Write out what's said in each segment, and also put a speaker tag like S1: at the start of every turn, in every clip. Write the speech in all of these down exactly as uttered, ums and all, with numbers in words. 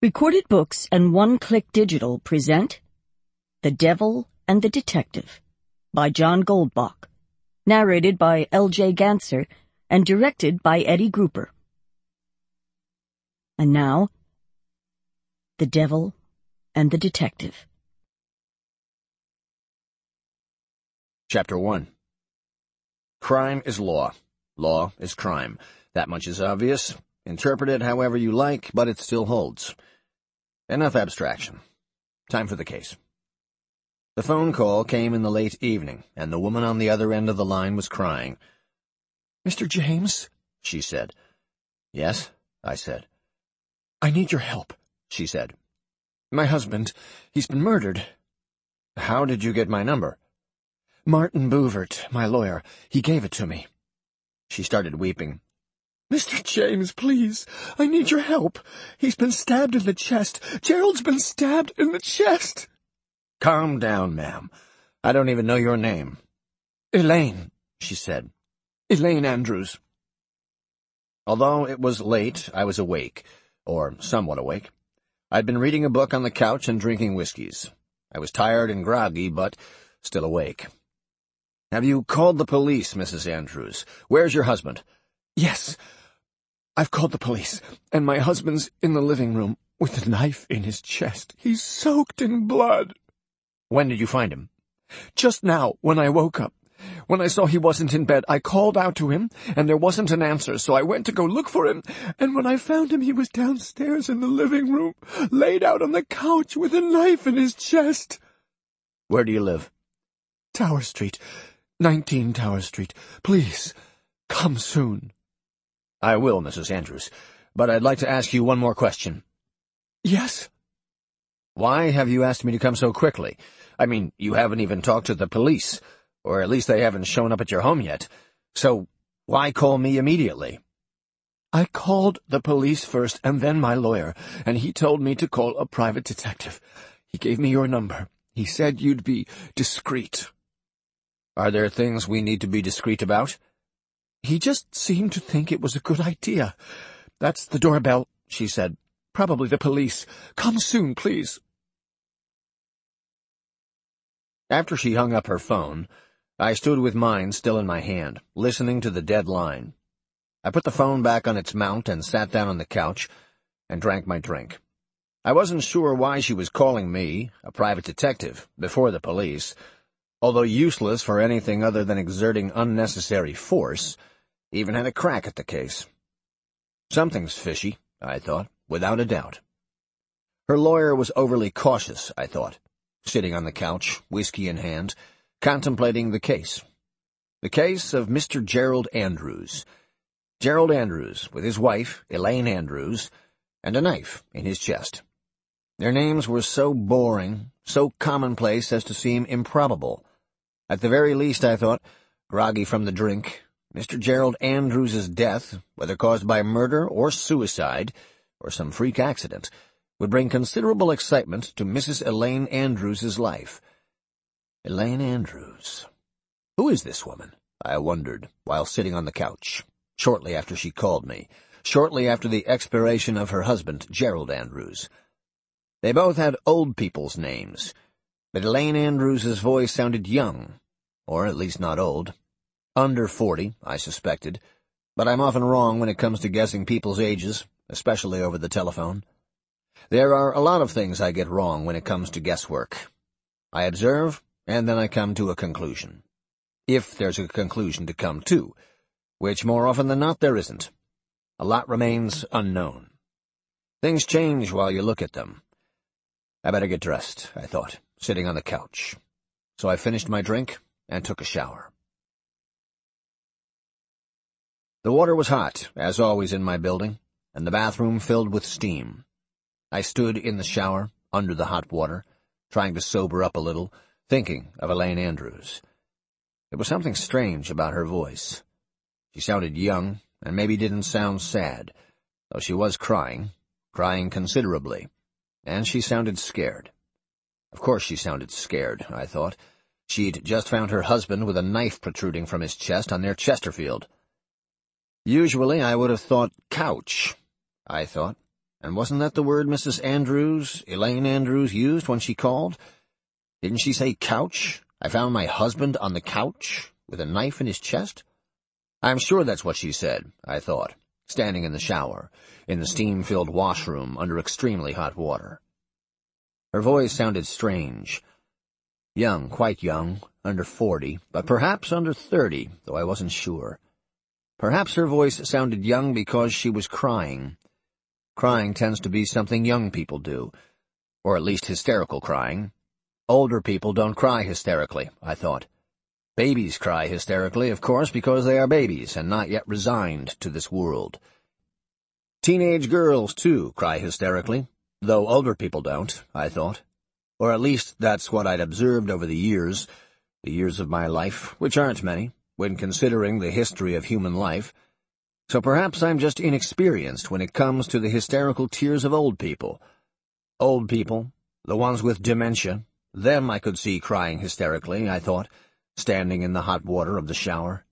S1: Recorded Books and One Click Digital present The Devil and the Detective by John Goldbach, narrated by L J Ganser and directed by Eddie Grouper. And now, The Devil and the Detective.
S2: Chapter one. Crime is law. Law is crime. That much is obvious. Interpret it however you like, but it still holds. Enough abstraction. Time for the case. The phone call came in the late evening, and the woman on the other end of the line was crying.
S3: "Mister James?" she said.
S2: "Yes," I said.
S3: "I need your help," she said. "My husband, he's been murdered."
S2: "How did you get my number?"
S3: "Martin Bouvert, my lawyer, he gave it to me."
S2: She started weeping.
S3: "Mister James, please, I need your help. He's been stabbed in the chest. Gerald's been stabbed in the chest."
S2: "Calm down, ma'am. I don't even know your name."
S3: "Elaine,"
S2: she said.
S3: "Elaine Andrews."
S2: Although it was late, I was awake, or somewhat awake. I'd been reading a book on the couch and drinking whiskeys. I was tired and groggy, but still awake. "Have you called the police, Missus Andrews? Where's your husband?"
S3: "Yes, I've called the police, and my husband's in the living room with a knife in his chest. He's soaked in blood."
S2: "When did you find him?"
S3: "Just now, when I woke up. When I saw he wasn't in bed, I called out to him, and there wasn't an answer, so I went to go look for him, and when I found him, he was downstairs in the living room, laid out on the couch with a knife in his chest."
S2: "Where do you live?"
S3: "Tower Street, nineteen Tower Street. Please, come soon."
S2: "I will, Missus Andrews, but I'd like to ask you one more question."
S3: "Yes?"
S2: "Why have you asked me to come so quickly? I mean, you haven't even talked to the police, or at least they haven't shown up at your home yet. So why call me immediately?"
S3: "I called the police first and then my lawyer, and he told me to call a private detective. He gave me your number. He said you'd be discreet."
S2: "Are there things we need to be discreet about?"
S3: "He just seemed to think it was a good idea. That's the doorbell," she said. "Probably the police. Come soon, please."
S2: After she hung up her phone, I stood with mine still in my hand, listening to the dead line. I put the phone back on its mount and sat down on the couch and drank my drink. I wasn't sure why she was calling me, a private detective, before the police. Although useless for anything other than exerting unnecessary force, even had a crack at the case. Something's fishy, I thought, without a doubt. Her lawyer was overly cautious, I thought, sitting on the couch, whiskey in hand, contemplating the case. The case of Mister Gerald Andrews. Gerald Andrews, with his wife, Elaine Andrews, and a knife in his chest. Their names were so boring, so commonplace as to seem improbable. At the very least, I thought, groggy from the drink, Mister Gerald Andrews's death, whether caused by murder or suicide, or some freak accident, would bring considerable excitement to Missus Elaine Andrews's life. Elaine Andrews. Who is this woman? I wondered, while sitting on the couch, shortly after she called me, shortly after the expiration of her husband, Gerald Andrews. They both had old people's names, but Elaine Andrews's voice sounded young, or at least not old. Under forty, I suspected, but I'm often wrong when it comes to guessing people's ages, especially over the telephone. There are a lot of things I get wrong when it comes to guesswork. I observe, and then I come to a conclusion. If there's a conclusion to come to, which more often than not there isn't. A lot remains unknown. Things change while you look at them. I better get dressed, I thought, sitting on the couch. So I finished my drink and took a shower. The water was hot, as always in my building, and the bathroom filled with steam. I stood in the shower, under the hot water, trying to sober up a little, thinking of Elaine Andrews. There was something strange about her voice. She sounded young, and maybe didn't sound sad, though she was crying, crying considerably, and she sounded scared. Of course she sounded scared, I thought. She'd just found her husband with a knife protruding from his chest on their Chesterfield. Usually I would have thought couch, I thought, And wasn't that the word Missus Andrews, Elaine Andrews, used when she called? Didn't she say couch? I found my husband on the couch, with a knife in his chest? I'm sure that's what she said, I thought, standing in the shower, in the steam-filled washroom under extremely hot water. Her voice sounded strange. Young, quite young, under forty, but perhaps under thirty, though I wasn't sure. Perhaps her voice sounded young because she was crying. Crying tends to be something young people do, or at least hysterical crying. Older people don't cry hysterically, I thought. Babies cry hysterically, of course, because they are babies and not yet resigned to this world. Teenage girls, too, cry hysterically, though older people don't, I thought. Or at least that's what I'd observed over the years, the years of my life, which aren't many, when considering the history of human life. So perhaps I'm just inexperienced when it comes to the hysterical tears of old people. Old people, the ones with dementia, them I could see crying hysterically, I thought, standing in the hot water of the shower.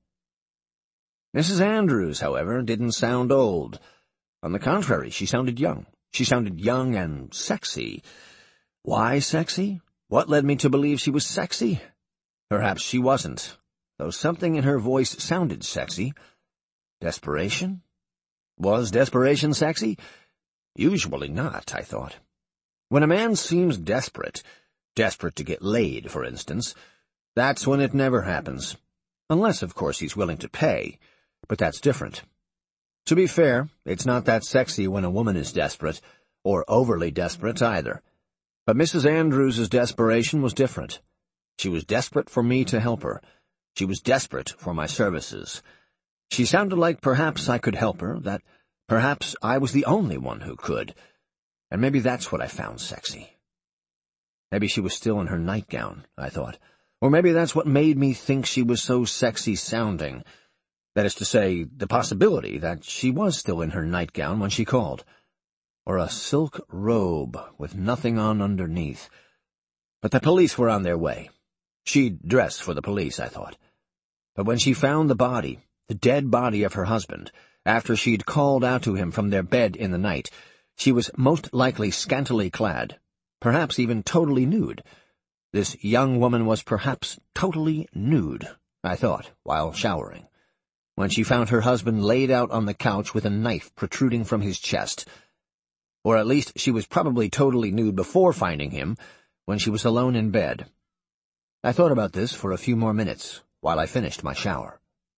S2: Missus Andrews, however, didn't sound old. On the contrary, she sounded young. She sounded young and sexy. Why sexy? What led me to believe she was sexy? Perhaps she wasn't, though something in her voice sounded sexy. Desperation? Was desperation sexy? Usually not, I thought. When a man seems desperate, desperate to get laid, for instance, that's when it never happens. Unless, of course, he's willing to pay, but that's different. To be fair, it's not that sexy when a woman is desperate, or overly desperate either. But Missus Andrews's desperation was different. She was desperate for me to help her. She was desperate for my services. She sounded like perhaps I could help her, that perhaps I was the only one who could, and maybe that's what I found sexy. Maybe she was still in her nightgown, I thought, or maybe that's what made me think she was so sexy-sounding. That is to say, the possibility that she was still in her nightgown when she called, or a silk robe with nothing on underneath. But the police were on their way. She'd dress for the police, I thought. But when she found the body, the dead body of her husband, after she'd called out to him from their bed in the night, she was most likely scantily clad, perhaps even totally nude. This young woman was perhaps totally nude, I thought, while showering, when she found her husband laid out on the couch with a knife protruding from his chest. Or at least she was probably totally nude before finding him, when she was alone in bed. I thought about this for a few more minutes, while I finished my shower.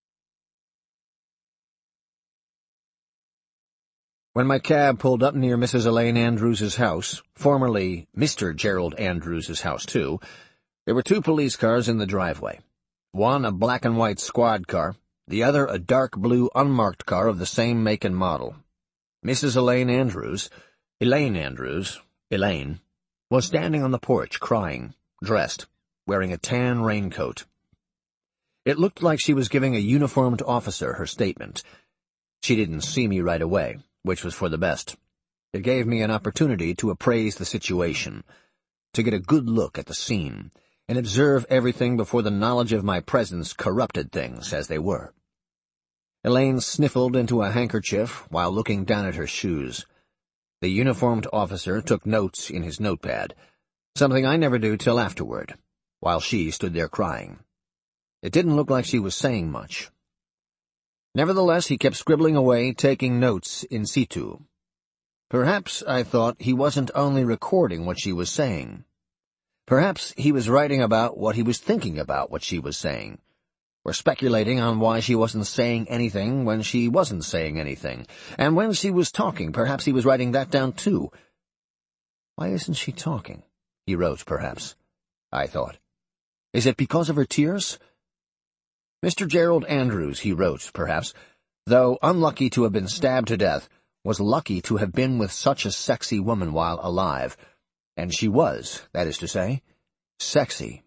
S2: When my cab pulled up near Missus Elaine Andrews's house, formerly Mister Gerald Andrews's house, too, there were two police cars in the driveway. One a black and white squad car, the other a dark blue unmarked car of the same make and model. Missus Elaine Andrews, Elaine Andrews, Elaine, was standing on the porch crying, dressed, wearing a tan raincoat. It looked like she was giving a uniformed officer her statement. She didn't see me right away, which was for the best. It gave me an opportunity to appraise the situation, to get a good look at the scene, and observe everything before the knowledge of my presence corrupted things as they were. Elaine sniffled into a handkerchief while looking down at her shoes. The uniformed officer took notes in his notepad, something I never do till afterward, while she stood there crying. It didn't look like she was saying much. Nevertheless, he kept scribbling away, taking notes in situ. Perhaps, I thought, he wasn't only recording what she was saying. Perhaps he was writing about what he was thinking about what she was saying, or speculating on why she wasn't saying anything when she wasn't saying anything, and when she was talking, perhaps he was writing that down too. Why isn't she talking? He wrote, perhaps. I thought. Is it because of her tears? Mister Gerald Andrews, he wrote, perhaps, though unlucky to have been stabbed to death, was lucky to have been with such a sexy woman while alive. And she was, that is to say, sexy.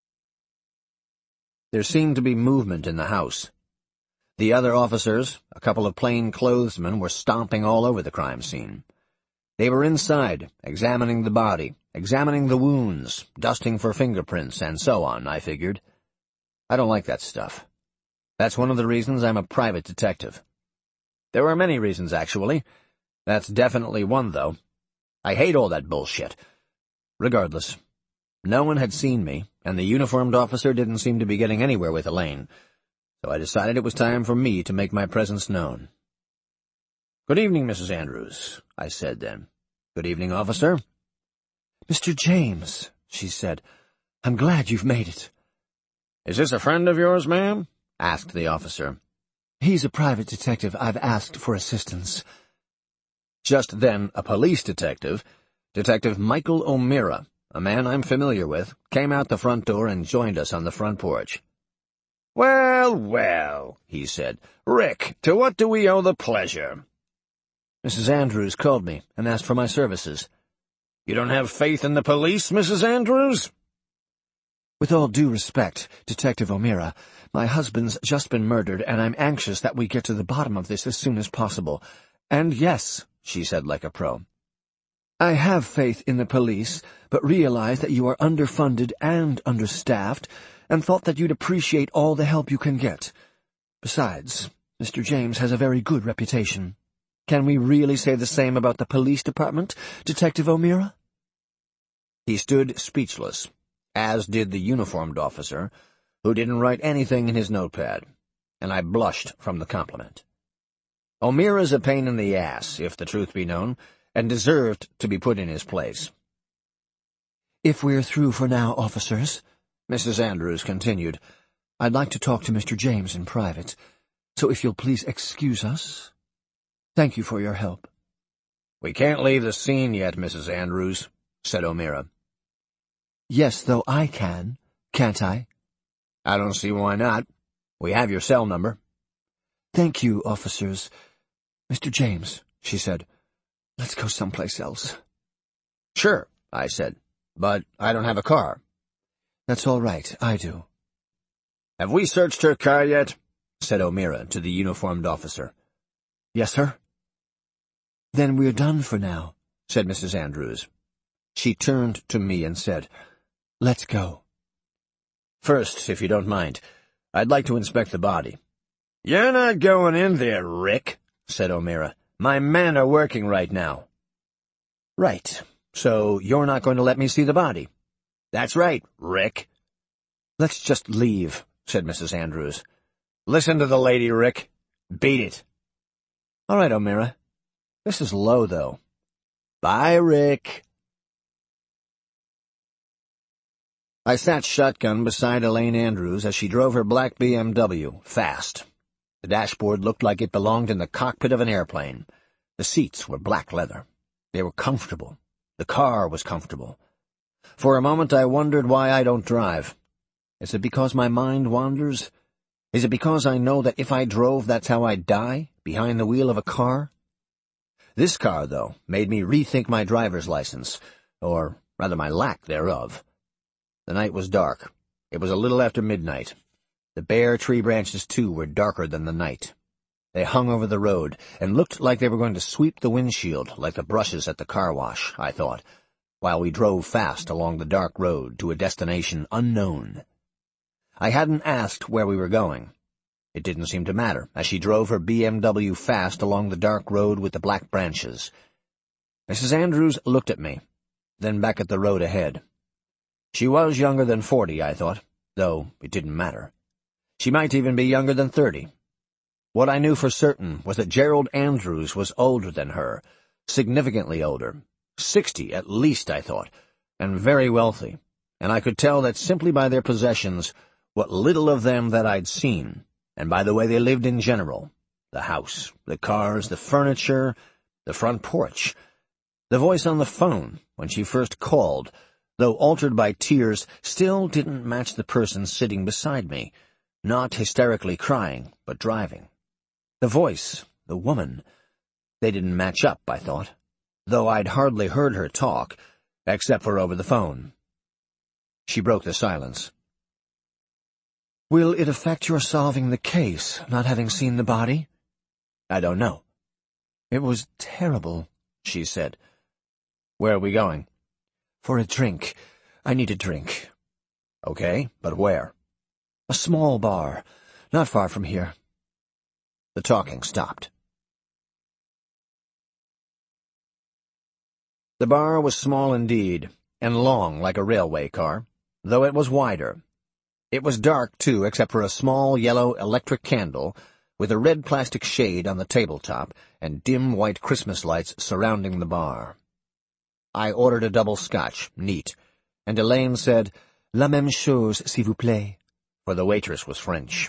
S2: There seemed to be movement in the house. The other officers, a couple of plain-clothesmen, were stomping all over the crime scene. They were inside, examining the body, examining the wounds, dusting for fingerprints, and so on, I figured. I don't like that stuff. That's one of the reasons I'm a private detective. There are many reasons, actually. That's definitely one, though. I hate all that bullshit. Regardless, no one had seen me, and the uniformed officer didn't seem to be getting anywhere with Elaine, so I decided it was time for me to make my presence known. "Good evening, Missus Andrews," I said then. "Good evening, officer."
S3: "Mister James," she said, "I'm glad you've made it."
S2: "Is this a friend of yours, ma'am?" asked the officer.
S3: "He's a private detective. I've asked for assistance."
S2: Just then, a police detective, Detective Michael O'Meara, a man I'm familiar with, came out the front door and joined us on the front porch. "Well, well," he said. "Rick, to what do we owe the pleasure?"
S3: "Missus Andrews called me and asked for my services."
S2: "You don't have faith in the police, Missus Andrews?"
S3: "With all due respect, Detective O'Meara, my husband's just been murdered, and I'm anxious that we get to the bottom of this as soon as possible. And yes," she said like a pro, "I have faith in the police, but realize that you are underfunded and understaffed, and thought that you'd appreciate all the help you can get. Besides, Mister James has a very good reputation. Can we really say the same about the police department, Detective O'Meara?"
S2: He stood speechless, as did the uniformed officer, who didn't write anything in his notepad, and I blushed from the compliment. O'Meara's a pain in the ass, if the truth be known, and deserved to be put in his place.
S3: "If we're through for now, officers,"
S2: Missus Andrews continued,
S3: "I'd like to talk to Mister James in private, so if you'll please excuse us. Thank you for your help."
S2: "We can't leave the scene yet, Missus Andrews," said O'Meara.
S3: "Yes, though I can, can't I?"
S2: "I don't see why not. We have your cell number."
S3: "Thank you, officers. Mister James," she said, "let's go someplace else."
S2: "Sure," I said, "but I don't have a car."
S3: "That's all right, I do."
S2: "Have we searched her car yet?" said O'Meara to the uniformed officer.
S3: "Yes, sir." "Then we're done for now,"
S2: said Missus Andrews. She turned to me and said,
S3: "Let's go."
S2: "First, if you don't mind, I'd like to inspect the body." "You're not going in there, Rick," said O'Meara. "My men are working right now." "Right. So you're not going to let me see the body?" "That's right, Rick."
S3: "Let's just leave,"
S2: said Missus Andrews. "Listen to the lady, Rick. Beat it."
S3: "All right, O'Meara. This is low, though."
S2: "Bye, Rick." I sat shotgun beside Elaine Andrews as she drove her black B M W, fast. The dashboard looked like it belonged in the cockpit of an airplane. The seats were black leather. They were comfortable. The car was comfortable. For a moment I wondered why I don't drive. Is it because my mind wanders? Is it because I know that if I drove, that's how I'd die, behind the wheel of a car? This car, though, made me rethink my driver's license, or rather my lack thereof. The night was dark. It was a little after midnight. The bare tree branches, too, were darker than the night. They hung over the road, and looked like they were going to sweep the windshield like the brushes at the car wash, I thought, while we drove fast along the dark road to a destination unknown. I hadn't asked where we were going. It didn't seem to matter, as she drove her B M W fast along the dark road with the black branches. Missus Andrews looked at me, then back at the road ahead. She was younger than forty, I thought, though it didn't matter. She might even be younger than thirty. What I knew for certain was that Gerald Andrews was older than her, significantly older, sixty at least, I thought, and very wealthy, and I could tell that simply by their possessions, what little of them that I'd seen, and by the way they lived in general, the house, the cars, the furniture, the front porch. The voice on the phone, when she first called, though altered by tears, still didn't match the person sitting beside me, not hysterically crying, but driving. The voice, the woman, they didn't match up, I thought, though I'd hardly heard her talk, except for over the phone. She broke the silence.
S3: "Will it affect your solving the case, not having seen the body?"
S2: "I don't know."
S3: "It was terrible," she said.
S2: "Where are we going?"
S3: "For a drink. I need a drink."
S2: "Okay, but where?"
S3: "A small bar, not far from here."
S2: The talking stopped. The bar was small indeed, and long like a railway car, though it was wider. It was dark, too, except for a small yellow electric candle with a red plastic shade on the tabletop and dim white Christmas lights surrounding the bar. I ordered a double scotch, neat, and Elaine said, "La même chose, s'il vous plaît," for the waitress was French.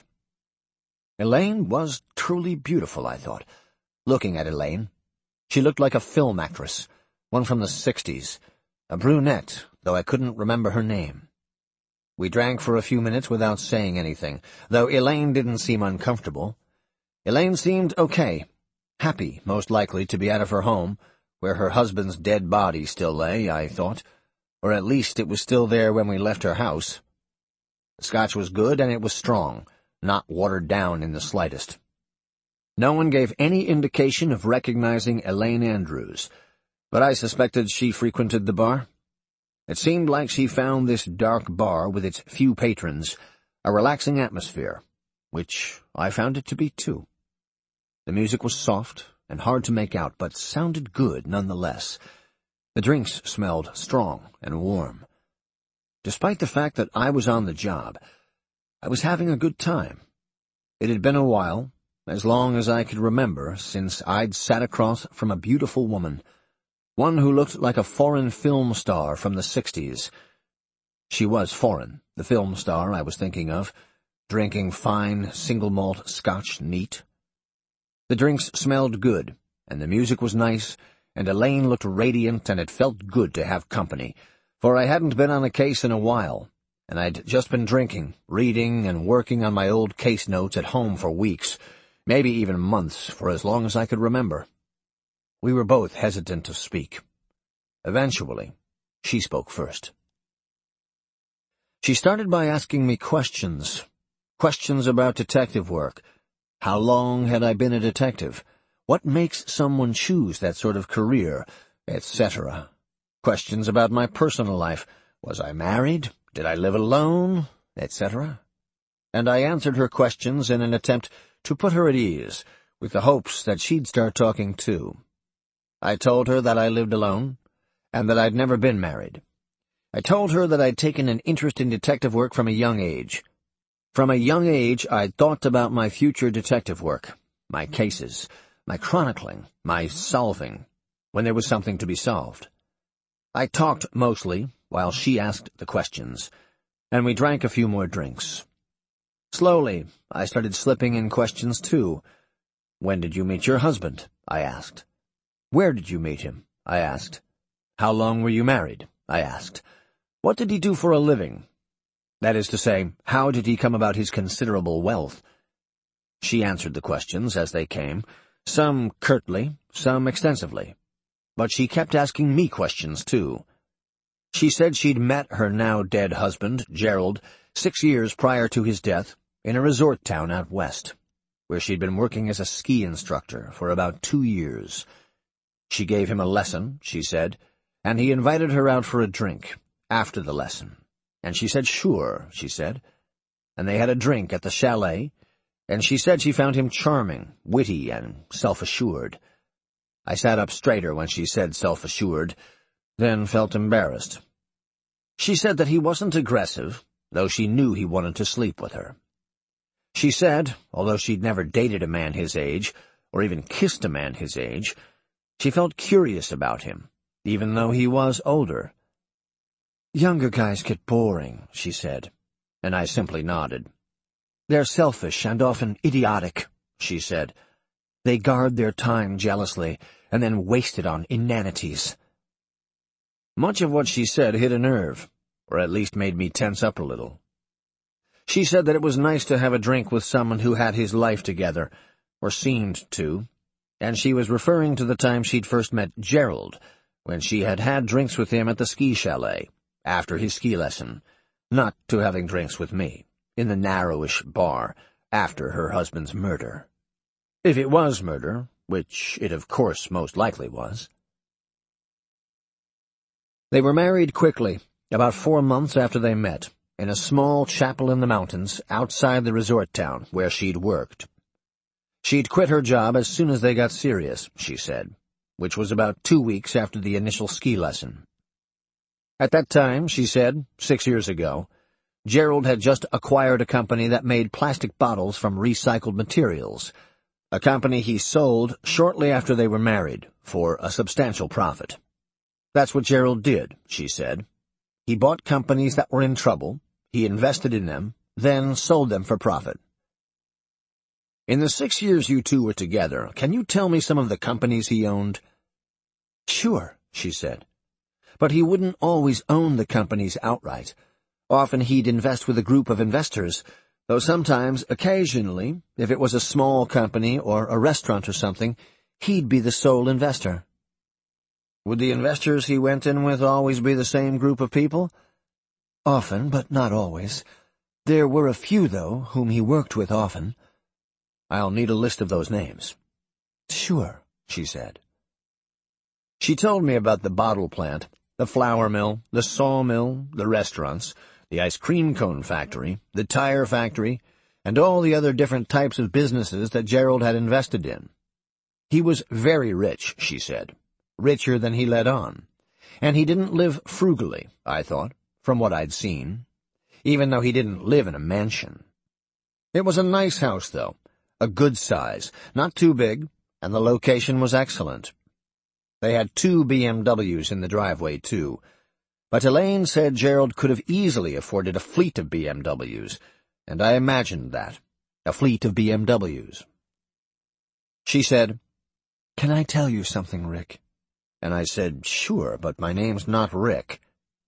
S2: Elaine was truly beautiful, I thought, looking at Elaine. She looked like a film actress, one from the sixties, a brunette, though I couldn't remember her name. We drank for a few minutes without saying anything, though Elaine didn't seem uncomfortable. Elaine seemed okay, happy, most likely, to be out of her home, where her husband's dead body still lay, I thought, or at least it was still there when we left her house. The scotch was good, and it was strong, not watered down in the slightest. No one gave any indication of recognizing Elaine Andrews, but I suspected she frequented the bar. It seemed like she found this dark bar with its few patrons a relaxing atmosphere, which I found it to be too. The music was soft and hard to make out, but sounded good nonetheless. The drinks smelled strong and warm. Despite the fact that I was on the job, I was having a good time. It had been a while, as long as I could remember, since I'd sat across from a beautiful woman, one who looked like a foreign film star from the sixties. She was foreign, the film star I was thinking of, drinking fine single-malt Scotch neat. The drinks smelled good, and the music was nice, and Elaine looked radiant, and it felt good to have company, for I hadn't been on a case in a while, and I'd just been drinking, reading, and working on my old case notes at home for weeks, maybe even months, for as long as I could remember. We were both hesitant to speak. Eventually, she spoke first. She started by asking me questions, questions about detective work. How long had I been a detective? What makes someone choose that sort of career, et cetera. Questions about my personal life. Was I married? Did I live alone? et cetera. And I answered her questions in an attempt to put her at ease, with the hopes that she'd start talking too. I told her that I lived alone, and that I'd never been married. I told her that I'd taken an interest in detective work from a young age. From a young age, I'd thought about my future detective work, my cases, my chronicling, my solving, when there was something to be solved. I talked mostly, while she asked the questions, and we drank a few more drinks. Slowly, I started slipping in questions too. When did you meet your husband? I asked. Where did you meet him? I asked. How long were you married? I asked. What did he do for a living? That is to say, how did he come about his considerable wealth? She answered the questions as they came, some curtly, some extensively. But she kept asking me questions, too. She said she'd met her now-dead husband, Gerald, six years prior to his death, in a resort town out west, where she'd been working as a ski instructor for about two years. She gave him a lesson, she said, and he invited her out for a drink after the lesson. And she said sure, she said. And they had a drink at the chalet, and she said she found him charming, witty, and self-assured. I sat up straighter when she said self-assured, then felt embarrassed. She said that he wasn't aggressive, though she knew he wanted to sleep with her. She said, although she'd never dated a man his age, or even kissed a man his age, she felt curious about him, even though he was older. Younger guys get boring, she said, and I simply nodded. They're selfish and often idiotic, she said. They guard their time jealously, and then waste it on inanities. Much of what she said hit a nerve, or at least made me tense up a little. She said that it was nice to have a drink with someone who had his life together, or seemed to, and she was referring to the time she'd first met Gerald, when she had had drinks with him at the ski chalet, after his ski lesson, not to having drinks with me, in the narrowish bar, after her husband's murder. If it was murder, which it of course most likely was. They were married quickly, about four months after they met, in a small chapel in the mountains outside the resort town where she'd worked. She'd quit her job as soon as they got serious, she said, which was about two weeks after the initial ski lesson. At that time, she said, six years ago, Gerald had just acquired a company that made plastic bottles from recycled materials, a company he sold shortly after they were married, for a substantial profit. That's what Gerald did, she said. He bought companies that were in trouble, he invested in them, then sold them for profit. In the six years you two were together, can you tell me some of the companies he owned? Sure, she said. But he wouldn't always own the companies outright. Often he'd invest with a group of investors, though sometimes, occasionally, if it was a small company or a restaurant or something, he'd be the sole investor. Would the investors he went in with always be the same group of people? Often, but not always. There were a few, though, whom he worked with often. I'll need a list of those names. Sure, she said. She told me about the bottle plant, the flour mill, the sawmill, the restaurants, the ice cream cone factory, the tire factory, and all the other different types of businesses that Gerald had invested in. He was very rich, she said, richer than he let on. And he didn't live frugally, I thought, from what I'd seen, even though he didn't live in a mansion. It was a nice house, though, a good size, not too big, and the location was excellent. They had two B M Ws in the driveway, too, but Elaine said Gerald could have easily afforded a fleet of B M Ws, and I imagined that, a fleet of B M Ws. She said, "Can I tell you something, Rick?" And I said, "Sure, but my name's not Rick."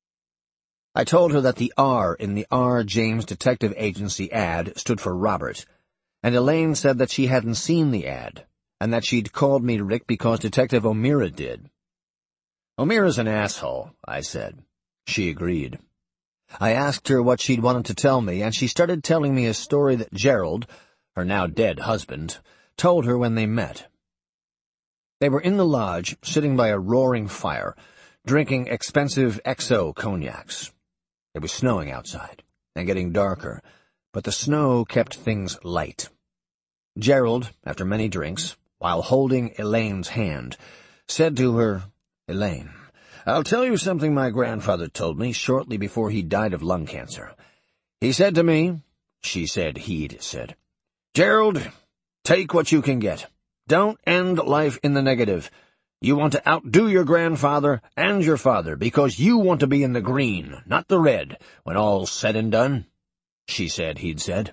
S2: I told her that the R in the R. James Detective Agency ad stood for Robert, and Elaine said that she hadn't seen the ad, and that she'd called me Rick because Detective O'Meara did. "O'Meara's an asshole," I said. She agreed. I asked her what she'd wanted to tell me, and she started telling me a story that Gerald, her now dead husband, told her when they met. They were in the lodge, sitting by a roaring fire, drinking expensive X O cognacs. It was snowing outside, and getting darker, but the snow kept things light. Gerald, after many drinks, while holding Elaine's hand, said to her, "Elaine, I'll tell you something my grandfather told me shortly before he died of lung cancer. He said to me," she said he'd said, "Gerald, take what you can get. Don't end life in the negative. You want to outdo your grandfather and your father because you want to be in the green, not the red, when all's said and done," she said he'd said.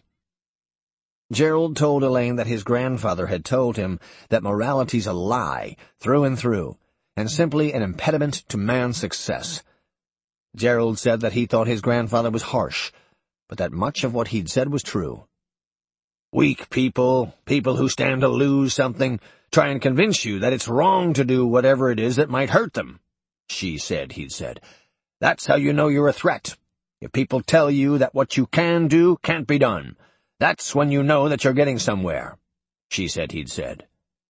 S2: Gerald told Elaine that his grandfather had told him that morality's a lie, through and through, and simply an impediment to man's success. Gerald said that he thought his grandfather was harsh, but that much of what he'd said was true. "Weak people, people who stand to lose something, try and convince you that it's wrong to do whatever it is that might hurt them," she said he'd said. "That's how you know you're a threat. If people tell you that what you can do can't be done, that's when you know that you're getting somewhere," she said he'd said.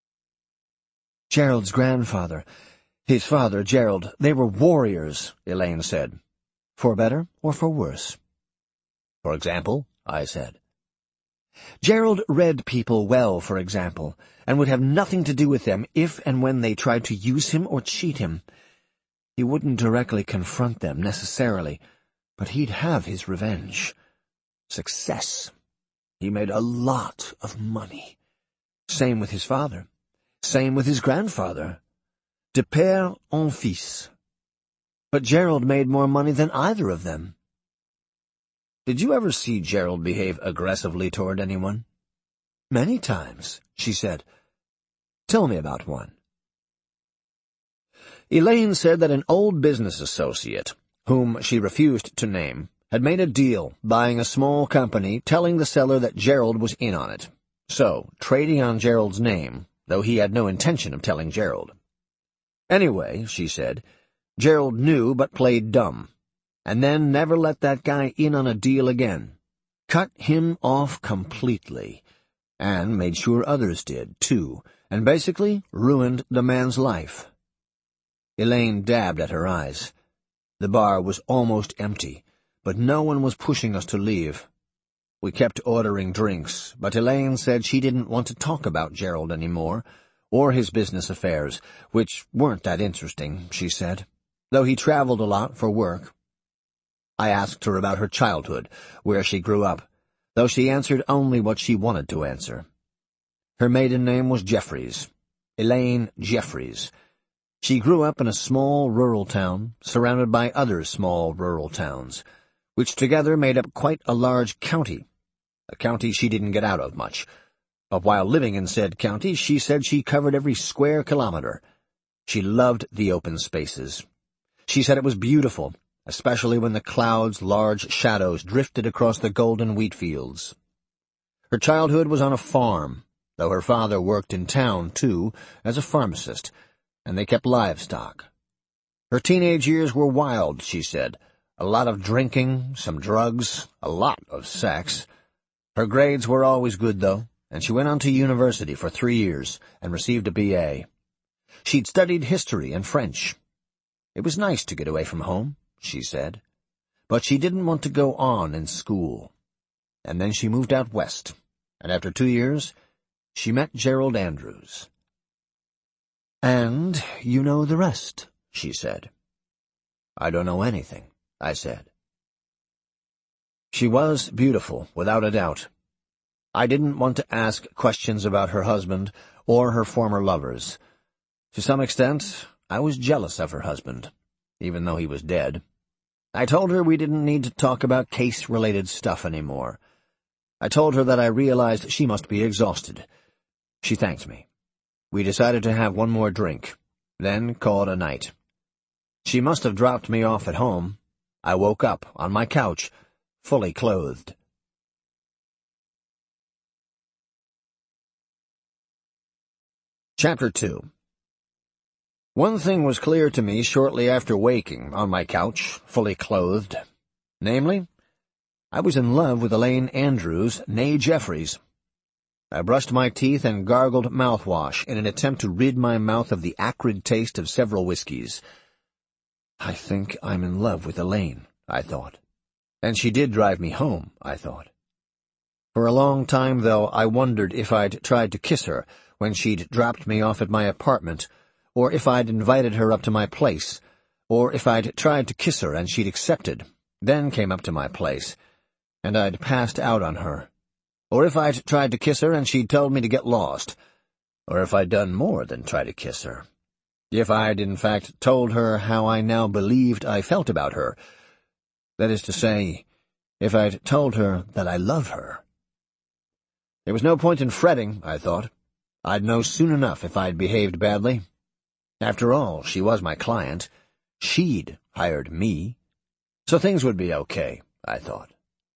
S2: Gerald's grandfather, his father, Gerald, they were warriors, Elaine said. For better or for worse? For example, I said. Gerald read people well, for example, and would have nothing to do with them if and when they tried to use him or cheat him. He wouldn't directly confront them, necessarily, but he'd have his revenge. Success. He made a lot of money. Same with his father. Same with his grandfather. De père en fils. But Gerald made more money than either of them. Did you ever see Gerald behave aggressively toward anyone? Many times, she said. Tell me about one. Elaine said that an old business associate, whom she refused to name, had made a deal buying a small company, telling the seller that Gerald was in on it. So, trading on Gerald's name, though he had no intention of telling Gerald. Anyway, she said, Gerald knew but played dumb, and then never let that guy in on a deal again. Cut him off completely, and made sure others did, too, and basically ruined the man's life. Elaine dabbed at her eyes. The bar was almost empty, but no one was pushing us to leave. We kept ordering drinks, but Elaine said she didn't want to talk about Gerald anymore, or his business affairs, which weren't that interesting, she said, though he traveled a lot for work. I asked her about her childhood, where she grew up, though she answered only what she wanted to answer. Her maiden name was Jeffries, Elaine Jeffries. She grew up in a small rural town, surrounded by other small rural towns, which together made up quite a large county, a county she didn't get out of much. But while living in said county, she said she covered every square kilometer. She loved the open spaces. She said it was beautiful, especially when the clouds' large shadows drifted across the golden wheat fields. Her childhood was on a farm, though her father worked in town, too, as a pharmacist, and they kept livestock. Her teenage years were wild, she said. A lot of drinking, some drugs, a lot of sex. Her grades were always good, though, and she went on to university for three years and received a B A. She'd studied history and French. It was nice to get away from home, she said, but she didn't want to go on in school. And then she moved out west, and after two years, she met Gerald Andrews. "And you know the rest," she said. "I don't know anything," I said. She was beautiful, without a doubt. I didn't want to ask questions about her husband or her former lovers. To some extent, I was jealous of her husband, even though he was dead. I told her we didn't need to talk about case-related stuff anymore. I told her that I realized she must be exhausted. She thanked me. We decided to have one more drink, then call it a night. She must have dropped me off at home. I woke up on my couch, fully clothed. Chapter two. One thing was clear to me shortly after waking on my couch, fully clothed. Namely, I was in love with Elaine Andrews, née Jeffries. I brushed my teeth and gargled mouthwash in an attempt to rid my mouth of the acrid taste of several whiskeys. I think I'm in love with Elaine, I thought. And she did drive me home, I thought. For a long time, though, I wondered if I'd tried to kiss her when she'd dropped me off at my apartment, or if I'd invited her up to my place, or if I'd tried to kiss her and she'd accepted, then came up to my place, and I'd passed out on her, or if I'd tried to kiss her and she'd told me to get lost, or if I'd done more than try to kiss her, if I'd in fact told her how I now believed I felt about her, that is to say, if I'd told her that I love her. There was no point in fretting, I thought. I'd know soon enough if I'd behaved badly. After all, she was my client. She'd hired me. So things would be okay, I thought.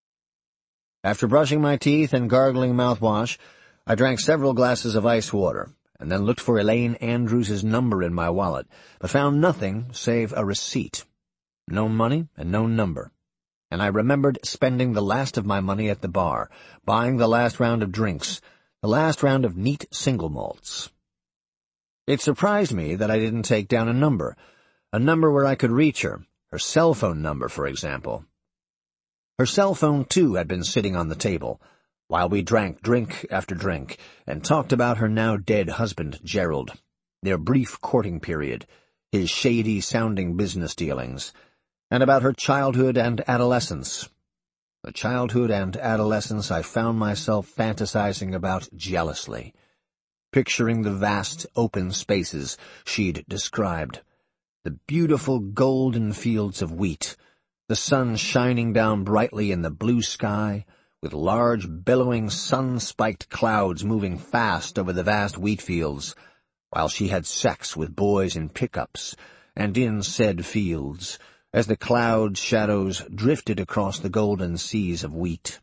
S2: After brushing my teeth and gargling mouthwash, I drank several glasses of ice water, and then looked for Elaine Andrews' number in my wallet, but found nothing save a receipt. No money and no number. And I remembered spending the last of my money at the bar, buying the last round of drinks, the last round of neat single malts. It surprised me that I didn't take down a number, a number where I could reach her, her cell phone number, for example. Her cell phone, too, had been sitting on the table, while we drank drink after drink, and talked about her now-dead husband, Gerald, their brief courting period, his shady-sounding business dealings, and about her childhood and adolescence. The childhood and adolescence I found myself fantasizing about jealously, picturing the vast open spaces she'd described, the beautiful golden fields of wheat, the sun shining down brightly in the blue sky, with large billowing sun-spiked clouds moving fast over the vast wheat fields, while she had sex with boys in pickups and in said fields, as the cloud shadows drifted across the golden seas of wheat.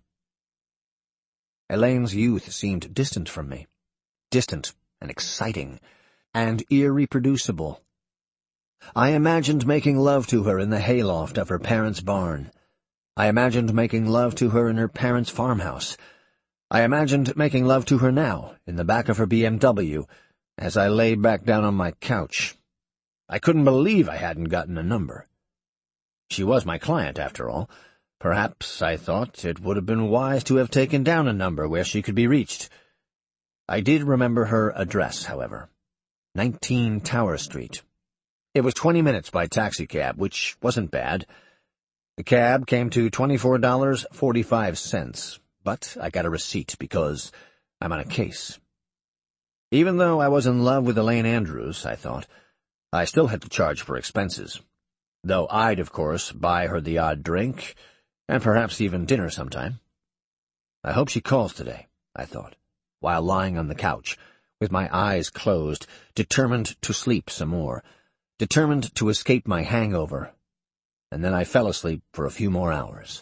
S2: Elaine's youth seemed distant from me, distant and exciting, and irreproducible. I imagined making love to her in the hayloft of her parents' barn. I imagined making love to her in her parents' farmhouse. I imagined making love to her now, in the back of her B M W, as I lay back down on my couch. I couldn't believe I hadn't gotten a number. She was my client, after all. Perhaps, I thought, it would have been wise to have taken down a number where she could be reached. I did remember her address, however. nineteen Tower Street. It was twenty minutes by taxicab, which wasn't bad. The cab came to twenty-four dollars and forty-five cents, but I got a receipt because I'm on a case. Even though I was in love with Elaine Andrews, I thought, I still had to charge for expenses. Though I'd, of course, buy her the odd drink, and perhaps even dinner sometime. I hope she calls today, I thought, while lying on the couch, with my eyes closed, determined to sleep some more, determined to escape my hangover. And then I fell asleep for a few more hours.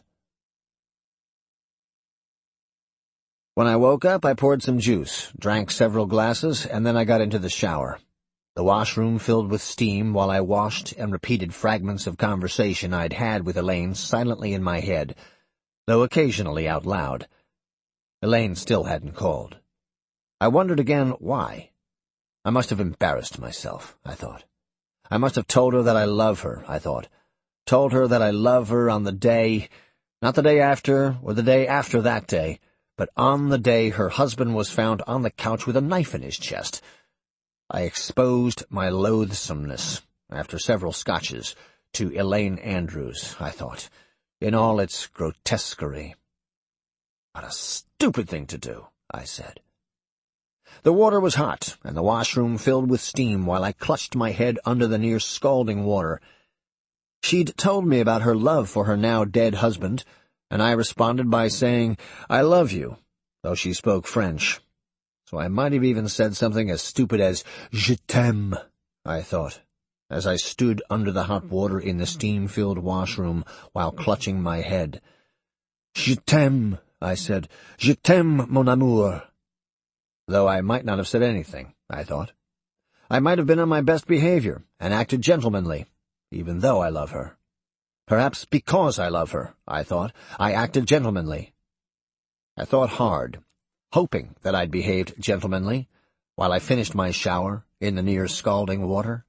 S2: When I woke up, I poured some juice, drank several glasses, and then I got into the shower. The washroom filled with steam while I washed and repeated fragments of conversation I'd had with Elaine silently in my head, though occasionally out loud. Elaine still hadn't called. I wondered again why. I must have embarrassed myself, I thought. I must have told her that I love her, I thought. Told her that I love her on the day, not the day after or the day after that day, but on the day her husband was found on the couch with a knife in his chest. I exposed my loathsomeness, after several scotches, to Elaine Andrews, I thought, in all its grotesquerie. What a stupid thing to do, I said. The water was hot, and the washroom filled with steam while I clutched my head under the near scalding water. She'd told me about her love for her now-dead husband, and I responded by saying, "I love you," though she spoke French. So I might have even said something as stupid as, "Je t'aime," I thought, as I stood under the hot water in the steam-filled washroom while clutching my head. "Je t'aime," I said. "Je t'aime, mon amour." Though I might not have said anything, I thought. I might have been on my best behavior and acted gentlemanly, even though I love her. Perhaps because I love her, I thought, I acted gentlemanly. I thought hard, hoping that I'd behaved gentlemanly, while I finished my shower in the near scalding water.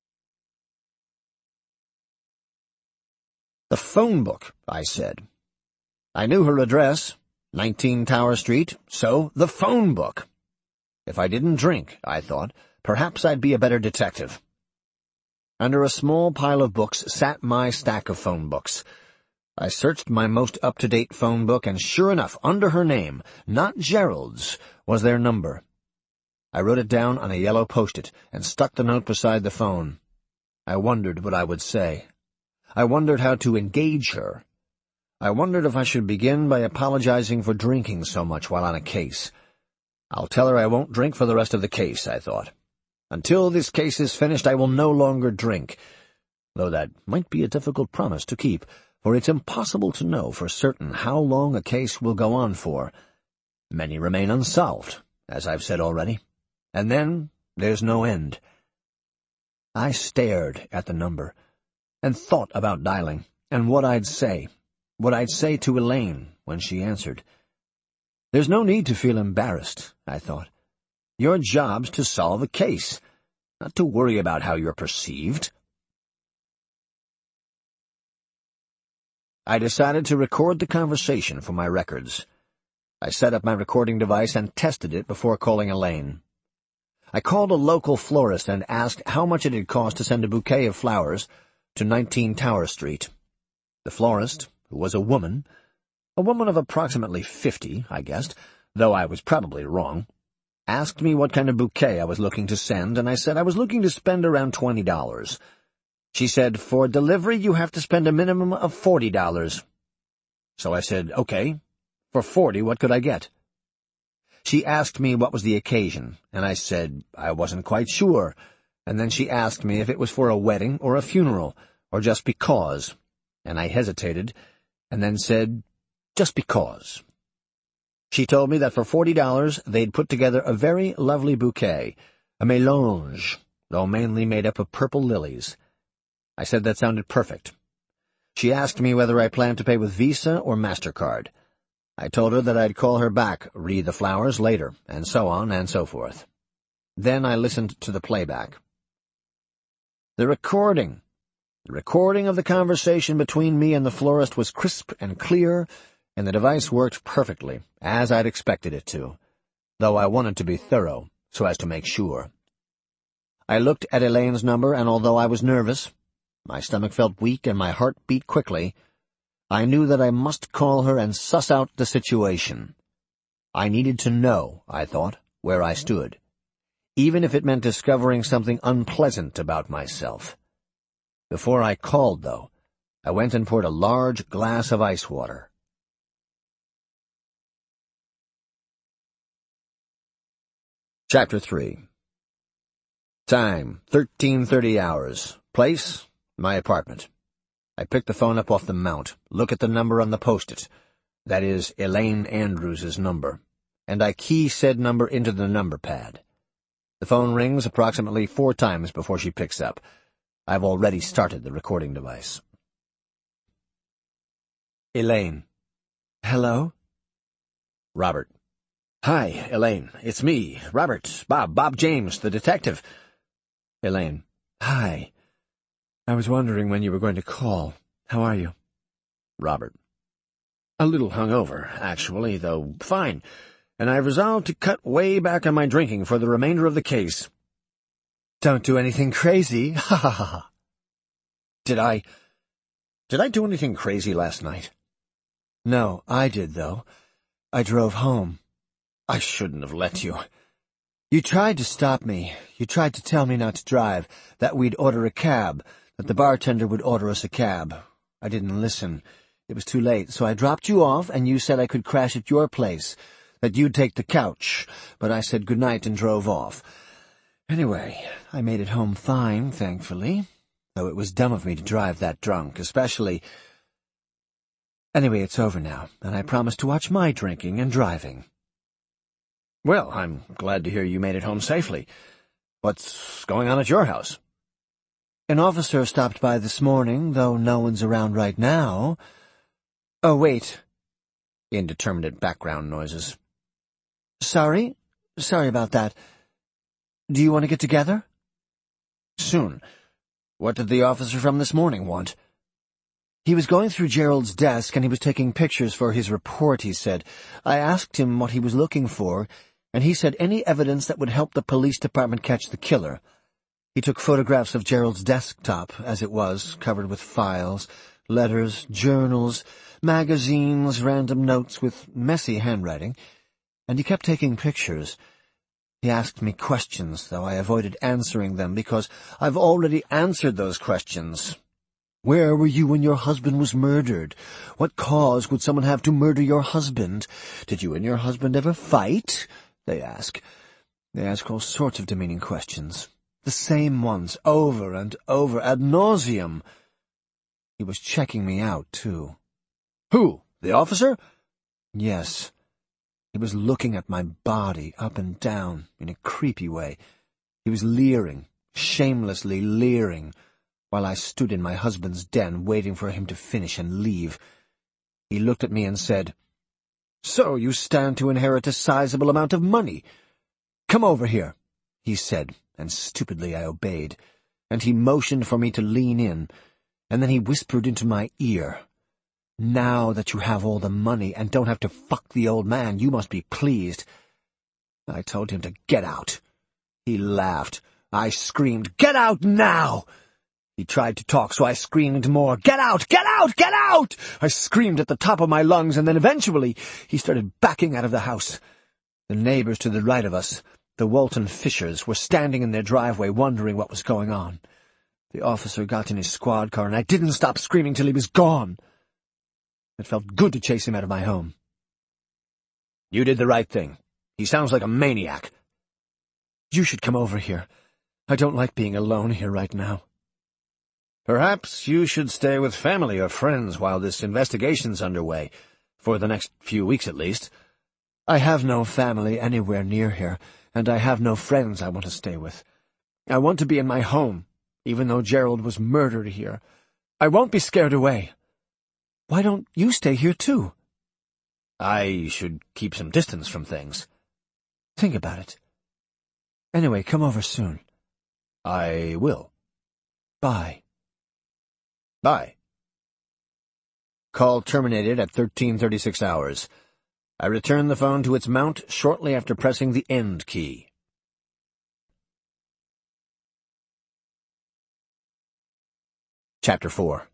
S2: The phone book, I said. I knew her address, nineteen Tower Street, so the phone book. If I didn't drink, I thought, perhaps I'd be a better detective. Under a small pile of books sat my stack of phone books. I searched my most up-to-date phone book, and sure enough, under her name, not Gerald's, was their number. I wrote it down on a yellow post-it and stuck the note beside the phone. I wondered what I would say. I wondered how to engage her. I wondered if I should begin by apologizing for drinking so much while on a case. I'll tell her I won't drink for the rest of the case, I thought. Until this case is finished, I will no longer drink, though that might be a difficult promise to keep, for it's impossible to know for certain how long a case will go on for. Many remain unsolved, as I've said already, and then there's no end. I stared at the number, and thought about dialing, and what I'd say, what I'd say to Elaine when she answered. There's no need to feel embarrassed, I thought. Your job's to solve a case, not to worry about how you're perceived. I decided to record the conversation for my records. I set up my recording device and tested it before calling Elaine. I called a local florist and asked how much it had cost to send a bouquet of flowers to nineteen Tower Street. The florist, who was a woman, a woman of approximately fifty, I guessed, though I was probably wrong, asked me what kind of bouquet I was looking to send, and I said I was looking to spend around twenty dollars. She said, for delivery you have to spend a minimum of forty dollars. So I said, okay, for forty, what could I get? She asked me what was the occasion, and I said I wasn't quite sure, and then she asked me if it was for a wedding or a funeral, or just because, and I hesitated, and then said, just because. She told me that for forty dollars they'd put together a very lovely bouquet, a mélange, though mainly made up of purple lilies. I said that sounded perfect. She asked me whether I planned to pay with Visa or MasterCard. I told her that I'd call her back, re the flowers later, and so on and so forth. Then I listened to the playback. The recording. The recording of the conversation between me and the florist was crisp and clear, and the device worked perfectly, as I'd expected it to, though I wanted to be thorough, so as to make sure. I looked at Elaine's number, and although I was nervous, my stomach felt weak and my heart beat quickly, I knew that I must call her and suss out the situation. I needed to know, I thought, where I stood, even if it meant discovering something unpleasant about myself. Before I called, though, I went and poured a large glass of ice water. Chapter three. Time, thirteen thirty hours. Place, my apartment. I picked the phone up off the mount, look at the number on the post-it. That is Elaine Andrews's number. And I key said number into the number pad. The phone rings approximately four times before she picks up. I've already started the recording device. Elaine.
S3: Hello?
S2: Robert. Hi, Elaine. It's me, Robert, Bob, Bob James, the detective. Elaine.
S3: Hi. I was wondering when you were going to call. How are you?
S2: Robert. A little hungover, actually, though fine, and I've resolved to cut way back on my drinking for the remainder of the case.
S3: Don't do anything crazy. Ha ha ha.
S2: Did I... Did I do anything crazy last night?
S3: No, I did, though. I drove home.
S2: I shouldn't have let you.
S3: You tried to stop me. You tried to tell me not to drive, that we'd order a cab, that the bartender would order us a cab. I didn't listen. It was too late, so I dropped you off, and you said I could crash at your place, that you'd take the couch, but I said goodnight and drove off. Anyway, I made it home fine, thankfully, though it was dumb of me to drive that drunk, especially... Anyway, it's over now, and I promised to watch my drinking and driving.
S2: Well, I'm glad to hear you made it home safely. What's going on at your house?
S3: An officer stopped by this morning, though no one's around right now. Oh, wait.
S2: Indeterminate background noises.
S3: Sorry? Sorry about that. Do you want to get together?
S2: Soon. What did the officer from this morning want?
S3: He was going through Gerald's desk, and he was taking pictures for his report, he said. I asked him what he was looking for, and he said any evidence that would help the police department catch the killer. He took photographs of Gerald's desktop, as it was, covered with files, letters, journals, magazines, random notes with messy handwriting, and he kept taking pictures. He asked me questions, though I avoided answering them because I've already answered those questions. Where were you when your husband was murdered? What cause would someone have to murder your husband? Did you and your husband ever fight? They ask. They ask all sorts of demeaning questions. The same ones, over and over, ad nauseum. He was checking me out, too.
S2: Who? The officer?
S3: Yes. He was looking at my body, up and down, in a creepy way. He was leering, shamelessly leering, while I stood in my husband's den waiting for him to finish and leave. He looked at me and said, "So you stand to inherit a sizable amount of money. Come over here," he said, and stupidly I obeyed, and he motioned for me to lean in, and then he whispered into my ear, "Now that you have all the money and don't have to fuck the old man, you must be pleased." I told him to get out. He laughed. I screamed, "Get out now!" He tried to talk, so I screamed more, "Get out! Get out! Get out!" I screamed at the top of my lungs, and then eventually he started backing out of the house. The neighbors to the right of us, the Walton Fishers, were standing in their driveway wondering what was going on. The officer got in his squad car, and I didn't stop screaming till he was gone. It felt good to chase him out of my home.
S2: You did the right thing. He sounds like a maniac.
S3: You should come over here. I don't like being alone here right now.
S2: Perhaps you should stay with family or friends while this investigation's underway, for the next few weeks at least.
S3: I have no family anywhere near here, and I have no friends I want to stay with. I want to be in my home, even though Gerald was murdered here. I won't be scared away. Why don't you stay here, too?
S2: I should keep some distance from things.
S3: Think about it. Anyway, come over soon.
S2: I will.
S3: Bye.
S2: Bye. Call terminated at thirteen thirty-six hours. I returned the phone to its mount shortly after pressing the end key. Chapter four.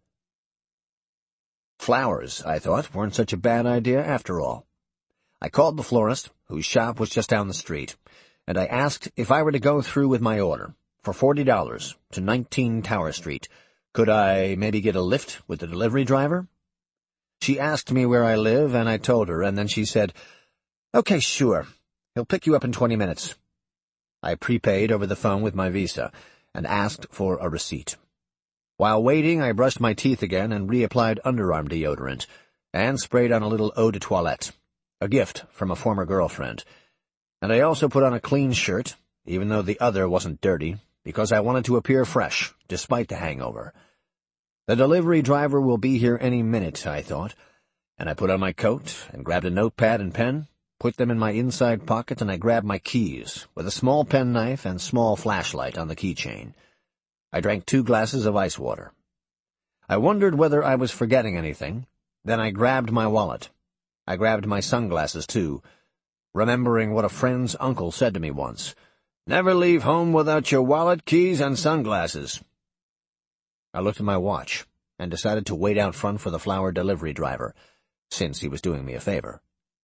S2: Flowers, I thought, weren't such a bad idea after all. I called the florist, whose shop was just down the street, and I asked if I were to go through with my order for forty dollars to nineteen Tower Street, could I maybe get a lift with the delivery driver? She asked me where I live, and I told her, and then she said, "Okay, sure. He'll pick you up in twenty minutes." I prepaid over the phone with my Visa and asked for a receipt. While waiting, I brushed my teeth again and reapplied underarm deodorant and sprayed on a little eau de toilette, a gift from a former girlfriend. And I also put on a clean shirt, even though the other wasn't dirty, because I wanted to appear fresh, despite the hangover. The delivery driver will be here any minute, I thought, and I put on my coat and grabbed a notepad and pen, put them in my inside pocket, and I grabbed my keys, with a small penknife and small flashlight on the keychain. I drank two glasses of ice water. I wondered whether I was forgetting anything. Then I grabbed my wallet. I grabbed my sunglasses, too, remembering what a friend's uncle said to me once. "Never leave home without your wallet, keys, and sunglasses." I looked at my watch and decided to wait out front for the flower delivery driver, since he was doing me a favor.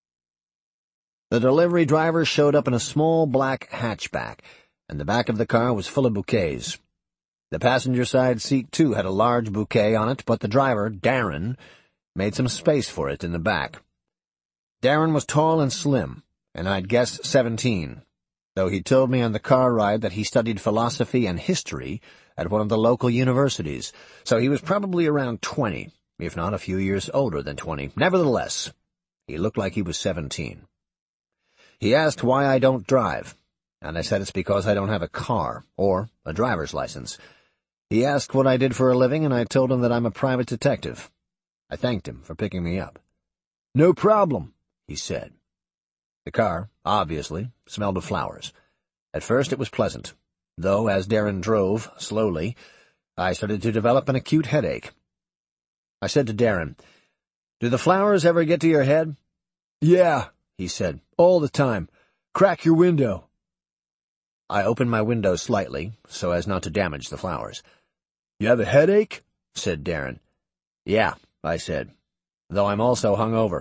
S2: The delivery driver showed up in a small black hatchback, and the back of the car was full of bouquets. The passenger side seat, too, had a large bouquet on it, but the driver, Darren, made some space for it in the back. Darren was tall and slim, and I'd guess seventeen, though he told me on the car ride that he studied philosophy and history at one of the local universities, so he was probably around twenty, if not a few years older than twenty. Nevertheless, he looked like he was seventeen. He asked why I don't drive, and I said it's because I don't have a car or a driver's license. He asked what I did for a living, and I told him that I'm a private detective. I thanked him for picking me up. "No problem," he said. The car, obviously, smelled of flowers. At first it was pleasant, though as Darren drove, slowly, I started to develop an acute headache. I said to Darren, "Do the flowers ever get to your head?" "Yeah," he said, "all the time. Crack your window." I opened my window slightly, so as not to damage the flowers. "You have a headache?" said Darren. "Yeah," I said, "though I'm also hungover."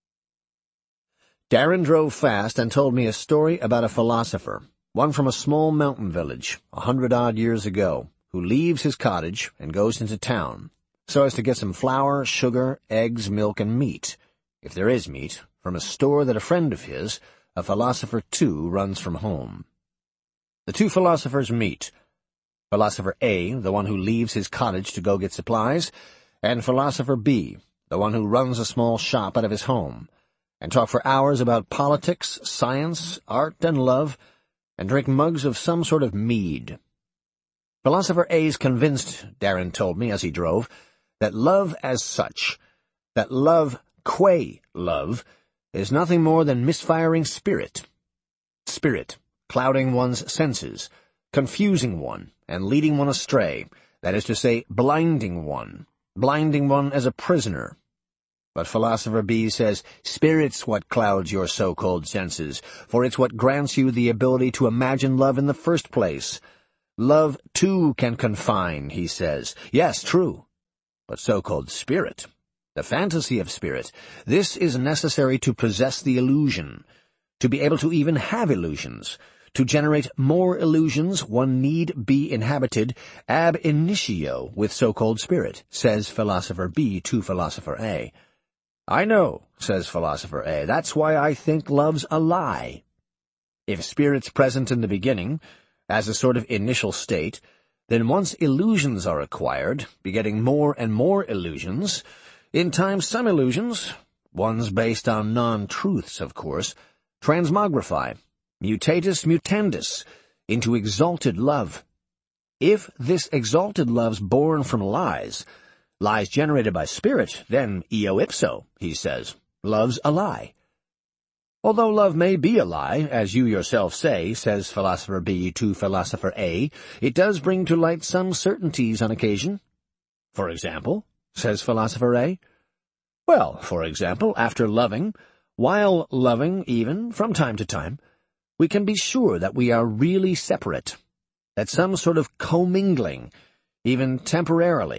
S2: Darren drove fast and told me a story about a philosopher, one from a small mountain village, a hundred-odd years ago, who leaves his cottage and goes into town, so as to get some flour, sugar, eggs, milk, and meat, if there is meat, from a store that a friend of his, a philosopher too, runs from home. The two philosophers meet. Philosopher A, the one who leaves his cottage to go get supplies, and Philosopher B, the one who runs a small shop out of his home, and talk for hours about politics, science, art, and love, and drink mugs of some sort of mead. Philosopher A's convinced, Darren told me as he drove, that love as such, that love, qua love, is nothing more than misfiring spirit. Spirit, clouding one's senses, confusing one, and leading one astray, that is to say, blinding one, blinding one as a prisoner. But Philosopher B says, spirit's what clouds your so-called senses, for it's what grants you the ability to imagine love in the first place. Love, too, can confine, he says. Yes, true. But so-called spirit, the fantasy of spirit, this is necessary to possess the illusion, to be able to even have illusions. To generate more illusions, one need be inhabited ab initio with so-called spirit, says Philosopher B to Philosopher A. I know, says Philosopher A, that's why I think love's a lie. If spirit's present in the beginning, as a sort of initial state, then once illusions are acquired, begetting more and more illusions, in time some illusions, ones based on non-truths, of course, transmogrify, mutatis mutandis, into exalted love. If this exalted love's born from lies, lies generated by spirit, then eo ipso, he says, love's a lie. Although love may be a lie, as you yourself say, says Philosopher B to Philosopher A, it does bring to light some certainties on occasion. For example, says Philosopher A. Well, for example, after loving, while loving even, from time to time, we can be sure that we are really separate, that some sort of commingling, even temporarily,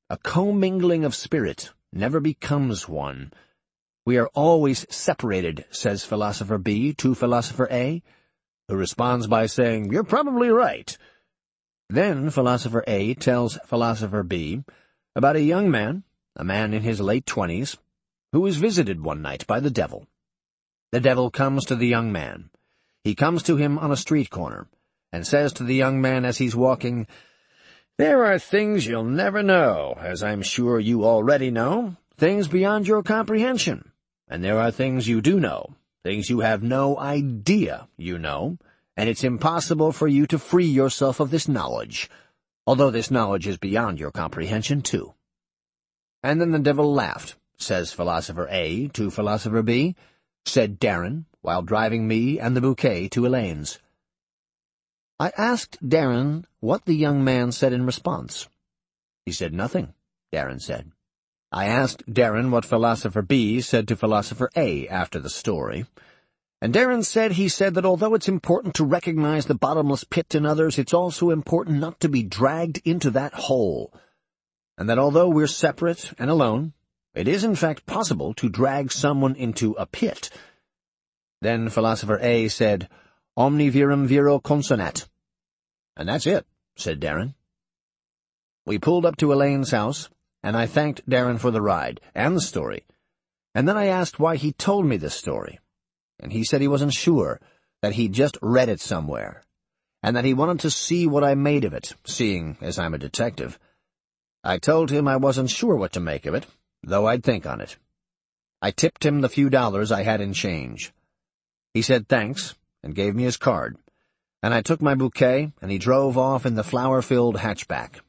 S2: A commingling of spirit never becomes one. We are always separated, says Philosopher B to Philosopher A, who responds by saying, "You're probably right." Then Philosopher A tells Philosopher B about a young man, a man in his late twenties, who was visited one night by the devil. The devil comes to the young man. He comes to him on a street corner, and says to the young man as he's walking, "There are things you'll never know, as I'm sure you already know, things beyond your comprehension. And there are things you do know, things you have no idea you know, and it's impossible for you to free yourself of this knowledge, although this knowledge is beyond your comprehension, too." And then the devil laughed, says Philosopher A to Philosopher B, said Darren, while driving me and the bouquet to Elaine's. I asked Darren what the young man said in response. He said nothing, Darren said. I asked Darren what Philosopher B said to Philosopher A after the story, and Darren said he said that although it's important to recognize the bottomless pit in others, it's also important not to be dragged into that hole, and that although we're separate and alone, it is in fact possible to drag someone into a pit. Then Philosopher A said, "Omni virum viro consonat." "And that's it," said Darren. We pulled up to Elaine's house, and I thanked Darren for the ride and the story, and then I asked why he told me this story, and he said he wasn't sure, that he'd just read it somewhere, and that he wanted to see what I made of it, seeing as I'm a detective. I told him I wasn't sure what to make of it, though I'd think on it. I tipped him the few dollars I had in change. He said thanks, and gave me his card, and I took my bouquet, and he drove off in the flower-filled hatchback.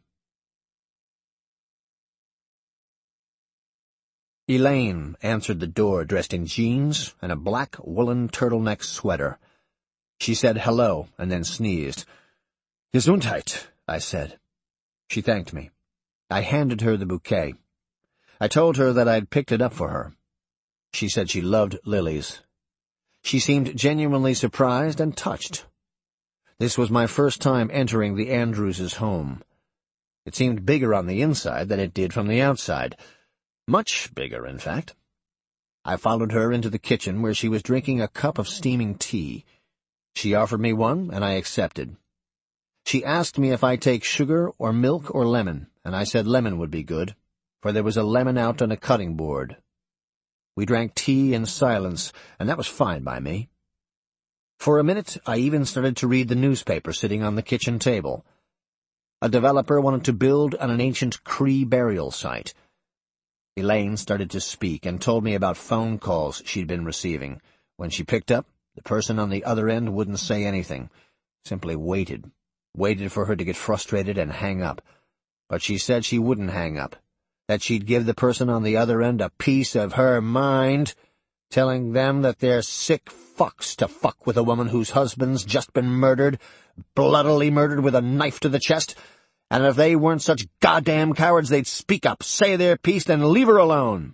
S2: Elaine answered the door dressed in jeans and a black woolen turtleneck sweater. She said hello and then sneezed. "Gesundheit," I said. She thanked me. I handed her the bouquet. I told her that I'd picked it up for her. She said she loved lilies. She seemed genuinely surprised and touched. This was my first time entering the Andrews' home. It seemed bigger on the inside than it did from the outside. Much bigger, in fact. I followed her into the kitchen where she was drinking a cup of steaming tea. She offered me one, and I accepted. She asked me if I take sugar or milk or lemon, and I said lemon would be good, for there was a lemon out on a cutting board. We drank tea in silence, and that was fine by me. For a minute, I even started to read the newspaper sitting on the kitchen table. A developer wanted to build on an ancient Cree burial site. Elaine started to speak and told me about phone calls she'd been receiving. When she picked up, the person on the other end wouldn't say anything, simply waited, waited for her to get frustrated and hang up. But she said she wouldn't hang up, that she'd give the person on the other end a piece of her mind, telling them that they're sick fucks to fuck with a woman whose husband's just been murdered, bloodily murdered with a knife to the chest, and if they weren't such goddamn cowards, they'd speak up, say their piece, and leave her alone.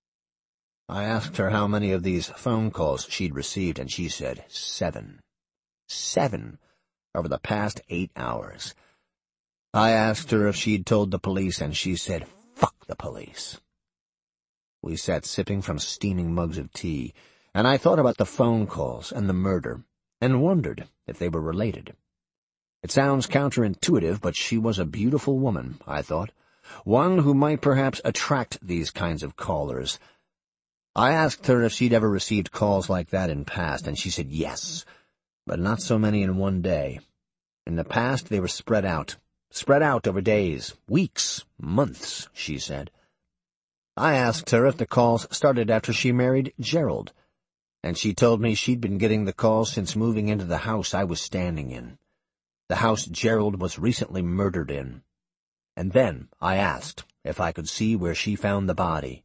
S2: I asked her how many of these phone calls she'd received, and she said seven. Seven over the past eight hours. I asked her if she'd told the police, and she said, "Fuck the police." We sat sipping from steaming mugs of tea, and I thought about the phone calls and the murder, and wondered if they were related. It sounds counterintuitive, but she was a beautiful woman, I thought, one who might perhaps attract these kinds of callers. I asked her if she'd ever received calls like that in past, and she said yes, but not so many in one day. In the past, they were spread out, spread out over days, weeks, months, she said. I asked her if the calls started after she married Gerald, and she told me she'd been getting the calls since moving into the house I was standing in, the house Gerald was recently murdered in. And then I asked if I could see where she found the body.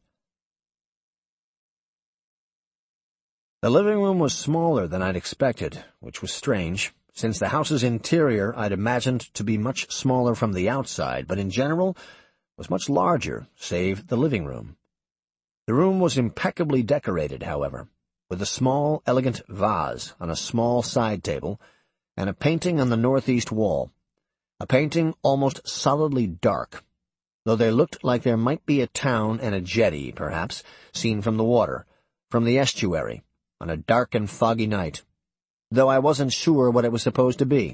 S2: The living room was smaller than I'd expected, which was strange, since the house's interior I'd imagined to be much smaller from the outside, but in general was much larger, save the living room. The room was impeccably decorated, however, with a small, elegant vase on a small side table and a painting on the northeast wall, a painting almost solidly dark, though they looked like there might be a town and a jetty, perhaps, seen from the water, from the estuary, on a dark and foggy night, though I wasn't sure what it was supposed to be.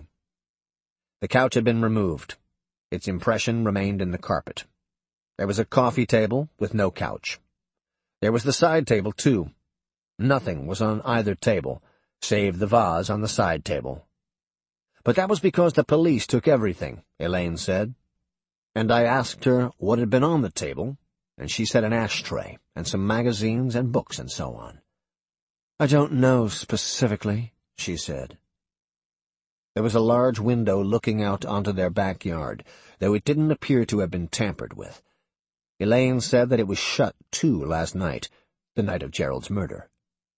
S2: The couch had been removed. Its impression remained in the carpet. There was a coffee table with no couch. There was the side table, too. Nothing was on either table, save the vase on the side table. But that was because the police took everything, Elaine said. And I asked her what had been on the table, and she said an ashtray, and some magazines and books and so on. "I don't know specifically," she said. There was a large window looking out onto their backyard, though it didn't appear to have been tampered with. Elaine said that it was shut, too, last night, the night of Gerald's murder.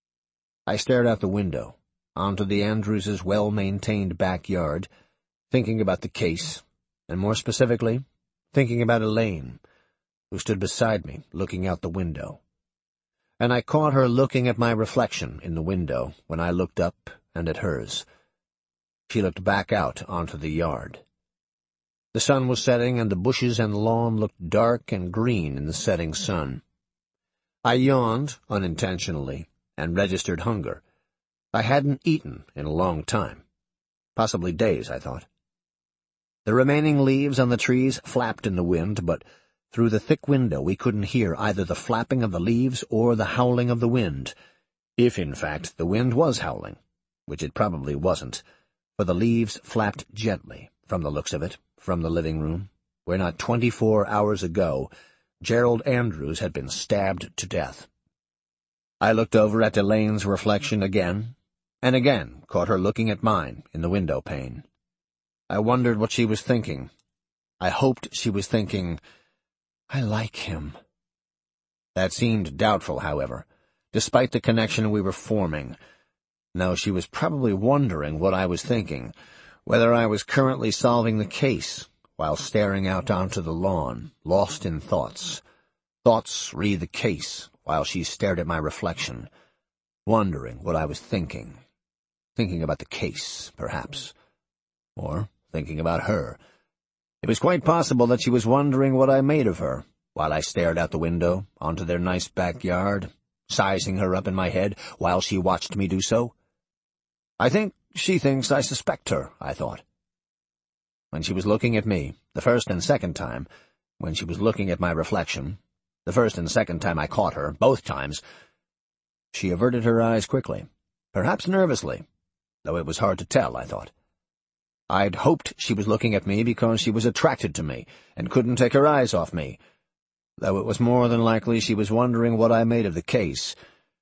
S2: I stared out the window, onto the Andrewses' well-maintained backyard, thinking about the case, and more specifically, thinking about Elaine, who stood beside me, looking out the window. And I caught her looking at my reflection in the window when I looked up and at hers. She looked back out onto the yard. The sun was setting, and the bushes and lawn looked dark and green in the setting sun. I yawned, unintentionally, and registered hunger. I hadn't eaten in a long time. Possibly days, I thought. The remaining leaves on the trees flapped in the wind, but through the thick window we couldn't hear either the flapping of the leaves or the howling of the wind, if, in fact, the wind was howling, which it probably wasn't, for the leaves flapped gently, from the looks of it, from the living room, where not twenty-four hours ago Gerald Andrews had been stabbed to death. I looked over at Elaine's reflection again, and again caught her looking at mine in the window pane. I wondered what she was thinking. I hoped she was thinking, "I like him." That seemed doubtful, however, despite the connection we were forming. No, she was probably wondering what I was thinking, whether I was currently solving the case, while staring out onto the lawn, lost in thoughts. Thoughts read the case, while she stared at my reflection, wondering what I was thinking. Thinking about the case, perhaps. Or thinking about her. It was quite possible that she was wondering what I made of her, while I stared out the window, onto their nice backyard, sizing her up in my head, while she watched me do so. I think she thinks I suspect her, I thought. When she was looking at me, the first and second time, when she was looking at my reflection, the first and second time I caught her, both times, she averted her eyes quickly, perhaps nervously, though it was hard to tell, I thought. I'd hoped she was looking at me because she was attracted to me and couldn't take her eyes off me, though it was more than likely she was wondering what I made of the case.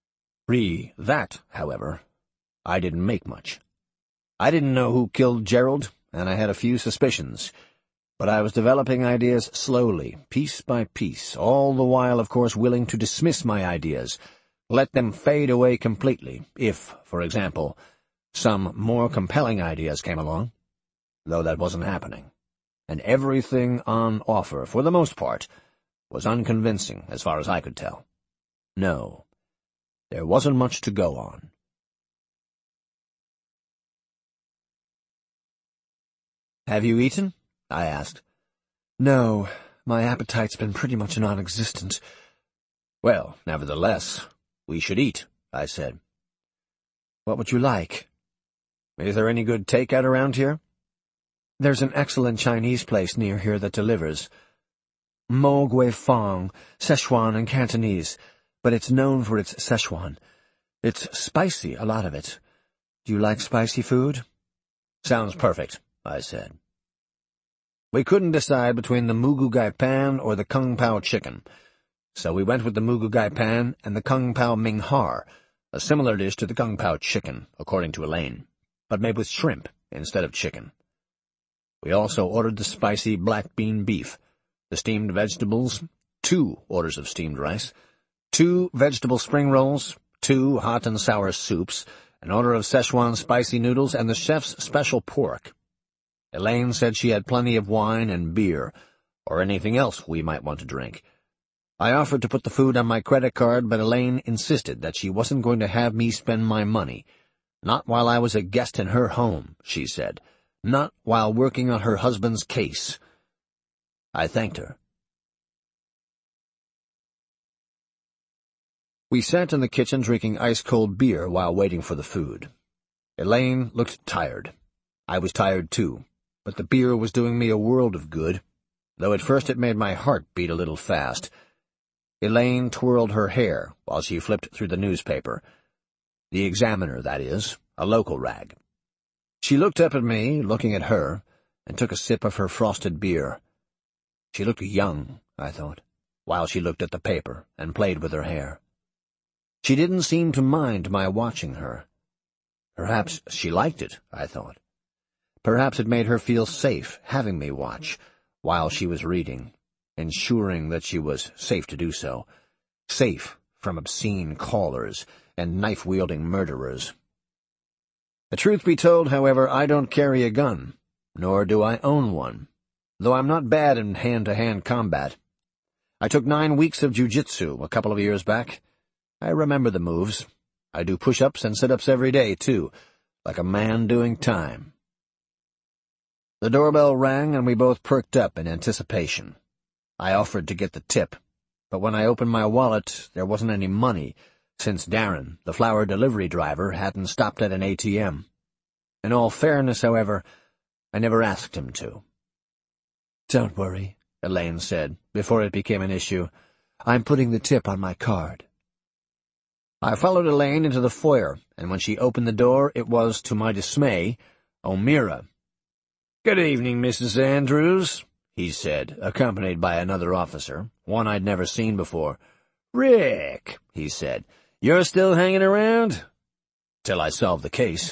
S2: Re that, however, I didn't make much. I didn't know who killed Gerald, and I had a few suspicions, but I was developing ideas slowly, piece by piece, all the while, of course, willing to dismiss my ideas, let them fade away completely, if, for example, some more compelling ideas came along, though that wasn't happening, and everything on offer, for the most part, was unconvincing as far as I could tell. No, there wasn't much to go on. "Have you eaten?" I asked. "No, my appetite's been pretty much non-existent." "Well, nevertheless, we should eat," I said. "What would you like?" "Is there any good takeout around here?" "There's an excellent Chinese place near here that delivers. Mo Gui Fong, Szechuan and Cantonese, but it's known for its Szechuan. It's spicy, a lot of it. Do you like spicy food?" "Sounds perfect," I said. We couldn't decide between the Mugu Gai Pan or the Kung Pao chicken, so we went with the Mugu Gai Pan and the Kung Pao Ming Har, a similar dish to the Kung Pao chicken, according to Elaine, but made with shrimp instead of chicken. We also ordered the spicy black bean beef, the steamed vegetables, two orders of steamed rice, two vegetable spring rolls, two hot and sour soups, an order of Szechuan spicy noodles, and the chef's special pork. Elaine said she had plenty of wine and beer, or anything else we might want to drink. I offered to put the food on my credit card, but Elaine insisted that she wasn't going to have me spend my money. Not while I was a guest in her home, she said. Not while working on her husband's case. I thanked her. We sat in the kitchen drinking ice-cold beer while waiting for the food. Elaine looked tired. I was tired too, but the beer was doing me a world of good, though at first it made my heart beat a little fast. Elaine twirled her hair while she flipped through the newspaper. The Examiner, that is, a local rag. She looked up at me, looking at her, and took a sip of her frosted beer. She looked young, I thought, while she looked at the paper and played with her hair. She didn't seem to mind my watching her. Perhaps she liked it, I thought. Perhaps it made her feel safe having me watch while she was reading, ensuring that she was safe to do so, safe from obscene callers and knife-wielding murderers. The truth be told, however, I don't carry a gun, nor do I own one, though I'm not bad in hand-to-hand combat. I took nine weeks of jiu-jitsu a couple of years back. I remember the moves. I do push-ups and sit-ups every day, too, like a man doing time. The doorbell rang, and we both perked up in anticipation. I offered to get the tip, but when I opened my wallet, there wasn't any money, since Darren, the flower delivery driver, hadn't stopped at an A T M. In all fairness, however, I never asked him to.
S3: "Don't worry,"
S2: Elaine said, before it became an issue.
S3: "I'm putting the tip on my card."
S2: I followed Elaine into the foyer, and when she opened the door, it was, to my dismay, O'Meara. "Good evening, Missus Andrews," he said, accompanied by another officer, one I'd never seen before. "Rick," he said, "you're still hanging around?" "Till I solve the case."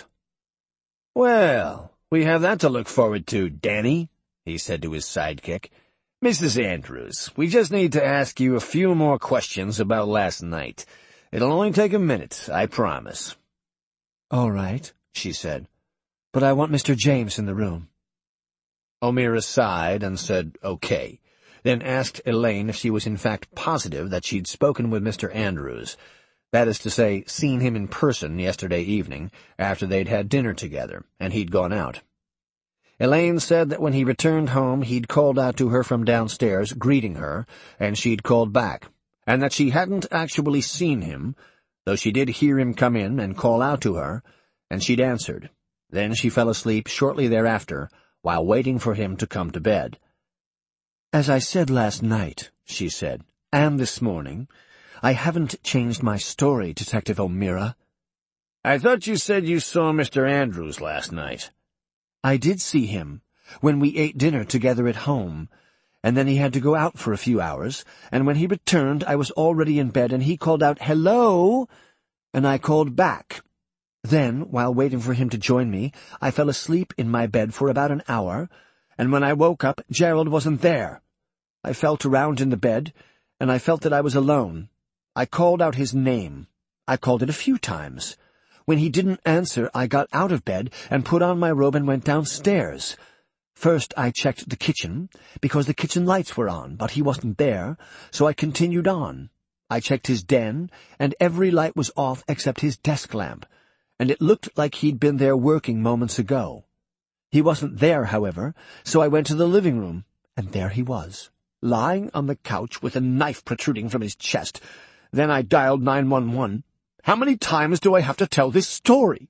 S2: "Well, we have that to look forward to, Danny," he said to his sidekick. "Missus Andrews, we just need to ask you a few more questions about last night. It'll only take a minute, I promise."
S3: "All right," she said, "but I want Mister James in the room."
S2: O'Meara sighed and said okay, then asked Elaine if she was in fact positive that she'd spoken with Mister Andrews, that is to say, seen him in person yesterday evening, after they'd had dinner together, and he'd gone out. Elaine said that when he returned home he'd called out to her from downstairs, greeting her, and she'd called back, and that she hadn't actually seen him, though she did hear him come in and call out to her, and she'd answered. Then she fell asleep shortly thereafter, while waiting for him to come to bed.
S3: "As I said last night," she said, "and this morning, I haven't changed my story, Detective O'Meara."
S2: "I thought you said you saw Mister Andrews last night."
S3: "I did see him, when we ate dinner together at home, and then he had to go out for a few hours, and when he returned I was already in bed, and he called out, 'Hello!' and I called back. Then, while waiting for him to join me, I fell asleep in my bed for about an hour, and when I woke up, Gerald wasn't there. I felt around in the bed, and I felt that I was alone. I called out his name. I called it a few times. When he didn't answer, I got out of bed and put on my robe and went downstairs. First I checked the kitchen, because the kitchen lights were on, but he wasn't there, so I continued on. I checked his den, and every light was off except his desk lamp, and it looked like he'd been there working moments ago. He wasn't there, however, so I went to the living room, and there he was, lying on the couch with a knife protruding from his chest. Then I dialed nine one one. How many times do I have to tell this story?"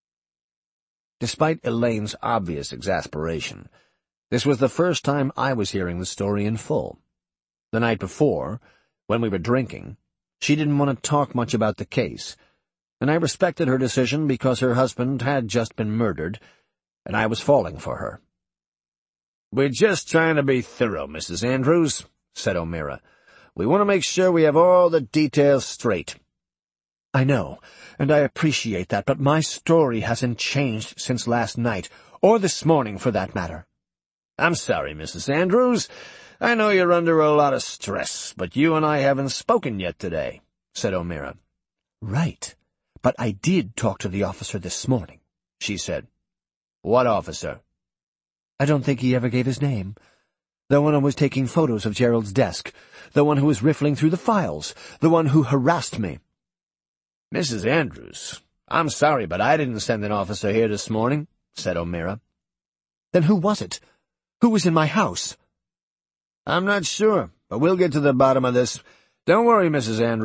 S3: Despite Elaine's obvious exasperation, this was the first time I was hearing the story in full. The night before, when we were drinking, she didn't want to talk much about the case, and I respected her decision because her husband had just been murdered, and I was falling for her. "We're just trying to be thorough, Missus Andrews," said O'Meara. "We want to make sure we have all the details straight." "I know, and I appreciate that, but my story hasn't changed since last night, or this morning, for that matter." "I'm sorry, Missus Andrews. I know you're under a lot of stress, but you and I haven't spoken yet today," said O'Meara. "Right, but I did talk to the officer this morning," she said. "What officer?" "I don't think he ever gave his name. The one who was taking photos of Gerald's desk, the one who was riffling through the files, the one who harassed me." "Missus Andrews, I'm sorry, but I didn't send an officer here this morning," said O'Meara. "Then who was it? Who was in my house?" "I'm not sure, but we'll get to the bottom of this. Don't worry, Missus Andrews.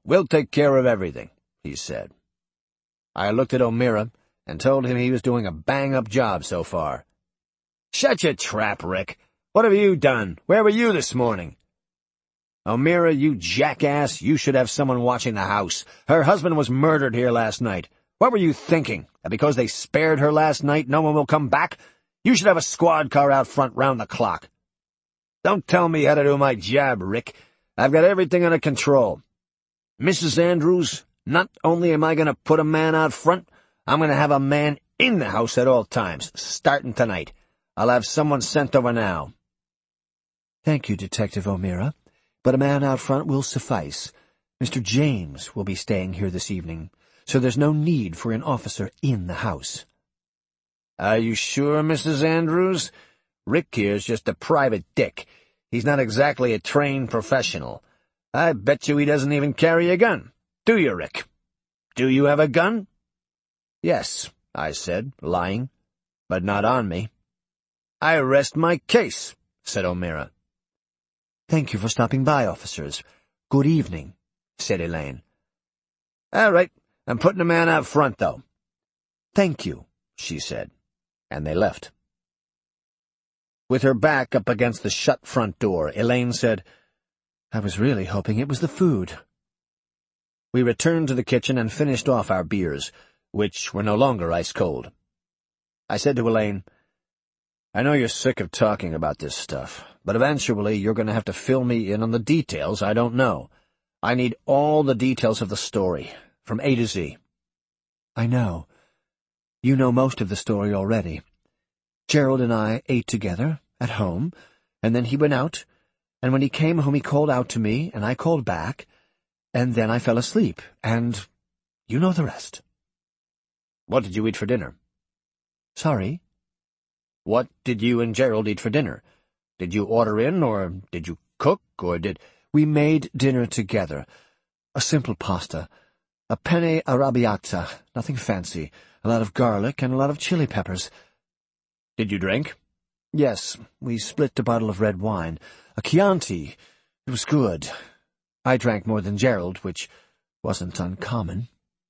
S2: We'll take care of everything," he said. I looked at O'Meara and told him he was doing a bang-up job so far. "Shut your trap, Rick. What have you done? Where were you this morning?" "O'Meara, you jackass, you should have someone watching the house. Her husband was murdered here last night. What were you thinking? That because they spared her last night, no one will come back? You should have a squad car out front round the clock." "Don't tell me how to do my job, Rick. I've got everything under control. Missus Andrews, not only am I going to put a man out front, I'm going to have a man in the house at all times, starting tonight. I'll have someone sent over now."
S3: "Thank you, Detective O'Meara, but a man out front will suffice. Mister James will be staying here this evening, so there's no need for an officer in the house."
S2: "Are you sure, Missus Andrews? Rick here's just a private dick. He's not exactly a trained professional. I bet you he doesn't even carry a gun. Do you, Rick? Do you have a gun?" "Yes," I said, lying, "but not on me." "I rest my case," said O'Meara.
S3: "Thank you for stopping by, officers. Good evening," said Elaine.
S2: "All right, I'm putting a man out front, though."
S3: "Thank you,"
S2: she said, and they left. With her back up against the shut front door, Elaine said,
S3: "I was really hoping it was the food."
S2: We returned to the kitchen and finished off our beers, which were no longer ice-cold. I said to Elaine, "I know you're sick of talking about this stuff, but eventually you're going to have to fill me in on the details I don't know. I need all the details of the story, from A to Z."
S3: "I know. You know most of the story already. Gerald and I ate together, at home, and then he went out, and when he came home he called out to me, and I called back, and then I fell asleep, and you know the rest."
S2: "What did you eat for dinner?"
S3: "Sorry?"
S2: "What did you and Gerald eat for dinner? Did you order in, or did you cook, or did—"
S3: "We made dinner together. A simple pasta. A penne arrabbiata, nothing fancy. A lot of garlic and a lot of chili peppers."
S2: "Did you drink?"
S3: "Yes, we split a bottle of red wine. A Chianti. It was good. I drank more than Gerald, which wasn't uncommon."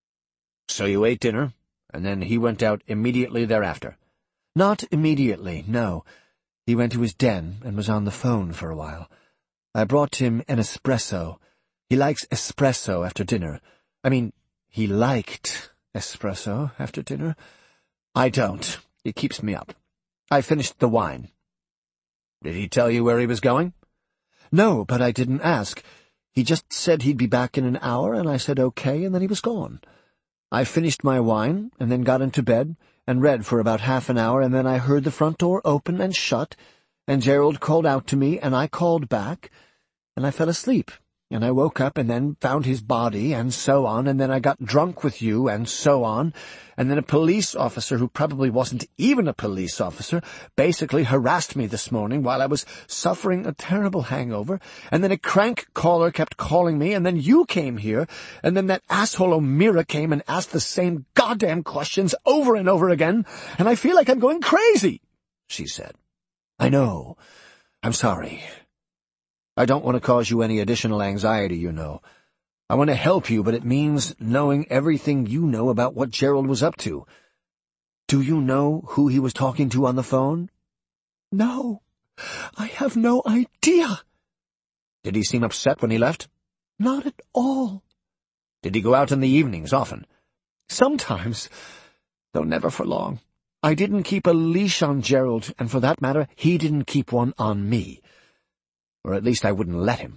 S2: "So you ate dinner, and then he went out immediately thereafter?"
S3: "Not immediately, no. He went to his den and was on the phone for a while. I brought him an espresso. He likes espresso after dinner. I mean, he liked espresso after dinner. I don't. It keeps me up. I finished the wine."
S2: "Did he tell you where he was going?"
S3: "No, but I didn't ask. He just said he'd be back in an hour, and I said okay, and then he was gone. I finished my wine, and then got into bed, and read for about half an hour, and then I heard the front door open and shut, and Gerald called out to me, and I called back, and I fell asleep, and I woke up and then found his body, and so on, and then I got drunk with you, and so on, and then a police officer who probably wasn't even a police officer basically harassed me this morning while I was suffering a terrible hangover, and then a crank caller kept calling me, and then you came here, and then that asshole O'Meara came and asked the same goddamn questions over and over again, and I feel like I'm going crazy," she said. "I know. I'm sorry. I don't want to cause you any additional anxiety, you know. I want to help you, but it means knowing everything you know about what Gerald was up to. Do you know who he was talking to on the phone?" "No. I have no idea."
S2: "Did he seem upset when he left?"
S3: "Not at all."
S2: "Did he go out in the evenings often?"
S3: "Sometimes, though never for long. I didn't keep a leash on Gerald, and for that matter, he didn't keep one on me. Or at least I wouldn't let him."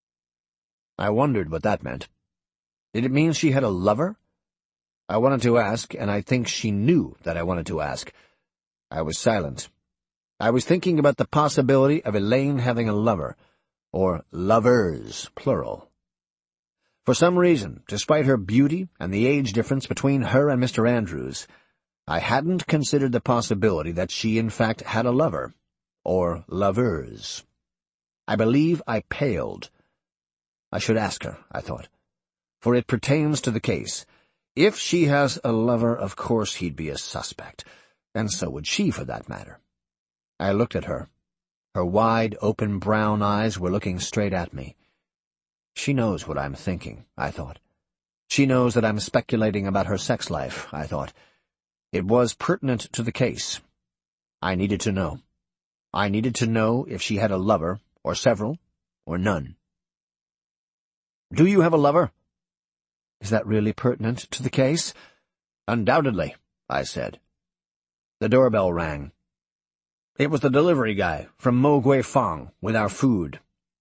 S2: I wondered what that meant. Did it mean she had a lover? I wanted to ask, and I think she knew that I wanted to ask. I was silent. I was thinking about the possibility of Elaine having a lover, or lovers, plural. For some reason, despite her beauty and the age difference between her and Mister Andrews, I hadn't considered the possibility that she in fact had a lover, or lovers. I believe I paled. I should ask her, I thought, for it pertains to the case. If she has a lover, of course he'd be a suspect, and so would she, for that matter. I looked at her. Her wide, open brown eyes were looking straight at me. She knows what I'm thinking, I thought. She knows that I'm speculating about her sex life, I thought. It was pertinent to the case. I needed to know. I needed to know if she had a lover, or several, or none. "Do you have a lover?" "Is that really pertinent to the case?" "Undoubtedly," I said. The doorbell rang. It was the delivery guy from Mo Gui Fong with our food.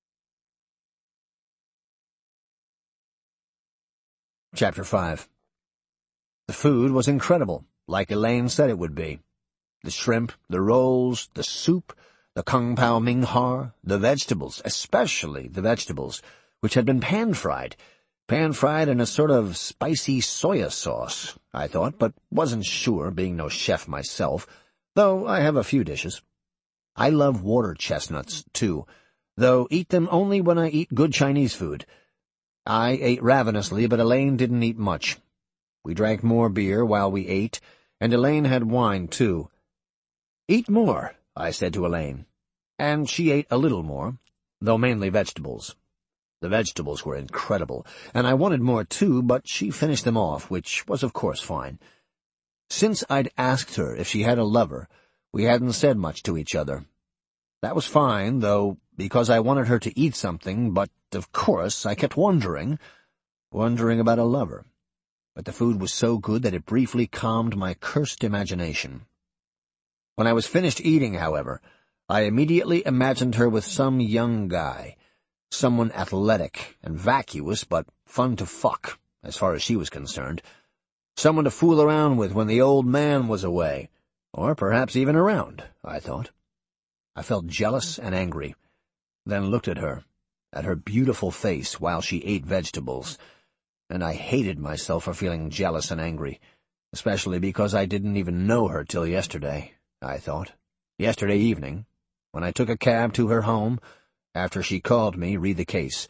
S2: Chapter five. The food was incredible, like Elaine said it would be. The shrimp, the rolls, the soup, the kung pao ming har, the vegetables, especially the vegetables, which had been pan-fried. Pan-fried in a sort of spicy soya sauce, I thought, but wasn't sure, being no chef myself, though I have a few dishes. I love water chestnuts, too, though eat them only when I eat good Chinese food. I ate ravenously, but Elaine didn't eat much. We drank more beer while we ate, and Elaine had wine, too. "Eat more," I said to Elaine, and she ate a little more, though mainly vegetables. The vegetables were incredible, and I wanted more, too, but she finished them off, which was of course fine. Since I'd asked her if she had a lover, we hadn't said much to each other. That was fine, though, because I wanted her to eat something, but, of course, I kept wondering, wondering about a lover. But the food was so good that it briefly calmed my cursed imagination. When I was finished eating, however, I immediately imagined her with some young guy, someone athletic and vacuous, but fun to fuck, as far as she was concerned, someone to fool around with when the old man was away, or perhaps even around, I thought. I felt jealous and angry, then looked at her, at her beautiful face while she ate vegetables, and I hated myself for feeling jealous and angry, especially because I didn't even know her till yesterday, I thought. Yesterday evening, when I took a cab to her home, after she called me read the case.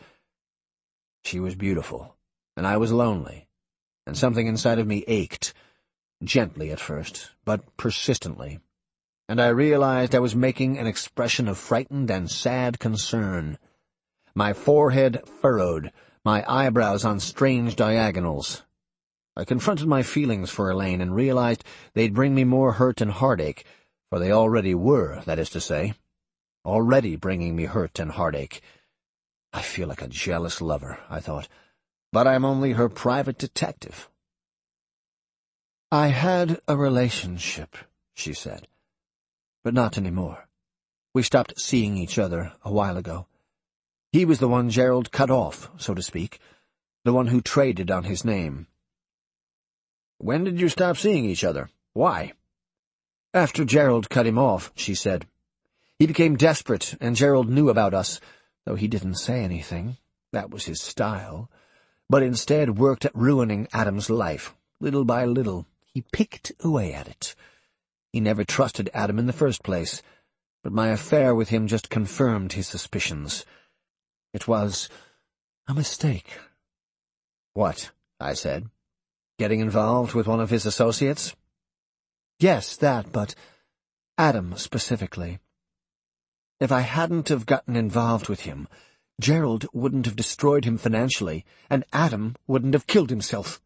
S2: She was beautiful, and I was lonely, and something inside of me ached, gently at first, but persistently, and I realized I was making an expression of frightened and sad concern. My forehead furrowed, my eyebrows on strange diagonals. I confronted my feelings for Elaine and realized they'd bring me more hurt and heartache, for they already were, that is to say, already bringing me hurt and heartache. I feel like a jealous lover, I thought, but I'm only her private detective. "I had a relationship," she said, "but not anymore. We stopped seeing each other a while ago. He was the one Gerald cut off, so to speak, the one who traded on his name." "When did you stop seeing each other? Why?" "After Gerald cut him off," she said. "He became desperate, and Gerald knew about us, though he didn't say anything. That was his style. But instead worked at ruining Adam's life, little by little. He picked away at it. He never trusted Adam in the first place, but my affair with him just confirmed his suspicions. It was a mistake." "What?" I said. "Getting involved with one of his associates?" "Yes, that, but Adam specifically. If I hadn't have gotten involved with him, Gerald wouldn't have destroyed him financially, and Adam wouldn't have killed himself."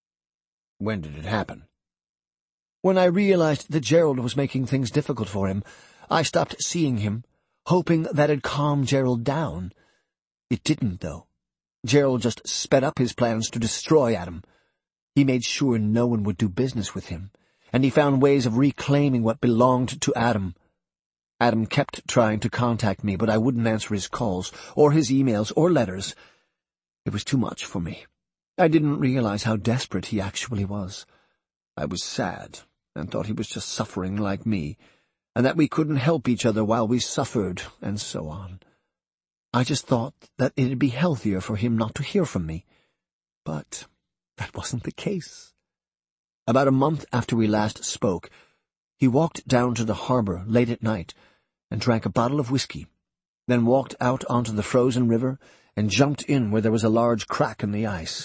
S2: "When did it happen?" "When I realized that Gerald was making things difficult for him, I stopped seeing him, hoping that'd calm Gerald down. It didn't, though. Gerald just sped up his plans to destroy Adam. He made sure no one would do business with him, and he found ways of reclaiming what belonged to Adam. Adam kept trying to contact me, but I wouldn't answer his calls, or his emails, or letters. It was too much for me. I didn't realize how desperate he actually was. I was sad, and thought he was just suffering like me, and that we couldn't help each other while we suffered, and so on. I just thought that it'd be healthier for him not to hear from me. But that wasn't the case. About a month after we last spoke, he walked down to the harbor late at night and drank a bottle of whiskey, then walked out onto the frozen river and jumped in where there was a large crack in the ice.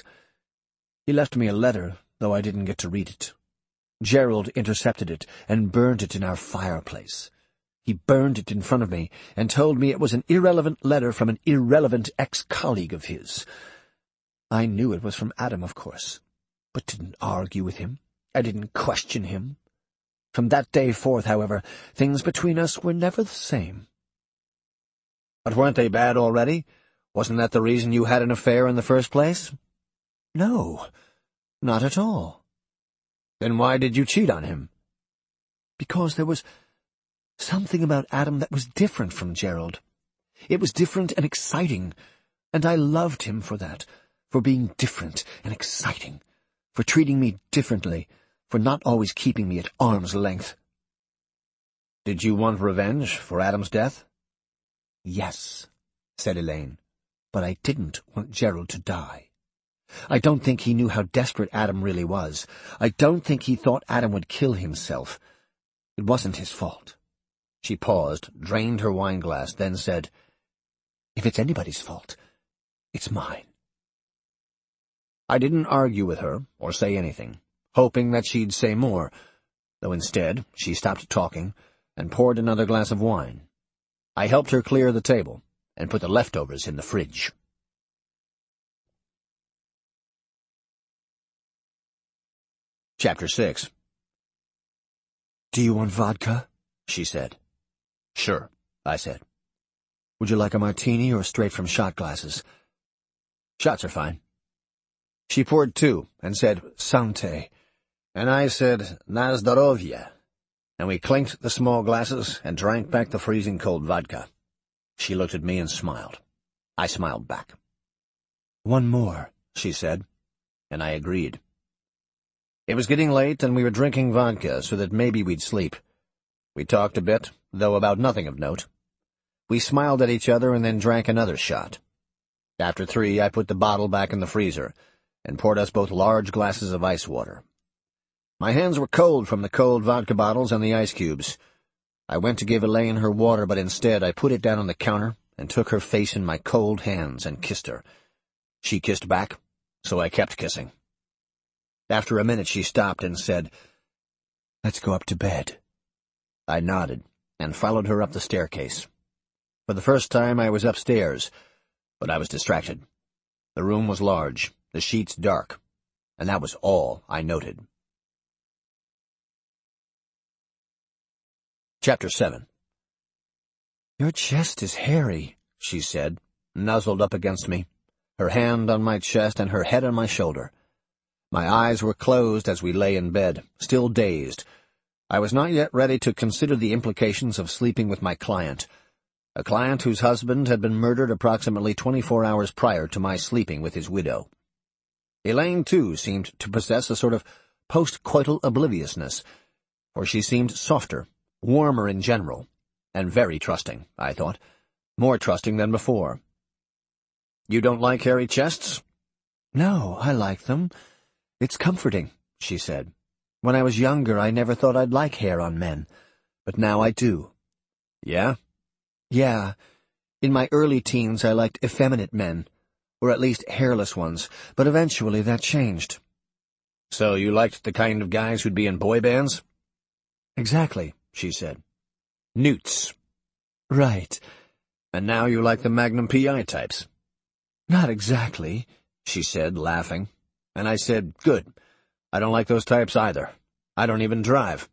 S2: He left me a letter, though I didn't get to read it. Gerald intercepted it and burned it in our fireplace. He burned it in front of me and told me it was an irrelevant letter from an irrelevant ex-colleague of his. I knew it was from Adam, of course, but didn't argue with him. I didn't question him. From that day forth, however, things between us were never the same. But weren't they bad already? Wasn't that the reason you had an affair in the first place? No, not at all. Then why did you cheat on him? Because there was something about Adam that was different from Gerald. It was different and exciting, and I loved him for that, for being different and exciting, for treating me differently, for not always keeping me at arm's length. Did you want revenge for Adam's death? Yes, said Elaine, but I didn't want Gerald to die. I don't think he knew how desperate Adam really was. I don't think he thought Adam would kill himself. It wasn't his fault. She paused, drained her wineglass, then said, If it's anybody's fault, it's mine. I didn't argue with her or say anything, hoping that she'd say more, though instead she stopped talking and poured another glass of wine. I helped her clear the table and put the leftovers in the fridge. Chapter six. Do you want vodka? She said. Sure, I said. Would you like a martini or straight from shot glasses? Shots are fine. She poured two and said, Sante, and I said, Na zdarovya, and we clinked the small glasses and drank back the freezing cold vodka. She looked at me and smiled. I smiled back. One more, she said, and I agreed. It was getting late and we were drinking vodka so that maybe we'd sleep. We talked a bit, though about nothing of note. We smiled at each other and then drank another shot. After three, I put the bottle back in the freezer and poured us both large glasses of ice water. My hands were cold from the cold vodka bottles and the ice cubes. I went to give Elaine her water, but instead I put it down on the counter and took her face in my cold hands and kissed her. She kissed back, so I kept kissing. After a minute she stopped and said, Let's go up to bed. I nodded and followed her up the staircase. For the first time I was upstairs, but I was distracted. The room was large, the sheets dark, and that was all I noted. Chapter seven. Your chest is hairy, she said, nuzzled up against me, her hand on my chest and her head on my shoulder. My eyes were closed as we lay in bed, still dazed. I was not yet ready to consider the implications of sleeping with my client, a client whose husband had been murdered approximately twenty-four hours prior to my sleeping with his widow. Elaine, too, seemed to possess a sort of post-coital obliviousness, for she seemed softer, warmer in general, and very trusting, I thought, more trusting than before. You don't like hairy chests? No, I like them. It's comforting, she said. When I was younger, I never thought I'd like hair on men, but now I do. Yeah? Yeah. In my early teens, I liked effeminate men, or at least hairless ones, but eventually that changed. So you liked the kind of guys who'd be in boy bands? Exactly, she said. Newts. Right. And now you like the Magnum P I types? Not exactly, she said, laughing. And I said, good. I don't like those types either. I don't even drive.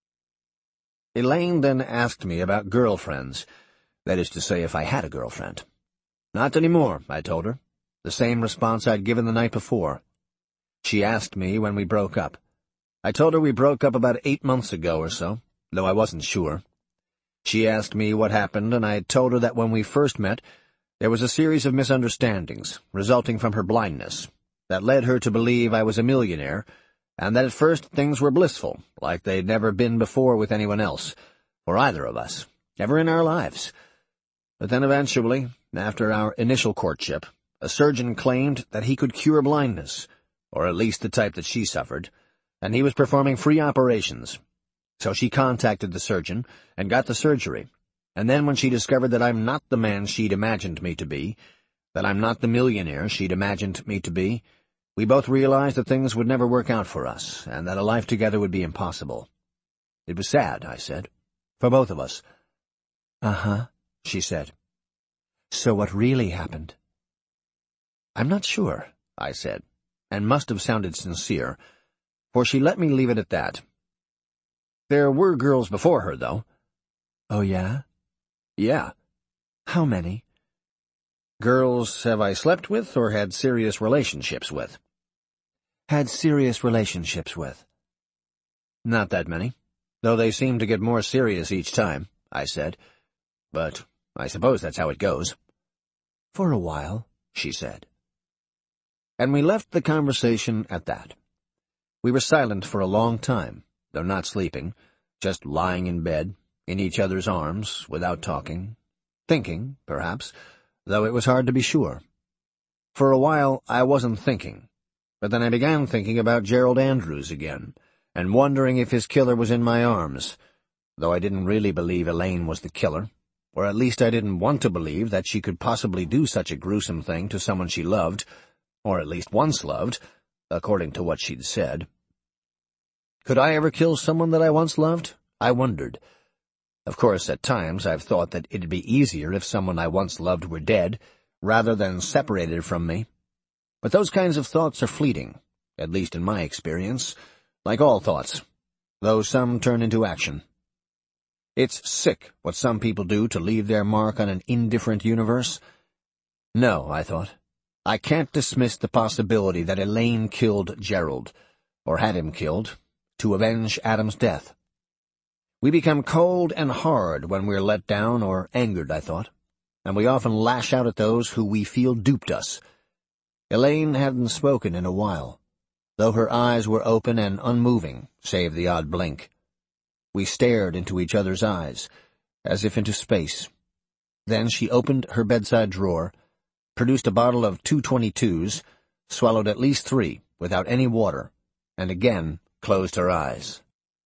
S2: Elaine then asked me about girlfriends, that is to say, if I had a girlfriend. Not anymore, I told her, the same response I'd given the night before. She asked me when we broke up. I told her we broke up about eight months ago or so, though I wasn't sure. She asked me what happened, and I told her that when we first met, there was a series of misunderstandings, resulting from her blindness, that led her to believe I was a millionaire, and that at first things were blissful, like they'd never been before with anyone else, or either of us, ever in our lives. But then eventually, after our initial courtship, a surgeon claimed that he could cure blindness, or at least the type that she suffered, and he was performing free operations. So she contacted the surgeon and got the surgery, and then when she discovered that I'm not the man she'd imagined me to be, that I'm not the millionaire she'd imagined me to be, we both realized that things would never work out for us, and that a life together would be impossible. It was sad, I said, for both of us, Uh-huh, she said. So what really happened? I'm not sure, I said, and must have sounded sincere, for she let me leave it at that. There were girls before her, though. Oh, yeah? Yeah. How many? Girls have I slept with or had serious relationships with? Had serious relationships with. Not that many, though they seem to get more serious each time, I said. But I suppose that's how it goes. For a while, she said. And we left the conversation at that. We were silent for a long time, though not sleeping, just lying in bed, in each other's arms, without talking, thinking, perhaps, though it was hard to be sure. For a while I wasn't thinking, but then I began thinking about Gerald Andrews again, and wondering if his killer was in my arms, though I didn't really believe Elaine was the killer, or at least I didn't want to believe that she could possibly do such a gruesome thing to someone she loved, or at least once loved, according to what she'd said. Could I ever kill someone that I once loved? I wondered. Of course, at times I've thought that it'd be easier if someone I once loved were dead, rather than separated from me. But those kinds of thoughts are fleeting, at least in my experience, like all thoughts, though some turn into action. It's sick what some people do to leave their mark on an indifferent universe. No, I thought. I can't dismiss the possibility that Elaine killed Gerald, or had him killed, to avenge Adam's death. We become cold and hard when we're let down or angered, I thought, and we often lash out at those who we feel duped us. Elaine hadn't spoken in a while, though her eyes were open and unmoving, save the odd blink. We stared into each other's eyes, as if into space. Then she opened her bedside drawer, produced a bottle of two twenty-twos, swallowed at least three without any water, and again closed her eyes.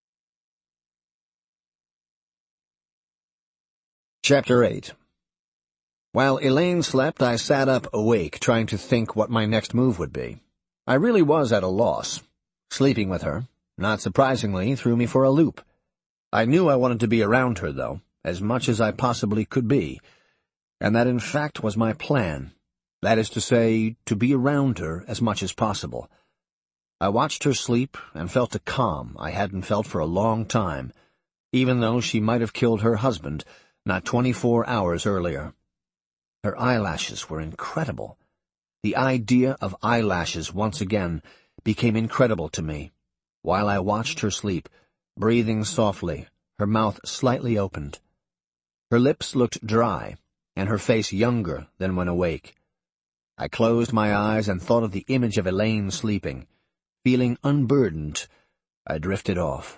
S2: Chapter eight. While Elaine slept, I sat up awake, trying to think what my next move would be. I really was at a loss. Sleeping with her, not surprisingly, threw me for a loop. I knew I wanted to be around her, though, as much as I possibly could be, and that in fact was my plan. That is to say, to be around her as much as possible. I watched her sleep and felt a calm I hadn't felt for a long time, even though she might have killed her husband not twenty-four hours earlier. Her eyelashes were incredible. The idea of eyelashes once again became incredible to me, while I watched her sleep, breathing softly, her mouth slightly opened. Her lips looked dry, and her face younger than when awake. I closed my eyes and thought of the image of Elaine sleeping. Feeling unburdened, I drifted off.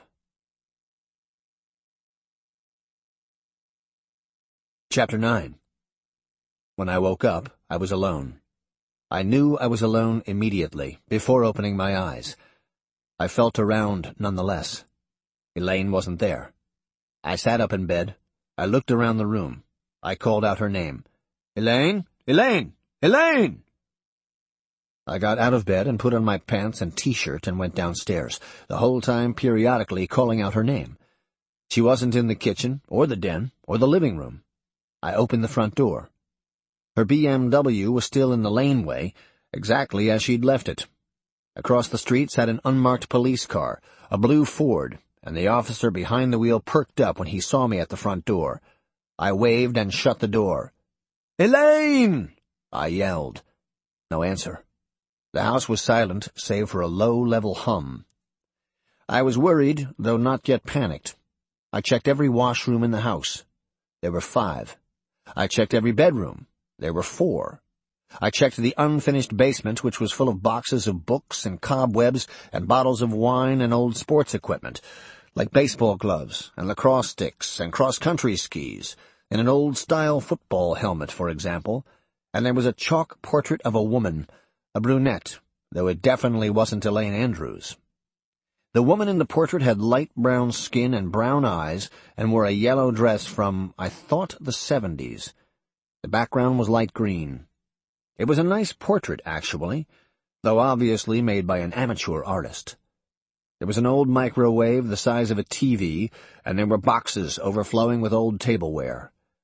S2: Chapter nine. When I woke up, I was alone. I knew I was alone immediately, before opening my eyes. I felt around nonetheless. Elaine wasn't there. I sat up in bed. I looked around the room. I called out her name. Elaine? Elaine! Elaine! I got out of bed and put on my pants and T-shirt and went downstairs, the whole time periodically calling out her name. She wasn't in the kitchen, or the den, or the living room. I opened the front door. Her B M W was still in the laneway, exactly as she'd left it. Across the street sat an unmarked police car, a blue Ford, and the officer behind the wheel perked up when he saw me at the front door. I waved and shut the door. "Elaine!" I yelled. No answer. The house was silent, save for a low-level hum. I was worried, though not yet panicked. I checked every washroom in the house. There were five. I checked every bedroom. There were four. I checked the unfinished basement, which was full of boxes of books and cobwebs and bottles of wine and old sports equipment, like baseball gloves and lacrosse sticks and cross-country skis, and an old-style football helmet, for example, and there was a chalk portrait of a woman, a brunette, though it definitely wasn't Elaine Andrews. The woman in the portrait had light brown skin and brown eyes and wore a yellow dress from, I thought, the seventies. The background was light green. It was a nice portrait, actually, though obviously made by an amateur artist. There was an old microwave the size of a T V, and there were boxes overflowing with old tableware.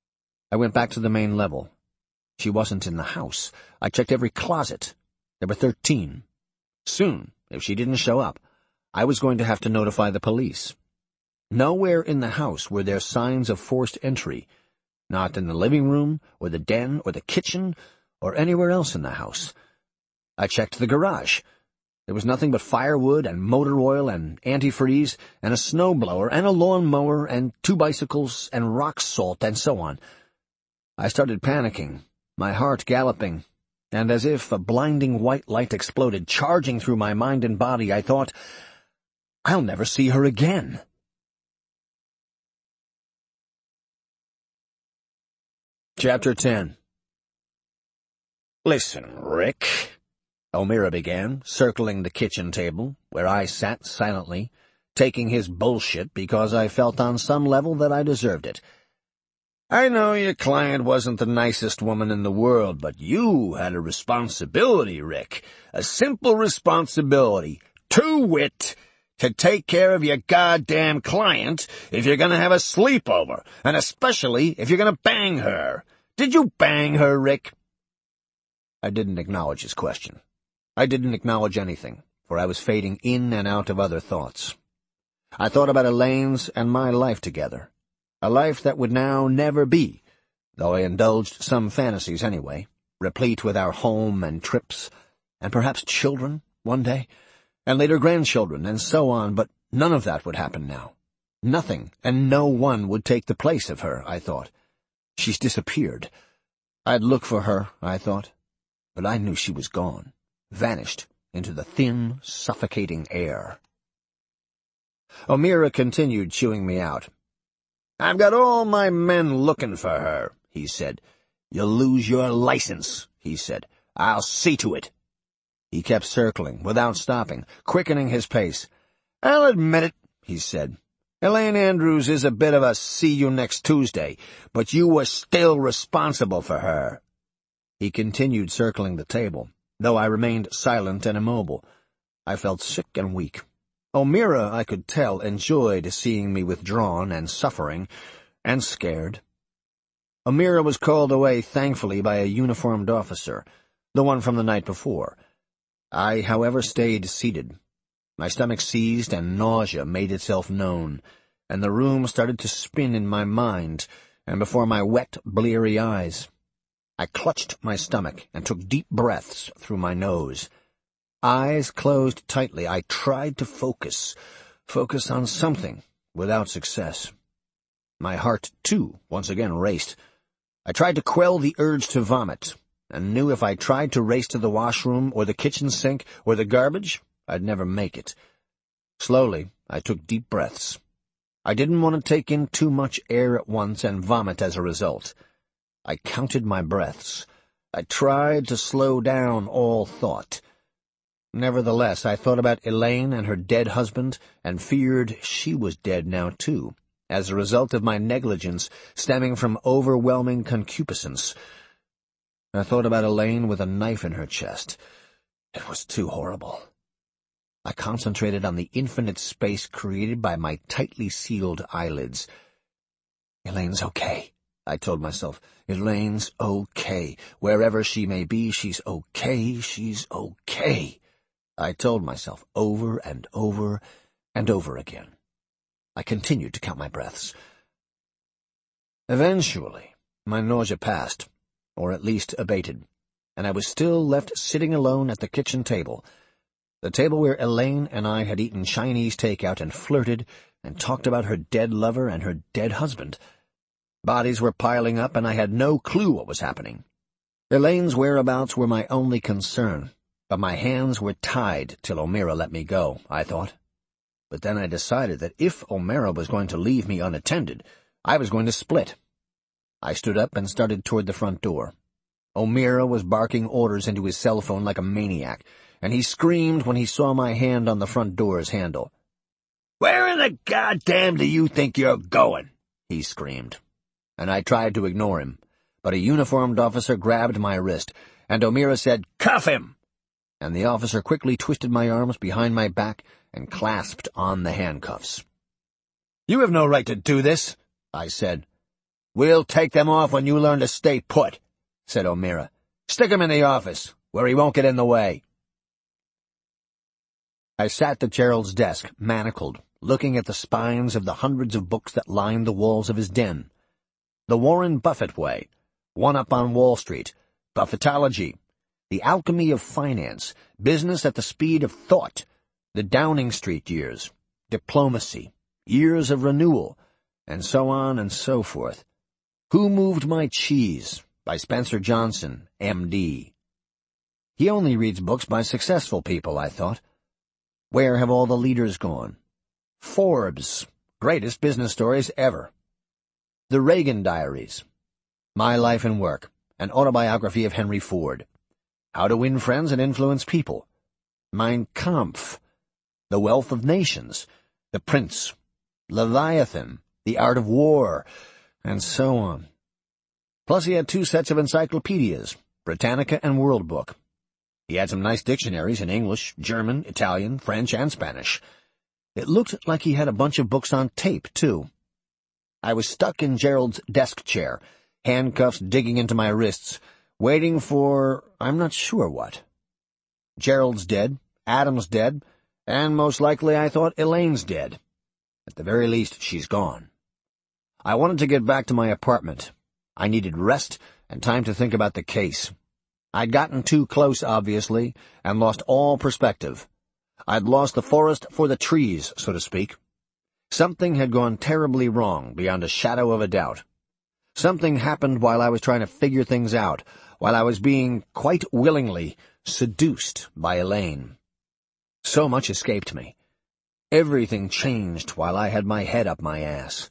S2: I went back to the main level. She wasn't in the house. I checked every closet. There were thirteen. Soon, if she didn't show up, I was going to have to notify the police. Nowhere in the house were there signs of forced entry. Not in the living room, or the den, or the kitchen, or anywhere else in the house. I checked the garage. There was nothing but firewood and motor oil and antifreeze and a snowblower and a lawnmower and two bicycles and rock salt and so on. I started panicking, my heart galloping, and as if a blinding white light exploded, charging through my mind and body, I thought, I'll never see her again. Chapter ten. Listen, Rick, O'Meara began, circling the kitchen table, where I sat silently, taking his bullshit because I felt on some level that I deserved it. I know your client wasn't the nicest woman in the world, but you had a responsibility, Rick. A simple responsibility. To wit, to take care of your goddamn client if you're gonna have a sleepover, and especially if you're gonna bang her. Did you bang her, Rick? I didn't acknowledge his question. I didn't acknowledge anything, for I was fading in and out of other thoughts. I thought about Elaine's and my life together. A life that would now never be, though I indulged some fantasies anyway, replete with our home and trips, and perhaps children one day, and later grandchildren, and so on, but none of that would happen now. Nothing and no one would take the place of her, I thought. She's disappeared. I'd look for her, I thought, but I knew she was gone, vanished into the thin, suffocating air. O'Meara continued chewing me out. I've got all my men looking for her, he said. You'll lose your license, he said. I'll see to it. He kept circling, without stopping, quickening his pace. I'll admit it, he said. Elaine Andrews is a bit of a see-you-next-Tuesday, but you were still responsible for her. He continued circling the table, though I remained silent and immobile. I felt sick and weak. O'Meara, I could tell, enjoyed seeing me withdrawn and suffering, and scared. O'Meara was called away, thankfully, by a uniformed officer, the one from the night before. I, however, stayed seated. My stomach seized and nausea made itself known, and the room started to spin in my mind and before my wet, bleary eyes. I clutched my stomach and took deep breaths through my nose. Eyes closed tightly, I tried to focus, focus on something, without success. My heart, too, once again raced. I tried to quell the urge to vomit, and knew if I tried to race to the washroom or the kitchen sink or the garbage, I'd never make it. Slowly, I took deep breaths. I didn't want to take in too much air at once and vomit as a result. I counted my breaths. I tried to slow down all thought. Nevertheless, I thought about Elaine and her dead husband, and feared she was dead now, too, as a result of my negligence stemming from overwhelming concupiscence. I thought about Elaine with a knife in her chest. It was too horrible. I concentrated on the infinite space created by my tightly sealed eyelids. Elaine's okay, I told myself. Elaine's okay. Wherever she may be, she's okay, she's okay. I told myself over and over and over again. I continued to count my breaths. Eventually, my nausea passed, or at least abated, and I was still left sitting alone at the kitchen table, the table where Elaine and I had eaten Chinese takeout and flirted and talked about her dead lover and her dead husband. Bodies were piling up, and I had no clue what was happening. Elaine's whereabouts were my only concern, but my hands were tied till O'Meara let me go, I thought. But then I decided that if O'Meara was going to leave me unattended, I was going to split. I stood up and started toward the front door. O'Meara was barking orders into his cell phone like a maniac, and he screamed when he saw my hand on the front door's handle. "Where in the goddamn do you think you're going?" he screamed. And I tried to ignore him, but a uniformed officer grabbed my wrist, and O'Meara said, "Cuff him!" And the officer quickly twisted my arms behind my back and clasped on the handcuffs. "You have no right to do this," I said. "We'll take them off when you learn to stay put," said O'Meara. "Stick him in the office, where he won't get in the way." I sat at Gerald's desk, manacled, looking at the spines of the hundreds of books that lined the walls of his den. The Warren Buffett Way, One Up on Wall Street, Buffettology, The Alchemy of Finance, Business at the Speed of Thought, The Downing Street Years, Diplomacy, Years of Renewal, and so on and so forth. Who Moved My Cheese, by Spencer Johnson, M D He only reads books by successful people, I thought. Where have all the leaders gone? Forbes, greatest business stories ever. The Reagan Diaries, My Life and Work, an autobiography of Henry Ford. How to Win Friends and Influence People. Mein Kampf, The Wealth of Nations, The Prince, Leviathan, The Art of War, and so on. Plus he had two sets of encyclopedias, Britannica and World Book. He had some nice dictionaries in English, German, Italian, French, and Spanish. It looked like he had a bunch of books on tape, too. I was stuck in Gerald's desk chair, handcuffs digging into my wrists, waiting for I'm not sure what. Gerald's dead, Adam's dead, and most likely I thought Elaine's dead. At the very least, she's gone. I wanted to get back to my apartment. I needed rest and time to think about the case. I'd gotten too close, obviously, and lost all perspective. I'd lost the forest for the trees, so to speak. Something had gone terribly wrong, beyond a shadow of a doubt. Something happened while I was trying to figure things out, while I was being, quite willingly, seduced by Elaine. So much escaped me. Everything changed while I had my head up my ass.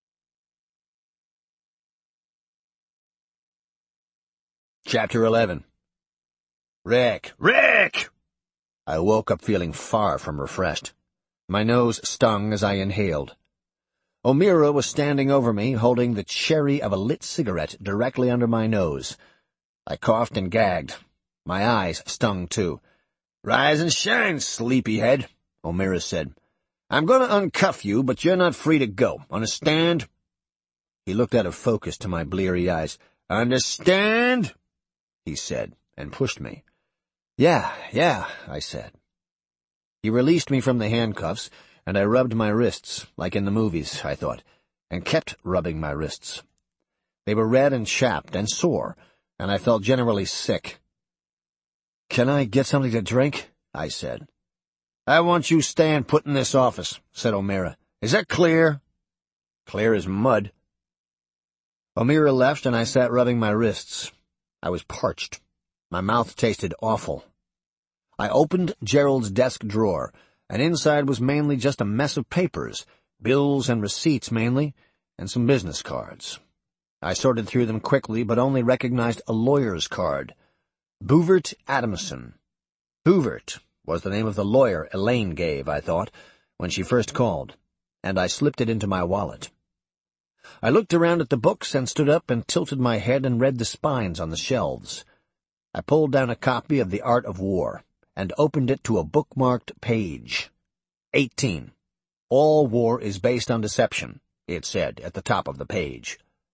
S2: Chapter eleven. Rick! Rick! I woke up feeling far from refreshed. My nose stung as I inhaled. O'Meara was standing over me, holding the cherry of a lit cigarette directly under my nose. I coughed and gagged. My eyes stung, too. "Rise and shine, sleepyhead," O'Meara said. "I'm going to uncuff you, but you're not free to go. Understand?" He looked out of focus to my bleary eyes. "Understand?" he said, and pushed me. "Yeah, yeah," I said. He released me from the handcuffs, and I rubbed my wrists, like in the movies, I thought, and kept rubbing my wrists. They were red and chapped and sore, and I felt generally sick. "Can I get something to drink?" I said. "I want you staying put in this office," said O'Meara. "Is that clear?" "Clear as mud." O'Meara left, and I sat rubbing my wrists. I was parched. My mouth tasted awful. I opened Gerald's desk drawer, and inside was mainly just a mess of papers, bills and receipts mainly, and some business cards. I sorted through them quickly, but only recognized a lawyer's card. Bouvert Adamson. Bouvert was the name of the lawyer Elaine gave, I thought, when she first called, and I slipped it into my wallet. I looked around at the books and stood up and tilted my head and read the spines on the shelves. I pulled down a copy of The Art of War and opened it to a bookmarked page. Eighteen. All war is based on deception, it said at the top of the page.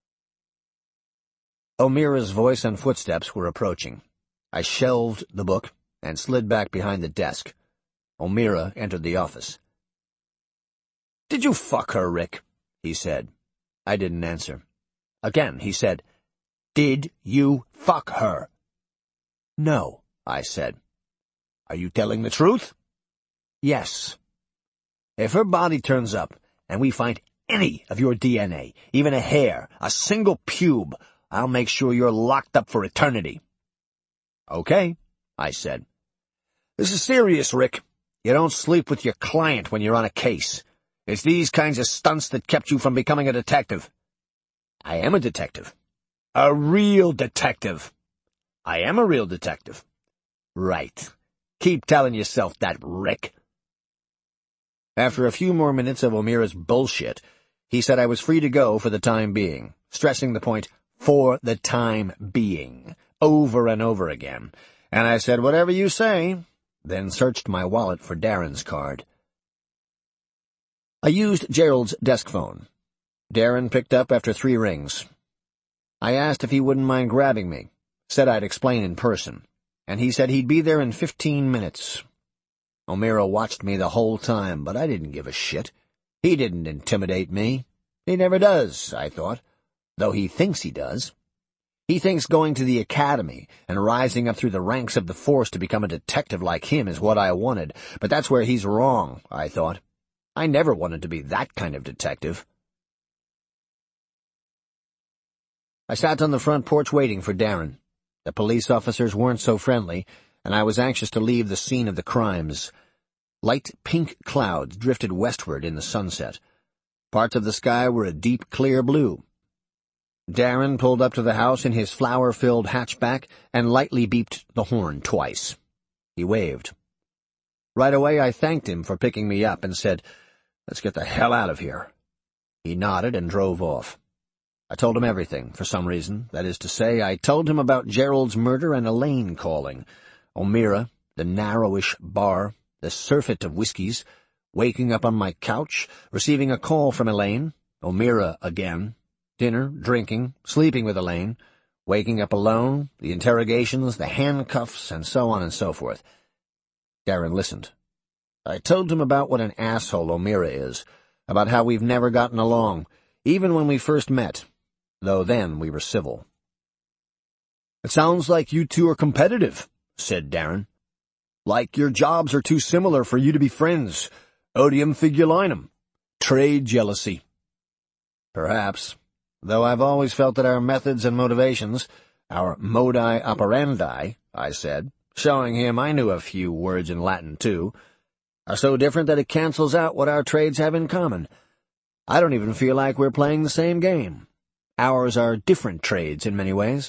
S2: O'Meara's voice and footsteps were approaching. I shelved the book and slid back behind the desk. O'Meara entered the office. "Did you fuck her, Rick?" he said. I didn't answer. Again he said, "Did you fuck her?" "No," I said. "Are you telling the truth?" "Yes." "If her body turns up, and we find any of your D N A, even a hair, a single pube, I'll make sure you're locked up for eternity." "Okay," I said. "This is serious, Rick. You don't sleep with your client when you're on a case. It's these kinds of stunts that kept you from becoming a detective." "I am a detective." "A real detective." "I am a real detective." "Right. Keep telling yourself that, Rick." After a few more minutes of O'Meara's bullshit, he said I was free to go for the time being, stressing the point, "for the time being," over and over again, and I said, "Whatever you say," then searched my wallet for Darren's card. I used Gerald's desk phone. Darren picked up after three rings. I asked if he wouldn't mind grabbing me, said I'd explain in person, and he said he'd be there in fifteen minutes. O'Meara watched me the whole time, but I didn't give a shit. He didn't intimidate me. He never does, I thought, though he thinks he does. He thinks going to the academy and rising up through the ranks of the force to become a detective like him is what I wanted, but that's where he's wrong, I thought. I never wanted to be that kind of detective. I sat on the front porch waiting for Darren. The police officers weren't so friendly, and I was anxious to leave the scene of the crimes. Light pink clouds drifted westward in the sunset. Parts of the sky were a deep, clear blue. Darren pulled up to the house in his flower-filled hatchback and lightly beeped the horn twice. He waved. Right away I thanked him for picking me up and said, "Let's get the hell out of here." He nodded and drove off. I told him everything, for some reason. That is to say, I told him about Gerald's murder and Elaine calling, O'Meara, the narrowish bar, the surfeit of whiskies, waking up on my couch, receiving a call from Elaine, O'Meara again, dinner, drinking, sleeping with Elaine, waking up alone, the interrogations, the handcuffs, and so on and so forth. Darren listened. I told him about what an asshole O'Meara is, about how we've never gotten along, even when we first met, though then we were civil. "It sounds like you two are competitive," said Darren. "Like your jobs are too similar for you to be friends. Odium figulinum. Trade jealousy." Perhaps, though I've always felt that our methods and motivations, our modi operandi, I said, showing him I knew a few words in Latin too, are so different that it cancels out what our trades have in common. I don't even feel like we're playing the same game. Ours are different trades in many ways.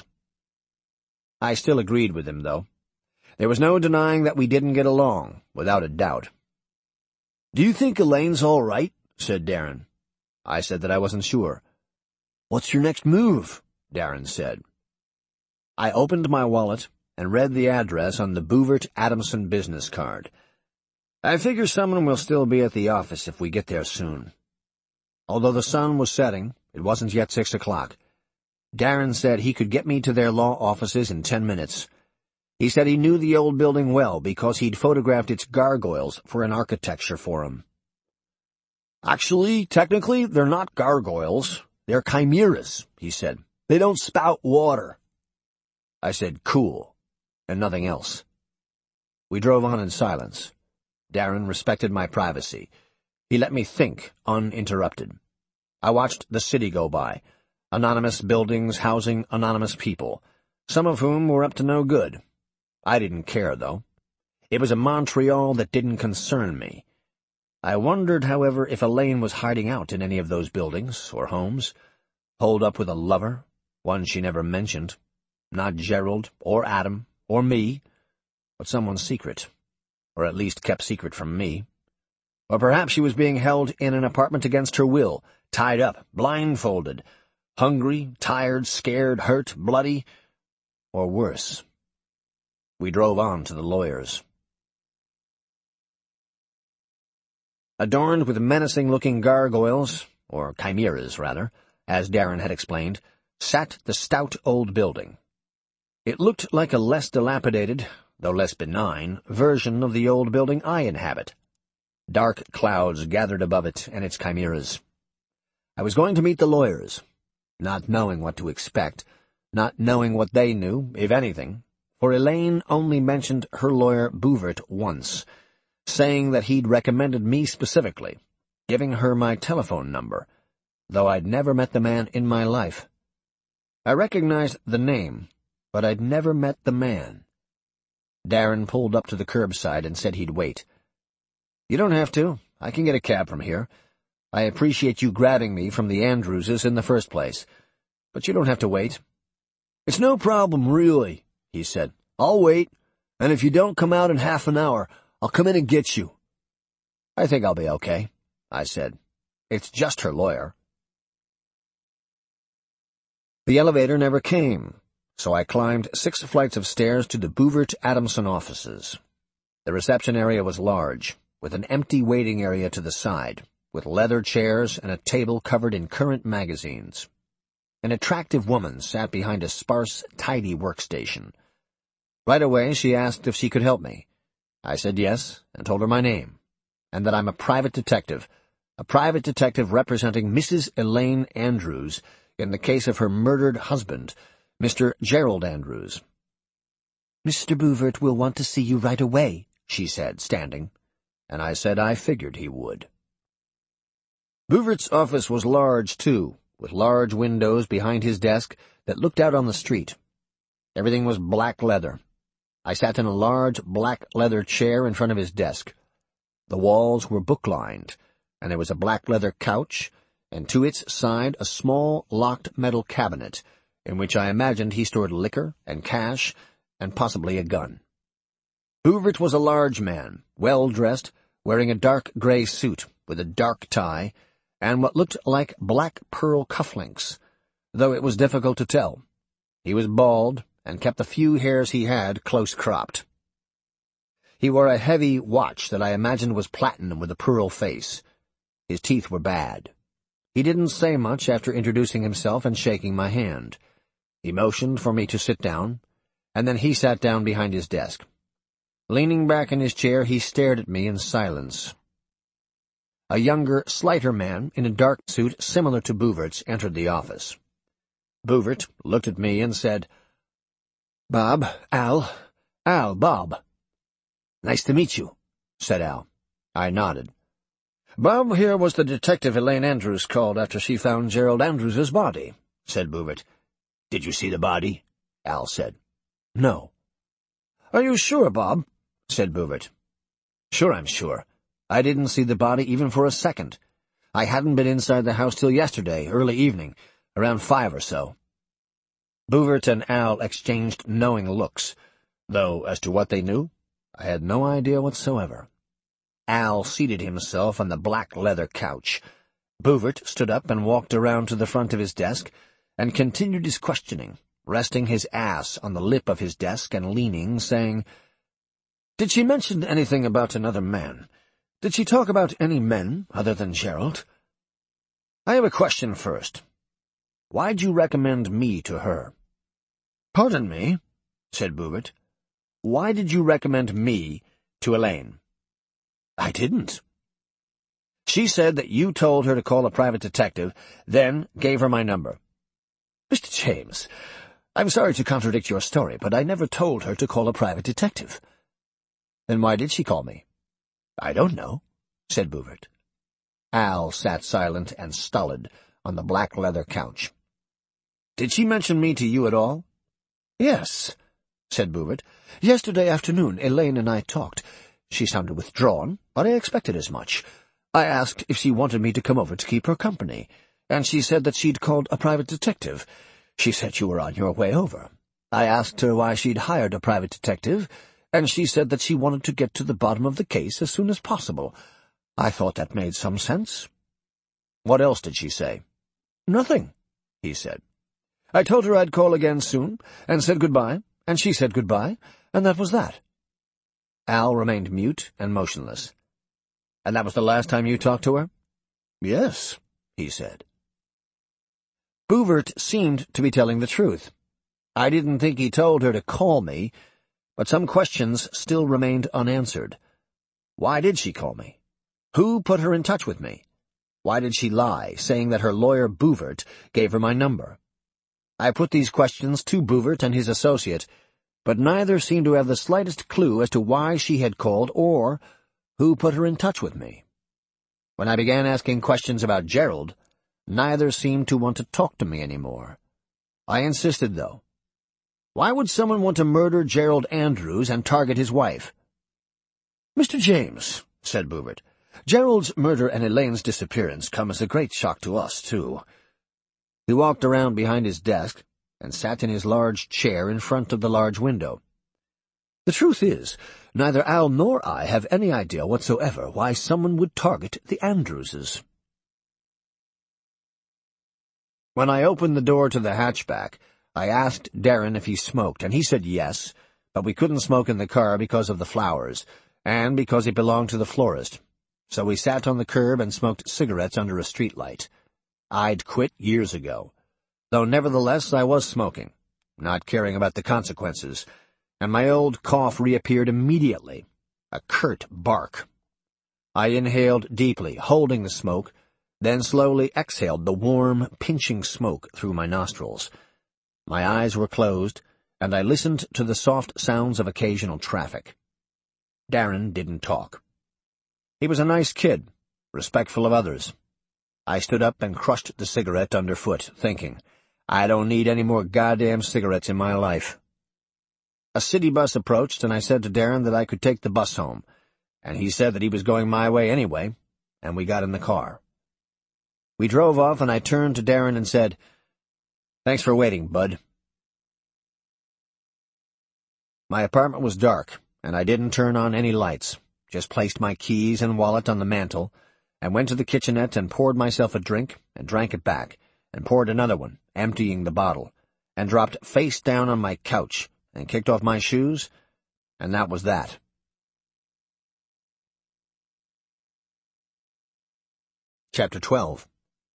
S2: I still agreed with him, though. There was no denying that we didn't get along, without a doubt. "Do you think Elaine's all right?" said Darren. I said that I wasn't sure. "What's your next move?" Darren said. I opened my wallet and read the address on the Bouvert Adamson business card. I figure someone will still be at the office if we get there soon. Although the sun was setting, it wasn't yet six o'clock. Darren said he could get me to their law offices in ten minutes. He said he knew the old building well because he'd photographed its gargoyles for an architecture forum. "Actually, technically, they're not gargoyles. They're chimeras," he said. "They don't spout water." I said, "Cool," and nothing else. We drove on in silence. Darren respected my privacy. He let me think, uninterrupted. I watched the city go by, anonymous buildings housing anonymous people, some of whom were up to no good. I didn't care, though. It was a Montreal that didn't concern me. I wondered, however, if Elaine was hiding out in any of those buildings or homes, holed up with a lover, one she never mentioned, not Gerald or Adam or me, but someone secret, or at least kept secret from me. Or perhaps she was being held in an apartment against her will, tied up, blindfolded, hungry, tired, scared, hurt, bloody, or worse. We drove on to the lawyers. Adorned with menacing-looking gargoyles, or chimeras, rather, as Darren had explained, sat the stout old building. It looked like a less dilapidated, though less benign, version of the old building I inhabit. Dark clouds gathered above it and its chimeras. I was going to meet the lawyers, not knowing what to expect, not knowing what they knew, if anything, for Elaine only mentioned her lawyer Bouvert once, saying that he'd recommended me specifically, giving her my telephone number, though I'd never met the man in my life. I recognized the name, but I'd never met the man. Darren pulled up to the curbside and said he'd wait. "You don't have to. I can get a cab from here. I appreciate you grabbing me from the Andrewses in the first place, but you don't have to wait." "It's no problem, really," he said. "I'll wait, and if you don't come out in half an hour, I'll come in and get you." "I think I'll be okay," I said. "It's just her lawyer." The elevator never came, so I climbed six flights of stairs to the Bouvert Adamson offices. The reception area was large, with an empty waiting area to the side, with leather chairs and a table covered in current magazines. An attractive woman sat behind a sparse, tidy workstation. Right away, she asked if she could help me. I said yes, and told her my name, and that I'm a private detective, a private detective representing Missus Elaine Andrews in the case of her murdered husband, Mister Gerald Andrews. "Mister Bouvert will want to see you right away," she said, standing, and I said I figured he would. Bouvert's office was large, too, with large windows behind his desk that looked out on the street. Everything was black leather. I sat in a large black leather chair in front of his desk. The walls were book-lined, and there was a black leather couch, and to its side a small locked metal cabinet, in which I imagined he stored liquor and cash and possibly a gun. Bouvert was a large man, well-dressed, wearing a dark gray suit with a dark tie and what looked like black pearl cufflinks, though it was difficult to tell. He was bald and kept the few hairs he had close-cropped. He wore a heavy watch that I imagined was platinum with a pearl face. His teeth were bad. He didn't say much after introducing himself and shaking my hand. He motioned for me to sit down, and then he sat down behind his desk. Leaning back in his chair, he stared at me in silence. A younger, slighter man in a dark suit similar to Bouvert's entered the office. Bouvert looked at me and said, "Bob, Al, Al, Bob." "Nice to meet you," said Al. I nodded. "Bob here was the detective Elaine Andrews called after she found Gerald Andrews's body," said Bouvert. "Did you see the body?" Al said. "No." "Are you sure, Bob?" said Bouvert. "Sure, I'm sure. I didn't see the body even for a second. I hadn't been inside the house till yesterday, early evening, around five or so." Bouvert and Al exchanged knowing looks, though as to what they knew, I had no idea whatsoever. Al seated himself on the black leather couch. Bouvert stood up and walked around to the front of his desk and continued his questioning, resting his ass on the lip of his desk and leaning, saying, "Did she mention anything about another man? Did she talk about any men other than Gerald? I have a question first. Why'd you recommend me to her?" "Pardon me," said Bouvert. "Why did you recommend me to Elaine?" "I didn't." "She said that you told her to call a private detective, then gave her my number." "Mister James, I'm sorry to contradict your story, but I never told her to call a private detective." "Then why did she call me?" "I don't know," said Bouvert. Al sat silent and stolid on the black leather couch. "Did she mention me to you at all?" "Yes," said Bouvert. "Yesterday afternoon Elaine and I talked. She sounded withdrawn, but I expected as much. I asked if she wanted me to come over to keep her company, and she said that she'd called a private detective. She said you were on your way over. I asked her why she'd hired a private detective, and she said that she wanted to get to the bottom of the case as soon as possible. I thought that made some sense." "What else did she say?" "Nothing," he said. "I told her I'd call again soon, and said goodbye, and she said goodbye, and that was that." Al remained mute and motionless. "And that was the last time you talked to her?" "Yes," he said. Bouvert seemed to be telling the truth. I didn't think he told her to call me, but some questions still remained unanswered. Why did she call me? Who put her in touch with me? Why did she lie, saying that her lawyer Bouvert gave her my number? I put these questions to Bouvert and his associate, but neither seemed to have the slightest clue as to why she had called or who put her in touch with me. When I began asking questions about Gerald, neither seemed to want to talk to me any more. I insisted, though. Why would someone want to murder Gerald Andrews and target his wife? "Mister James," said Bouvert, "Gerald's murder and Elaine's disappearance come as a great shock to us, too." He walked around behind his desk and sat in his large chair in front of the large window. "The truth is, neither Al nor I have any idea whatsoever why someone would target the Andrewses." When I opened the door to the hatchback, I asked Darren if he smoked, and he said yes, but we couldn't smoke in the car because of the flowers, and because it belonged to the florist. So we sat on the curb and smoked cigarettes under a streetlight. I'd quit years ago. though nevertheless I was smoking, not caring about the consequences, and my old cough reappeared immediately, a curt bark. I inhaled deeply, holding the smoke, then slowly exhaled the warm, pinching smoke through my nostrils. My eyes were closed, and I listened to the soft sounds of occasional traffic. Darren didn't talk. He was a nice kid, respectful of others. I stood up and crushed the cigarette underfoot, thinking, I don't need any more goddamn cigarettes in my life. A city bus approached, and I said to Darren that I could take the bus home, and he said that he was going my way anyway, and we got in the car. We drove off, and I turned to Darren and said, Thanks for waiting, bud. My apartment was dark, and I didn't turn on any lights, just placed my keys and wallet on the mantel, and went to the kitchenette and poured myself a drink, and drank it back, and poured another one, emptying the bottle, and dropped face down on my couch, and kicked off my shoes, and that was that. Chapter twelve.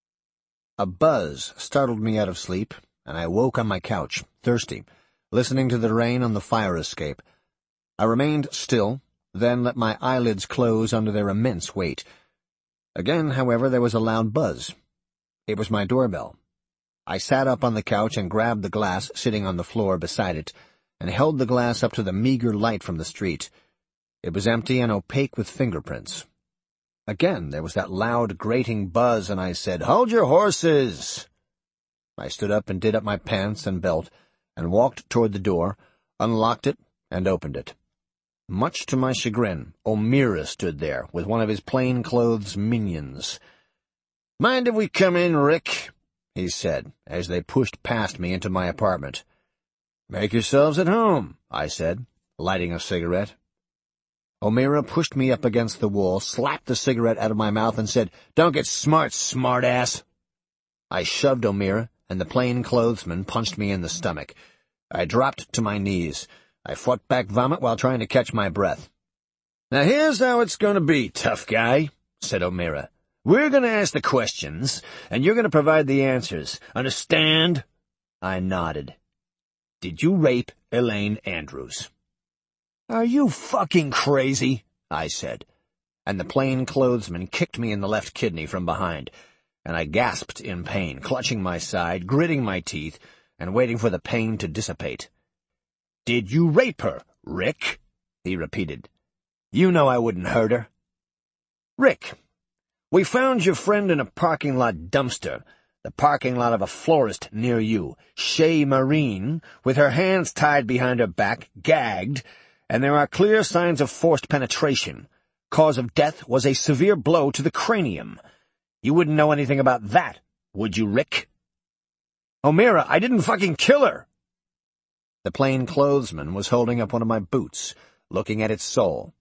S2: A buzz startled me out of sleep, and I woke on my couch, thirsty, listening to the rain on the fire escape. I remained still, then let my eyelids close under their immense weight. Again, however, there was a loud buzz. It was my doorbell. I sat up on the couch and grabbed the glass sitting on the floor beside it, and held the glass up to the meager light from the street. It was empty and opaque with fingerprints. Again, there was that loud, grating buzz, and I said, "Hold your horses!" I stood up and did up my pants and belt, and walked toward the door, unlocked it, and opened it. Much to my chagrin, O'Meara stood there, with one of his plain-clothes minions. "Mind if we come in, Rick?" he said, as they pushed past me into my apartment. "Make yourselves at home," I said, lighting a cigarette. O'Meara pushed me up against the wall, slapped the cigarette out of my mouth, and said, "Don't get smart, smart-ass." I shoved O'Meara, and the plain-clothesman punched me in the stomach. I dropped to my knees. I fought back vomit while trying to catch my breath. "Now here's how it's going to be, tough guy," said O'Meara. "We're going to ask the questions, and you're going to provide the answers. Understand?" I nodded. "Did you rape Elaine Andrews?" "Are you fucking crazy?" I said, and the plain-clothesman kicked me in the left kidney from behind, and I gasped in pain, clutching my side, gritting my teeth, and waiting for the pain to dissipate. "Did you rape her, Rick?" he repeated. "You know I wouldn't hurt her." "Rick, we found your friend in a parking lot dumpster, the parking lot of a florist near you, Shay Marine, with her hands tied behind her back, gagged, and there are clear signs of forced penetration. Cause of death was a severe blow to the cranium. You wouldn't know anything about that, would you, Rick?" "O'Meara, I didn't fucking kill her!" The plain-clothesman was holding up one of my boots, looking at its sole.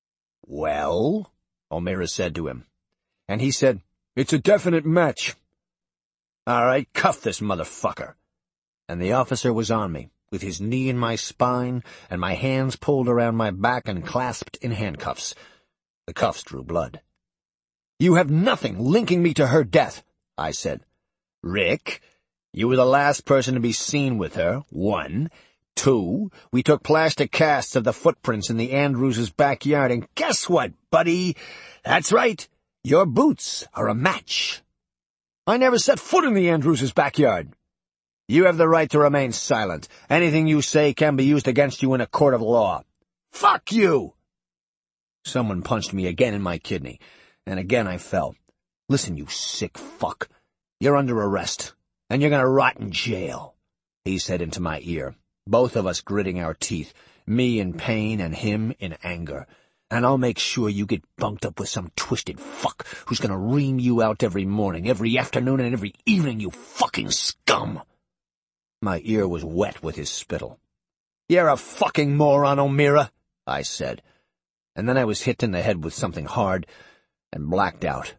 S2: "Well?" O'Meara said to him. And he said, "It's a definite match." "All right, cuff this motherfucker." And the officer was on me, with his knee in my spine, and my hands pulled around my back and clasped in handcuffs. The cuffs drew blood. "You have nothing linking me to her death," I said. "Rick, you were the last person to be seen with her, one. Two, we took plastic casts of the footprints in the Andrews' backyard, and guess what, buddy? That's right, your boots are a match." "I never set foot in the Andrews' backyard." "You have the right to remain silent. Anything you say can be used against you in a court of law." "Fuck you!" Someone punched me again in my kidney, and again I fell. "Listen, you sick fuck. You're under arrest, and you're gonna rot in jail," he said into my ear, both of us gritting our teeth, me in pain and him in anger. "And I'll make sure you get bunked up with some twisted fuck who's gonna ream you out every morning, every afternoon, and every evening, you fucking scum." My ear was wet with his spittle. "You're a fucking moron, O'Meara," I said, and then I was hit in the head with something hard and blacked out.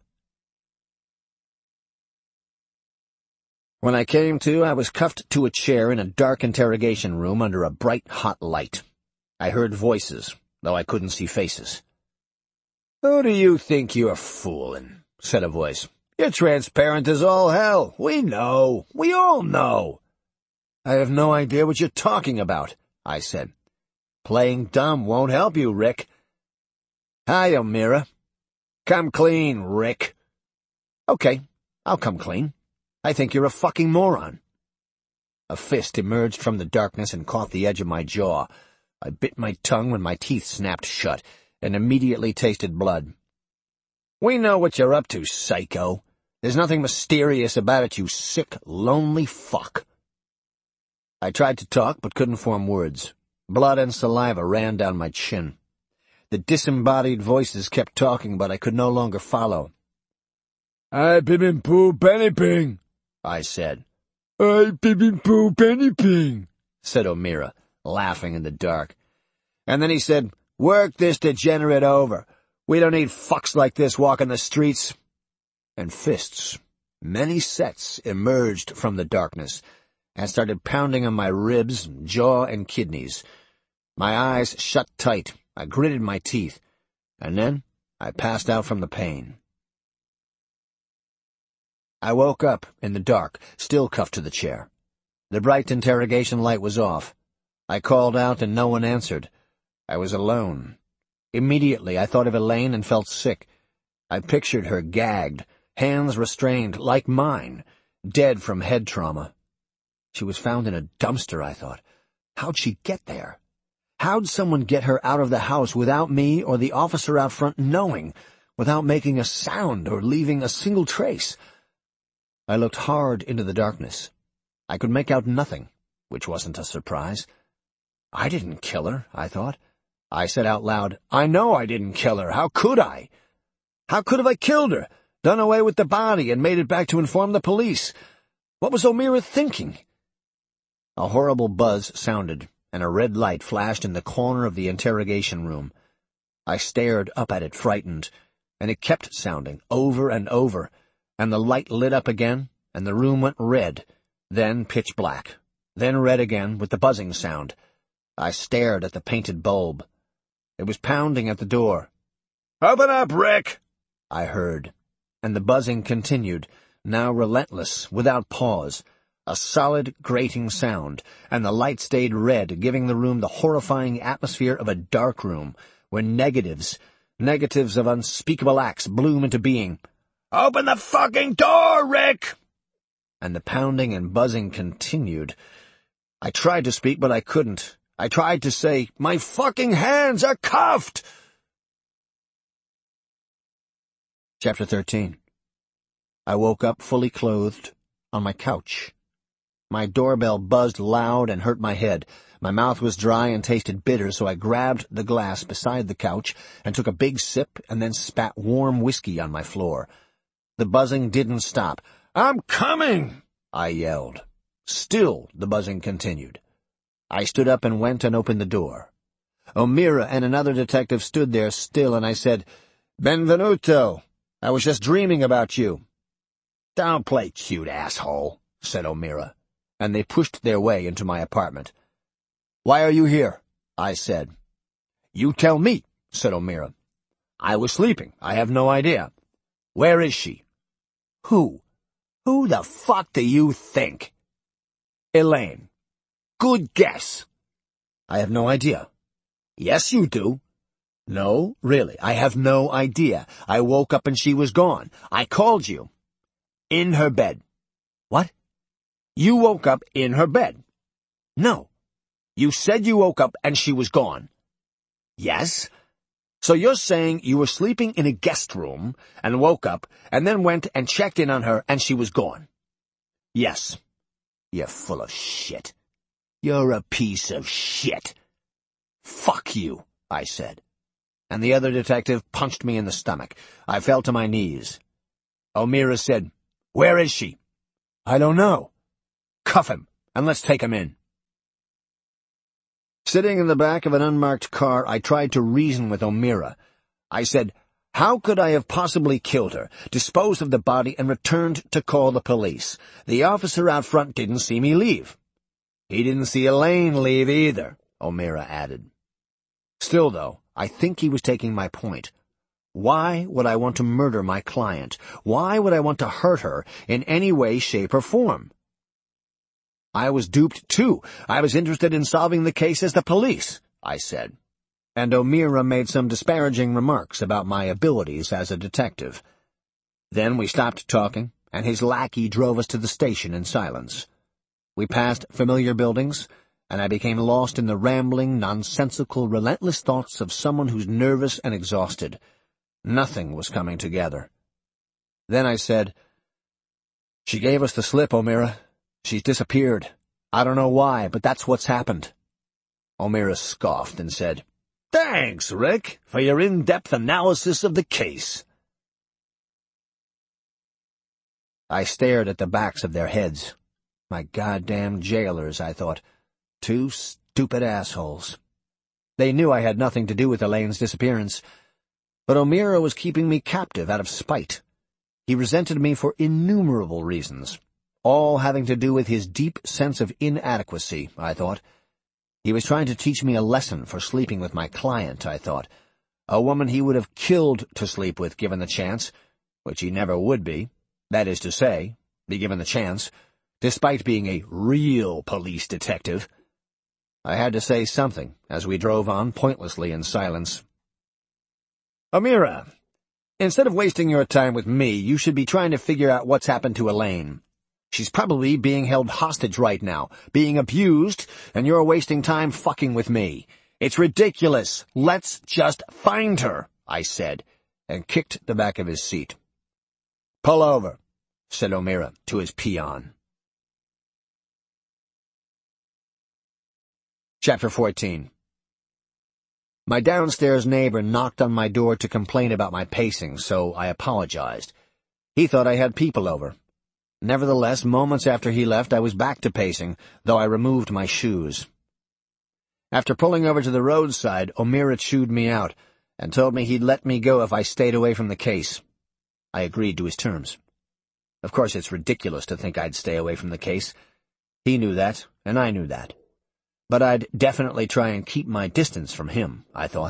S2: When I came to, I was cuffed to a chair in a dark interrogation room under a bright, hot light. I heard voices, though I couldn't see faces. "Who do you think you're fooling?" said a voice. You're transparent as all hell. We know. We all know. I have no idea what you're talking about, I said. Playing dumb won't help you, Rick. Hi, O'Meara. Come clean, Rick. Okay, I'll come clean. I think you're a fucking moron. A fist emerged from the darkness and caught the edge of my jaw. I bit my tongue when my teeth snapped shut, and immediately tasted blood. We know what you're up to, psycho. There's nothing mysterious about it, you sick, lonely fuck. I tried to talk, but couldn't form words. Blood and saliva ran down my chin. The disembodied voices kept talking, but I could no longer follow.
S3: I bibin poo penny ping,
S2: I said.
S3: I bibin poo penny ping,
S2: said O'Meara, laughing in the dark. And then he said, work this degenerate over. We don't need fucks like this walking the streets. And fists, many sets, emerged from the darkness and started pounding on my ribs, jaw, and kidneys. My eyes shut tight. I gritted my teeth. And then I passed out from the pain. I woke up in the dark, still cuffed to the chair. The bright interrogation light was off. I called out and no one answered. I was alone. Immediately I thought of Elaine and felt sick. I pictured her gagged, hands restrained, like mine, dead from head trauma. She was found in a dumpster, I thought. How'd she get there? How'd someone get her out of the house without me or the officer out front knowing, without making a sound or leaving a single trace? I looked hard into the darkness. I could make out nothing, which wasn't a surprise. I didn't kill her, I thought. I said out loud, I know I didn't kill her. How could I? How could have I killed her, done away with the body, and made it back to inform the police? What was O'Meara thinking? A horrible buzz sounded, and a red light flashed in the corner of the interrogation room. I stared up at it, frightened, and it kept sounding, over and over, and the light lit up again, and the room went red, then pitch black, then red again with the buzzing sound. I stared at the painted bulb. It was pounding at the door. "Open up, Rick!" I heard, and the buzzing continued, now relentless, without pause. A solid, grating sound, and the light stayed red, giving the room the horrifying atmosphere of a dark room, where negatives, negatives of unspeakable acts bloom into being. "Open the fucking door, Rick!" And the pounding and buzzing continued. I tried to speak, but I couldn't. I tried to say, "My fucking hands are cuffed!" Chapter thirteen. I woke up fully clothed, on my couch. My doorbell buzzed loud and hurt my head. My mouth was dry and tasted bitter, so I grabbed the glass beside the couch and took a big sip and then spat warm whiskey on my floor. The buzzing didn't stop. "I'm coming!" I yelled. Still the buzzing continued. I stood up and went and opened the door. O'Meara and another detective stood there still, and I said, "Benvenuto, I was just dreaming about you." "Don't play cute, asshole," said O'Meara, and they pushed their way into my apartment. "Why are you here?" I said. "You tell me," said O'Meara. "I was sleeping. I have no idea." "Where is she?" "Who? Who the fuck do you think?" "Elaine." "Good guess." "I have no idea." "Yes, you do." "No, really, I have no idea. I woke up and she was gone. I called you." "In her bed." "What?" "You woke up in her bed." "No. You said you woke up and she was gone." "Yes. So you're saying you were sleeping in a guest room and woke up and then went and checked in on her and she was gone?" "Yes." "You're full of shit. You're a piece of shit." "Fuck you," I said. And the other detective punched me in the stomach. I fell to my knees. O'Meara said, "Where is she?" "I don't know." "Cuff him, and let's take him in." Sitting in the back of an unmarked car, I tried to reason with O'Meara. I said, "How could I have possibly killed her, disposed of the body, and returned to call the police? The officer out front didn't see me leave." "He didn't see Elaine leave either," O'Meara added. Still, though, I think he was taking my point. Why would I want to murder my client? Why would I want to hurt her in any way, shape, or form? I was duped, too. I was interested in solving the case as the police, I said. And O'Meara made some disparaging remarks about my abilities as a detective. Then we stopped talking, and his lackey drove us to the station in silence. We passed familiar buildings, and I became lost in the rambling, nonsensical, relentless thoughts of someone who's nervous and exhausted. Nothing was coming together. Then I said, "She gave us the slip, O'Meara. She's disappeared. I don't know why, but that's what's happened." O'Meara scoffed and said, "Thanks, Rick, for your in-depth analysis of the case." I stared at the backs of their heads. My goddamn jailers, I thought. Two stupid assholes. They knew I had nothing to do with Elaine's disappearance, but O'Meara was keeping me captive out of spite. He resented me for innumerable reasons, all having to do with his deep sense of inadequacy, I thought. He was trying to teach me a lesson for sleeping with my client, I thought. A woman he would have killed to sleep with given the chance, which he never would be, that is to say, be given the chance, despite being a real police detective. I had to say something as we drove on pointlessly in silence. "O'Meara, instead of wasting your time with me, you should be trying to figure out what's happened to Elaine. She's probably being held hostage right now, being abused, and you're wasting time fucking with me. It's ridiculous. Let's just find her," I said, and kicked the back of his seat. "Pull over," said O'Meara to his peon. Chapter fourteen. My downstairs neighbor knocked on my door to complain about my pacing, so I apologized. He thought I had people over. Nevertheless, moments after he left, I was back to pacing, though I removed my shoes. After pulling over to the roadside, O'Meara chewed me out and told me he'd let me go if I stayed away from the case. I agreed to his terms. Of course, it's ridiculous to think I'd stay away from the case. He knew that, and I knew that. But I'd definitely try and keep my distance from him, I thought.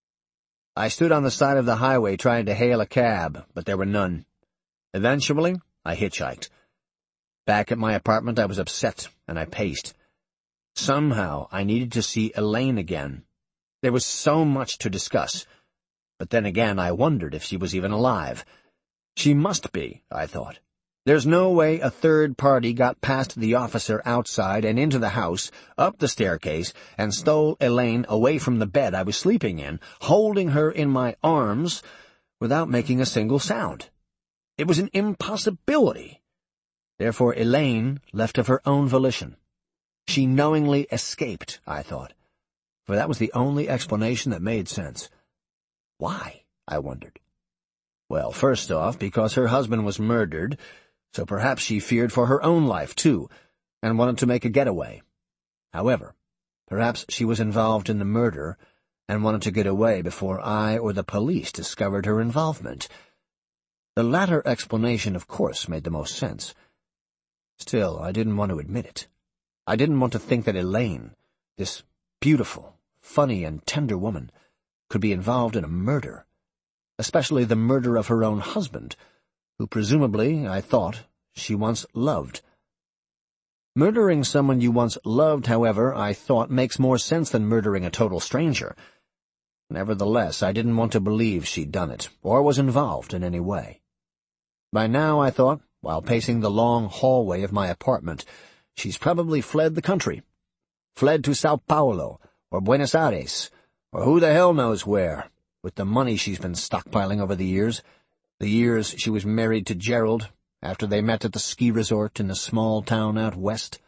S2: I stood on the side of the highway trying to hail a cab, but there were none. Eventually, I hitchhiked. Back at my apartment, I was upset, and I paced. Somehow, I needed to see Elaine again. There was so much to discuss. But then again, I wondered if she was even alive. She must be, I thought. There's no way a third party got past the officer outside and into the house, up the staircase, and stole Elaine away from the bed I was sleeping in, holding her in my arms, without making a single sound. It was an impossibility. Therefore Elaine left of her own volition. She knowingly escaped, I thought, for that was the only explanation that made sense. Why? I wondered. Well, first off, because her husband was murdered, so perhaps she feared for her own life, too, and wanted to make a getaway. However, perhaps she was involved in the murder and wanted to get away before I or the police discovered her involvement. The latter explanation, of course, made the most sense. Still, I didn't want to admit it. I didn't want to think that Elaine, this beautiful, funny, and tender woman, could be involved in a murder, especially the murder of her own husband, who presumably, I thought, she once loved. Murdering someone you once loved, however, I thought makes more sense than murdering a total stranger. Nevertheless, I didn't want to believe she'd done it, or was involved in any way. By now, I thought, while pacing the long hallway of my apartment, she's probably fled the country. Fled to Sao Paulo, or Buenos Aires, or who the hell knows where, with the money she's been stockpiling over the years, the years she was married to Gerald, after they met at the ski resort in a small town out west.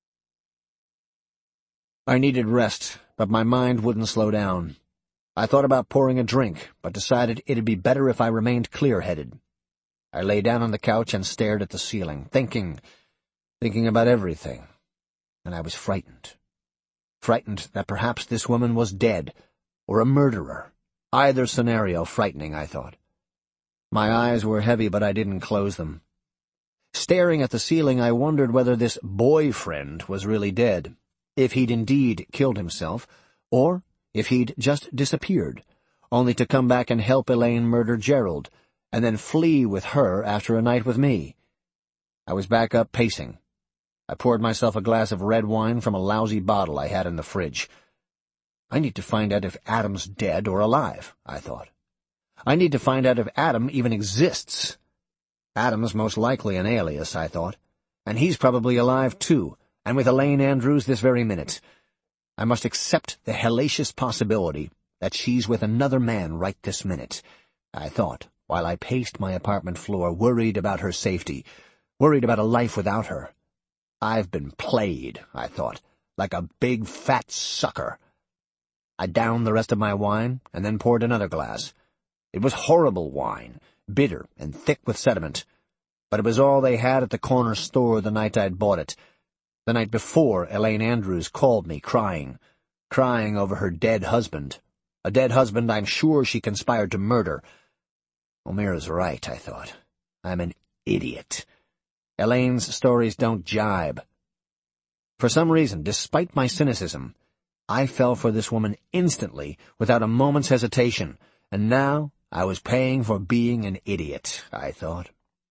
S2: I needed rest, but my mind wouldn't slow down. I thought about pouring a drink, but decided it'd be better if I remained clear-headed. I lay down on the couch and stared at the ceiling, thinking, thinking about everything, and I was frightened. Frightened that perhaps this woman was dead, or a murderer. Either scenario frightening, I thought. My eyes were heavy, but I didn't close them. Staring at the ceiling, I wondered whether this boyfriend was really dead, if he'd indeed killed himself, or if he'd just disappeared, only to come back and help Elaine murder Gerald, and then flee with her after a night with me. I was back up pacing. I poured myself a glass of red wine from a lousy bottle I had in the fridge. I need to find out if Adam's dead or alive, I thought. I need to find out if Adam even exists. Adam's most likely an alias, I thought, and he's probably alive too, and with Elaine Andrews this very minute. I must accept the hellacious possibility that she's with another man right this minute, I thought, while I paced my apartment floor, worried about her safety, worried about a life without her. I've been played, I thought, like a big fat sucker. I downed the rest of my wine and then poured another glass. It was horrible wine, bitter and thick with sediment, but it was all they had at the corner store the night I'd bought it, the night before Elaine Andrews called me crying, crying over her dead husband, a dead husband I'm sure she conspired to murder. O'Meara's right, I thought. I'm an idiot. Elaine's stories don't jibe. For some reason, despite my cynicism, I fell for this woman instantly, without a moment's hesitation, and now I was paying for being an idiot, I thought.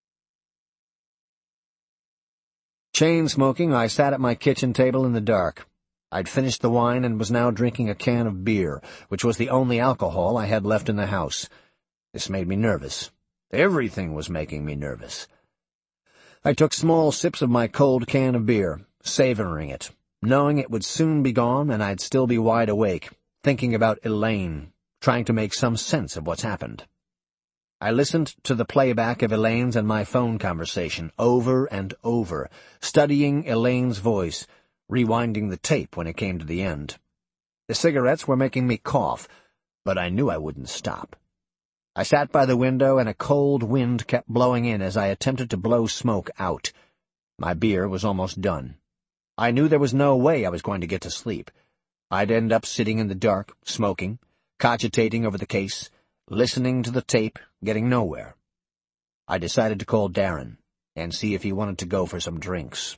S2: Chain-smoking, I sat at my kitchen table in the dark. I'd finished the wine and was now drinking a can of beer, which was the only alcohol I had left in the house. This made me nervous. Everything was making me nervous. I took small sips of my cold can of beer, savoring it, knowing it would soon be gone and I'd still be wide awake, thinking about Elaine, trying to make some sense of what's happened. I listened to the playback of Elaine's and my phone conversation over and over, studying Elaine's voice, rewinding the tape when it came to the end. The cigarettes were making me cough, but I knew I wouldn't stop. I sat by the window and a cold wind kept blowing in as I attempted to blow smoke out. My beer was almost done. I knew there was no way I was going to get to sleep. I'd end up sitting in the dark, smoking, cogitating over the case, listening to the tape, getting nowhere. I decided to call Darren and see if he wanted to go for some drinks.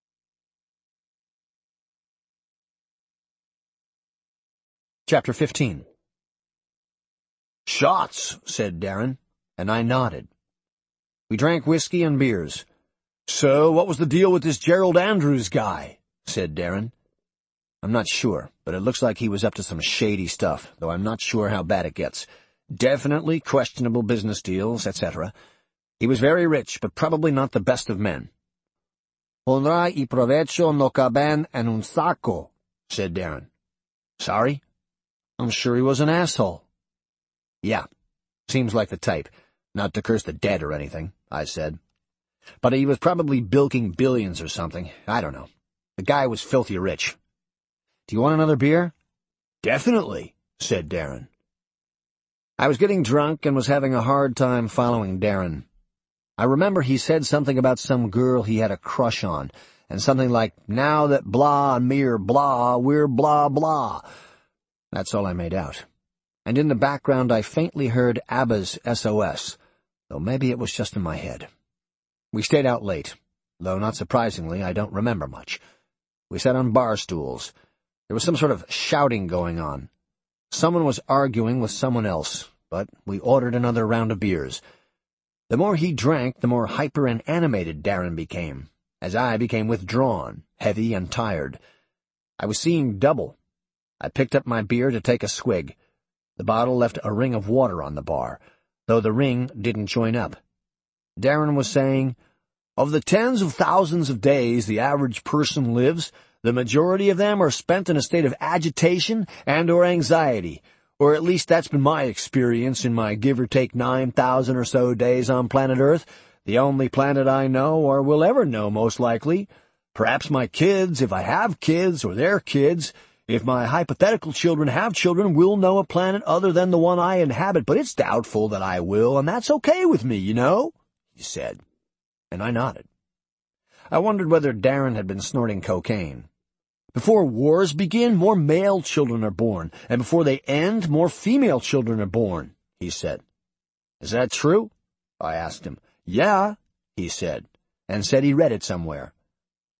S2: Chapter fifteen. "Shots," said Darren, and I nodded. We drank whiskey and beers. "So, what was the deal with this Gerald Andrews guy?" said Darren. "I'm not sure, but it looks like he was up to some shady stuff, though I'm not sure how bad it gets. Definitely questionable business deals, et cetera. He was very rich, but probably not the best of men." "Honra y provecho no caben en un saco," said Darren. "Sorry?" "I'm sure he was an asshole." "Yeah, seems like the type. Not to curse the dead or anything," I said. "But he was probably bilking billions or something. I don't know. The guy was filthy rich." "Do you want another beer?" "Definitely," said Darren. I was getting drunk and was having a hard time following Darren. I remember he said something about some girl he had a crush on, and something like, "Now that blah and me are blah, we're blah blah." That's all I made out. And in the background I faintly heard ABBA's S O S, though maybe it was just in my head. We stayed out late, though not surprisingly I don't remember much. We sat on bar stools. There was some sort of shouting going on. Someone was arguing with someone else, but we ordered another round of beers. The more he drank, the more hyper and animated Darren became, as I became withdrawn, heavy and tired. I was seeing double. I picked up my beer to take a swig. The bottle left a ring of water on the bar, though the ring didn't join up. Darren was saying, "Of the tens of thousands of days the average person lives, the majority of them are spent in a state of agitation and or anxiety, or at least that's been my experience in my give-or-take nine thousand or so days on planet Earth, the only planet I know or will ever know most likely. Perhaps my kids, if I have kids, or their kids, if my hypothetical children have children, will know a planet other than the one I inhabit, but it's doubtful that I will, and that's okay with me, you know," he said, and I nodded. I wondered whether Darren had been snorting cocaine. "Before wars begin, more male children are born, and before they end, more female children are born," he said. "Is that true?" I asked him. "Yeah," he said, and said he read it somewhere.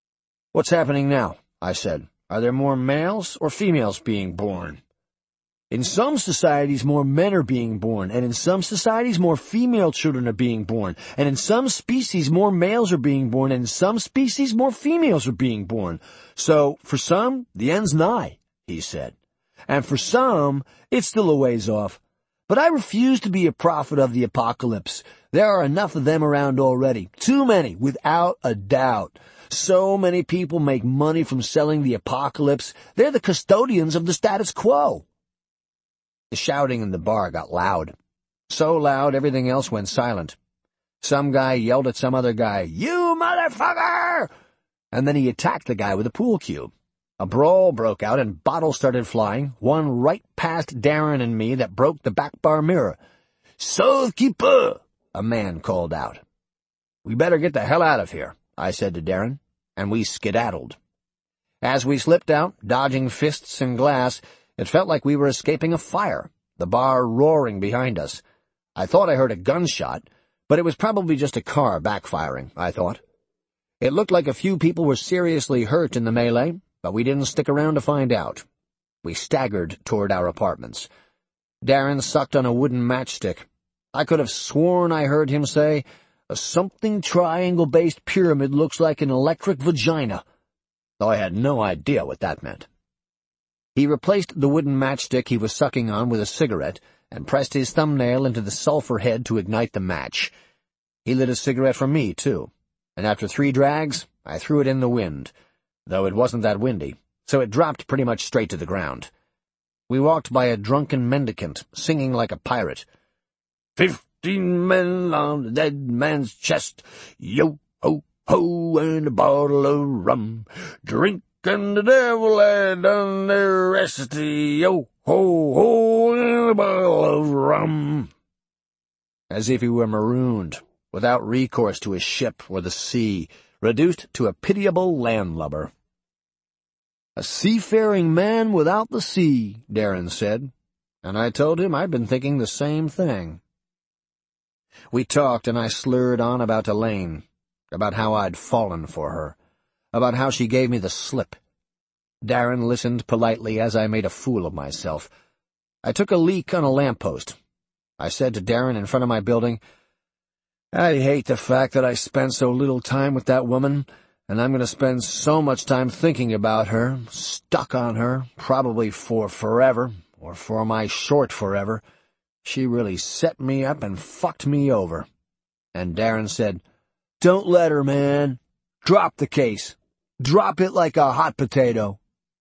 S2: "What's happening now?" I said. "Are there more males or females being born?" In some societies, more men are being born, and in some societies, more female children are being born, and in some species, more males are being born, and in some species, more females are being born. So, for some, the end's nigh, he said. And for some, it's still a ways off. But I refuse to be a prophet of the apocalypse. There are enough of them around already. Too many, without a doubt. So many people make money from selling the apocalypse. They're the custodians of the status quo. The shouting in the bar got loud. So loud, everything else went silent. Some guy yelled at some other guy, "You motherfucker!" And then he attacked the guy with a pool cue. A brawl broke out and bottles started flying, one right past Darren and me that broke the back bar mirror. "Southkeeper!" a man called out. "We better get the hell out of here," I said to Darren, and we skedaddled. As we slipped out, dodging fists and glass, it felt like we were escaping a fire, the bar roaring behind us. I thought I heard a gunshot, but it was probably just a car backfiring, I thought. It looked like a few people were seriously hurt in the melee, but we didn't stick around to find out. We staggered toward our apartments. Darren sucked on a wooden matchstick. I could have sworn I heard him say, "A something triangle-based pyramid looks like an electric vagina," though I had no idea what that meant. He replaced the wooden matchstick he was sucking on with a cigarette and pressed his thumbnail into the sulfur head to ignite the match. He lit a cigarette for me, too, and after three drags, I threw it in the wind, though it wasn't that windy, so it dropped pretty much straight to the ground. We walked by a drunken mendicant, singing like a pirate. "Fifteen men on the dead man's chest, yo-ho-ho, and a bottle of rum. Drink and the devil had done the rest, yo-ho-ho, and a bottle of rum." As if he were marooned, without recourse to his ship or the sea, reduced to a pitiable landlubber. "A seafaring man without the sea," Darren said, and I told him I'd been thinking the same thing. We talked, and I slurred on about Elaine, about how I'd fallen for her, about how she gave me the slip. Darren listened politely as I made a fool of myself. I took a leak on a lamppost. I said to Darren in front of my building, "I hate the fact that I spent so little time with that woman, and I'm going to spend so much time thinking about her, stuck on her, probably for forever, or for my short forever. She really set me up and fucked me over." And Darren said, "Don't let her, man. Drop the case. Drop it like a hot potato."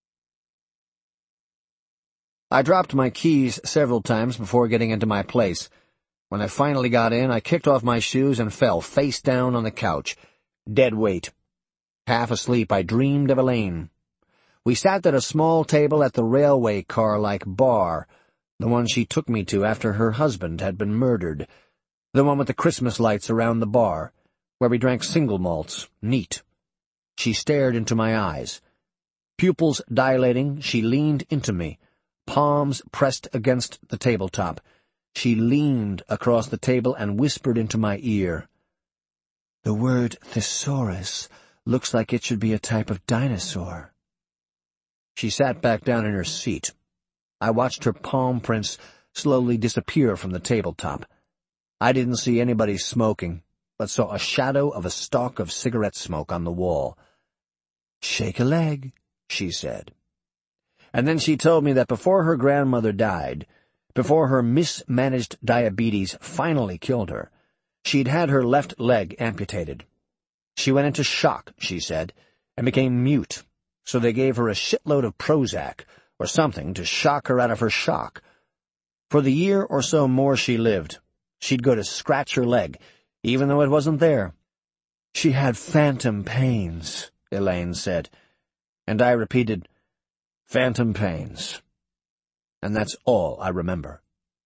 S2: I dropped my keys several times before getting into my place. When I finally got in, I kicked off my shoes and fell face down on the couch, dead weight. Half asleep, I dreamed of Elaine. We sat at a small table at the railway car-like bar, the one she took me to after her husband had been murdered, the one with the Christmas lights around the bar, where we drank single malts, neat. She stared into my eyes. Pupils dilating, she leaned into me, palms pressed against the tabletop. She leaned across the table and whispered into my ear, "The word thesaurus looks like it should be a type of dinosaur." She sat back down in her seat. I watched her palm prints slowly disappear from the tabletop. I didn't see anybody smoking, but saw a shadow of a stalk of cigarette smoke on the wall. "Shake a leg," she said. And then she told me that before her grandmother died, before her mismanaged diabetes finally killed her, she'd had her left leg amputated. She went into shock, she said, and became mute, so they gave her a shitload of Prozac, or something, to shock her out of her shock. For the year or so more she lived, she'd go to scratch her leg, even though it wasn't there. "She had phantom pains," Elaine said, and I repeated, "Phantom pains." And that's all I remember.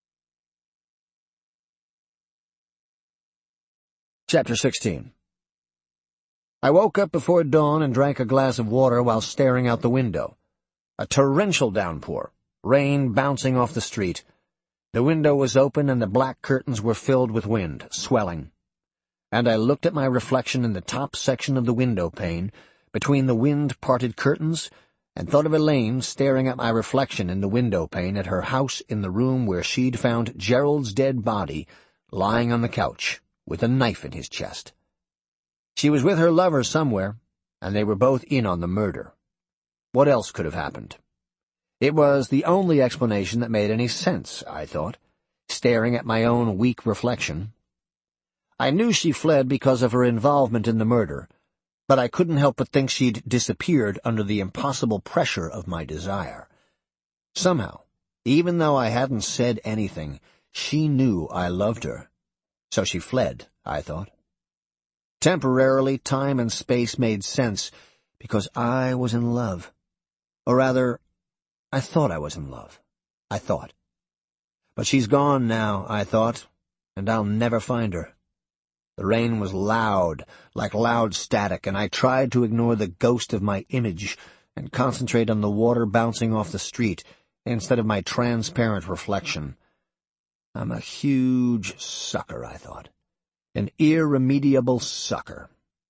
S2: Chapter sixteen. I woke up before dawn and drank a glass of water while staring out the window. A torrential downpour, rain bouncing off the street. The window was open and the black curtains were filled with wind, swelling. And I looked at my reflection in the top section of the window pane, between the wind-parted curtains, and thought of Elaine staring at my reflection in the window pane at her house in the room where she'd found Gerald's dead body lying on the couch with a knife in his chest. She was with her lover somewhere, and they were both in on the murder. What else could have happened? It was the only explanation that made any sense, I thought, staring at my own weak reflection. I knew she fled because of her involvement in the murder, but I couldn't help but think she'd disappeared under the impossible pressure of my desire. Somehow, even though I hadn't said anything, she knew I loved her. So she fled, I thought. Temporarily, time and space made sense, because I was in love. Or rather, I thought I was in love. I thought. But she's gone now, I thought, and I'll never find her. The rain was loud, like loud static, and I tried to ignore the ghost of my image and concentrate on the water bouncing off the street instead of my transparent reflection. I'm a huge sucker, I thought. An irremediable sucker.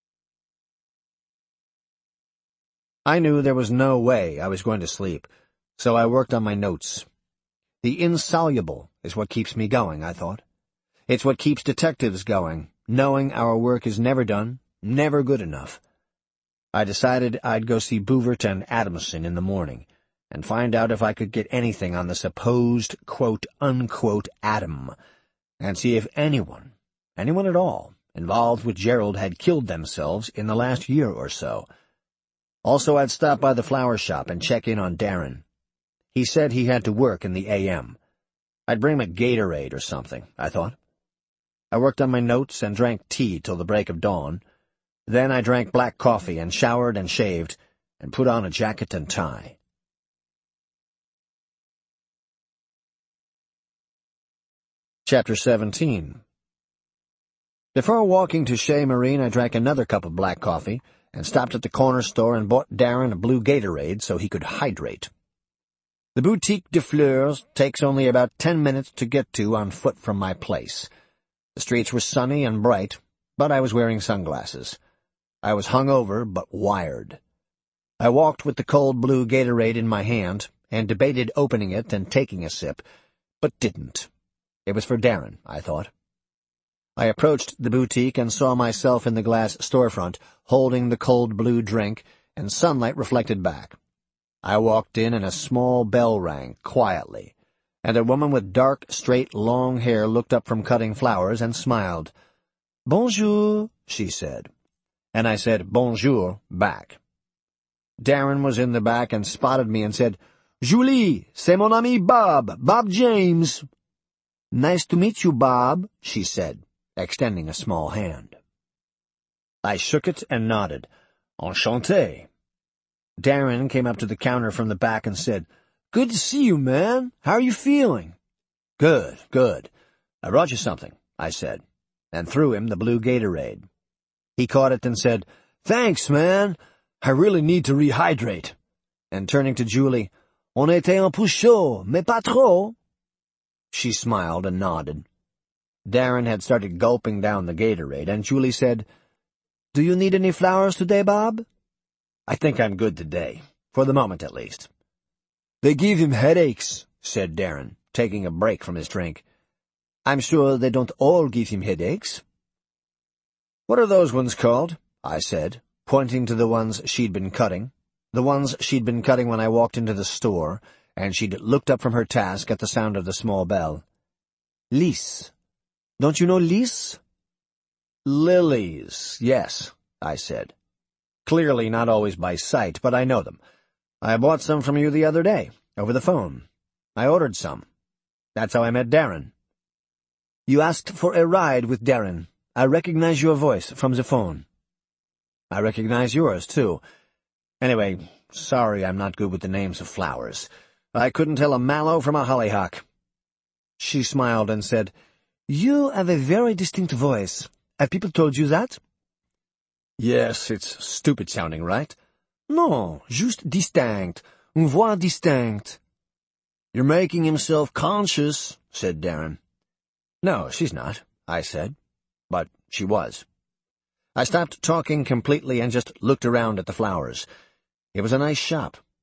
S2: I knew there was no way I was going to sleep, so I worked on my notes. The insoluble is what keeps me going, I thought. It's what keeps detectives going, knowing our work is never done, never good enough. I decided I'd go see Bouvert and Adamson in the morning, and find out if I could get anything on the supposed quote-unquote Adam, and see if anyone, anyone at all, involved with Gerald had killed themselves in the last year or so. Also, I'd stop by the flower shop and check in on Darren. He said he had to work in the A M. I'd bring him a Gatorade or something, I thought. I worked on my notes and drank tea till the break of dawn. Then I drank black coffee and showered and shaved and put on a jacket and tie. Chapter seventeen. Before walking to Chez Marine, I drank another cup of black coffee and stopped at the corner store and bought Darren a blue Gatorade so he could hydrate. The Boutique de Fleurs takes only about ten minutes to get to on foot from my place. The streets were sunny and bright, but I was wearing sunglasses. I was hungover but wired. I walked with the cold blue Gatorade in my hand and debated opening it and taking a sip, but didn't. It was for Darren, I thought. I approached the boutique and saw myself in the glass storefront, holding the cold blue drink, and sunlight reflected back. I walked in and a small bell rang, quietly, and a woman with dark, straight, long hair looked up from cutting flowers and smiled. "Bonjour," she said. And I said bonjour back. Darren was in the back and spotted me and said, "Julie, c'est mon ami Bob, Bob James." "Nice to meet you, Bob," she said, extending a small hand. I shook it and nodded. "Enchanté." Darren came up to the counter from the back and said, "Good to see you, man. How are you feeling?" "Good, good. I brought you something," I said, and threw him the blue Gatorade. He caught it and said, "Thanks, man. I really need to rehydrate." And turning to Julie, "On était un peu chaud, mais pas trop." She smiled and nodded. Darren had started gulping down the Gatorade, and Julie said, "Do you need any flowers today, Bob?" "I think I'm good today, for the moment at least." "They give him headaches," said Darren, taking a break from his drink. "I'm sure they don't all give him headaches." "What are those ones called?" I said, pointing to the ones she'd been cutting, the ones she'd been cutting when I walked into the store, and she'd looked up from her task at the sound of the small bell. "Lys. Don't you know lys?" "Lilies, yes," I said. "Clearly not always by sight, but I know them. I bought some from you the other day, over the phone. I ordered some. That's how I met Darren." "You asked for a ride with Darren. I recognize your voice from the phone." "I recognize yours, too. Anyway, sorry I'm not good with the names of flowers. I couldn't tell a mallow from a hollyhock." She smiled and said, "You have a very distinct voice. Have people told you that?" "Yes, it's stupid sounding, right?" "Non, juste distinct. Une voix distincte." "You're making him self-conscious," said Darren. "No, she's not," I said. But she was. I stopped talking completely and just looked around at the flowers. It was a nice shop.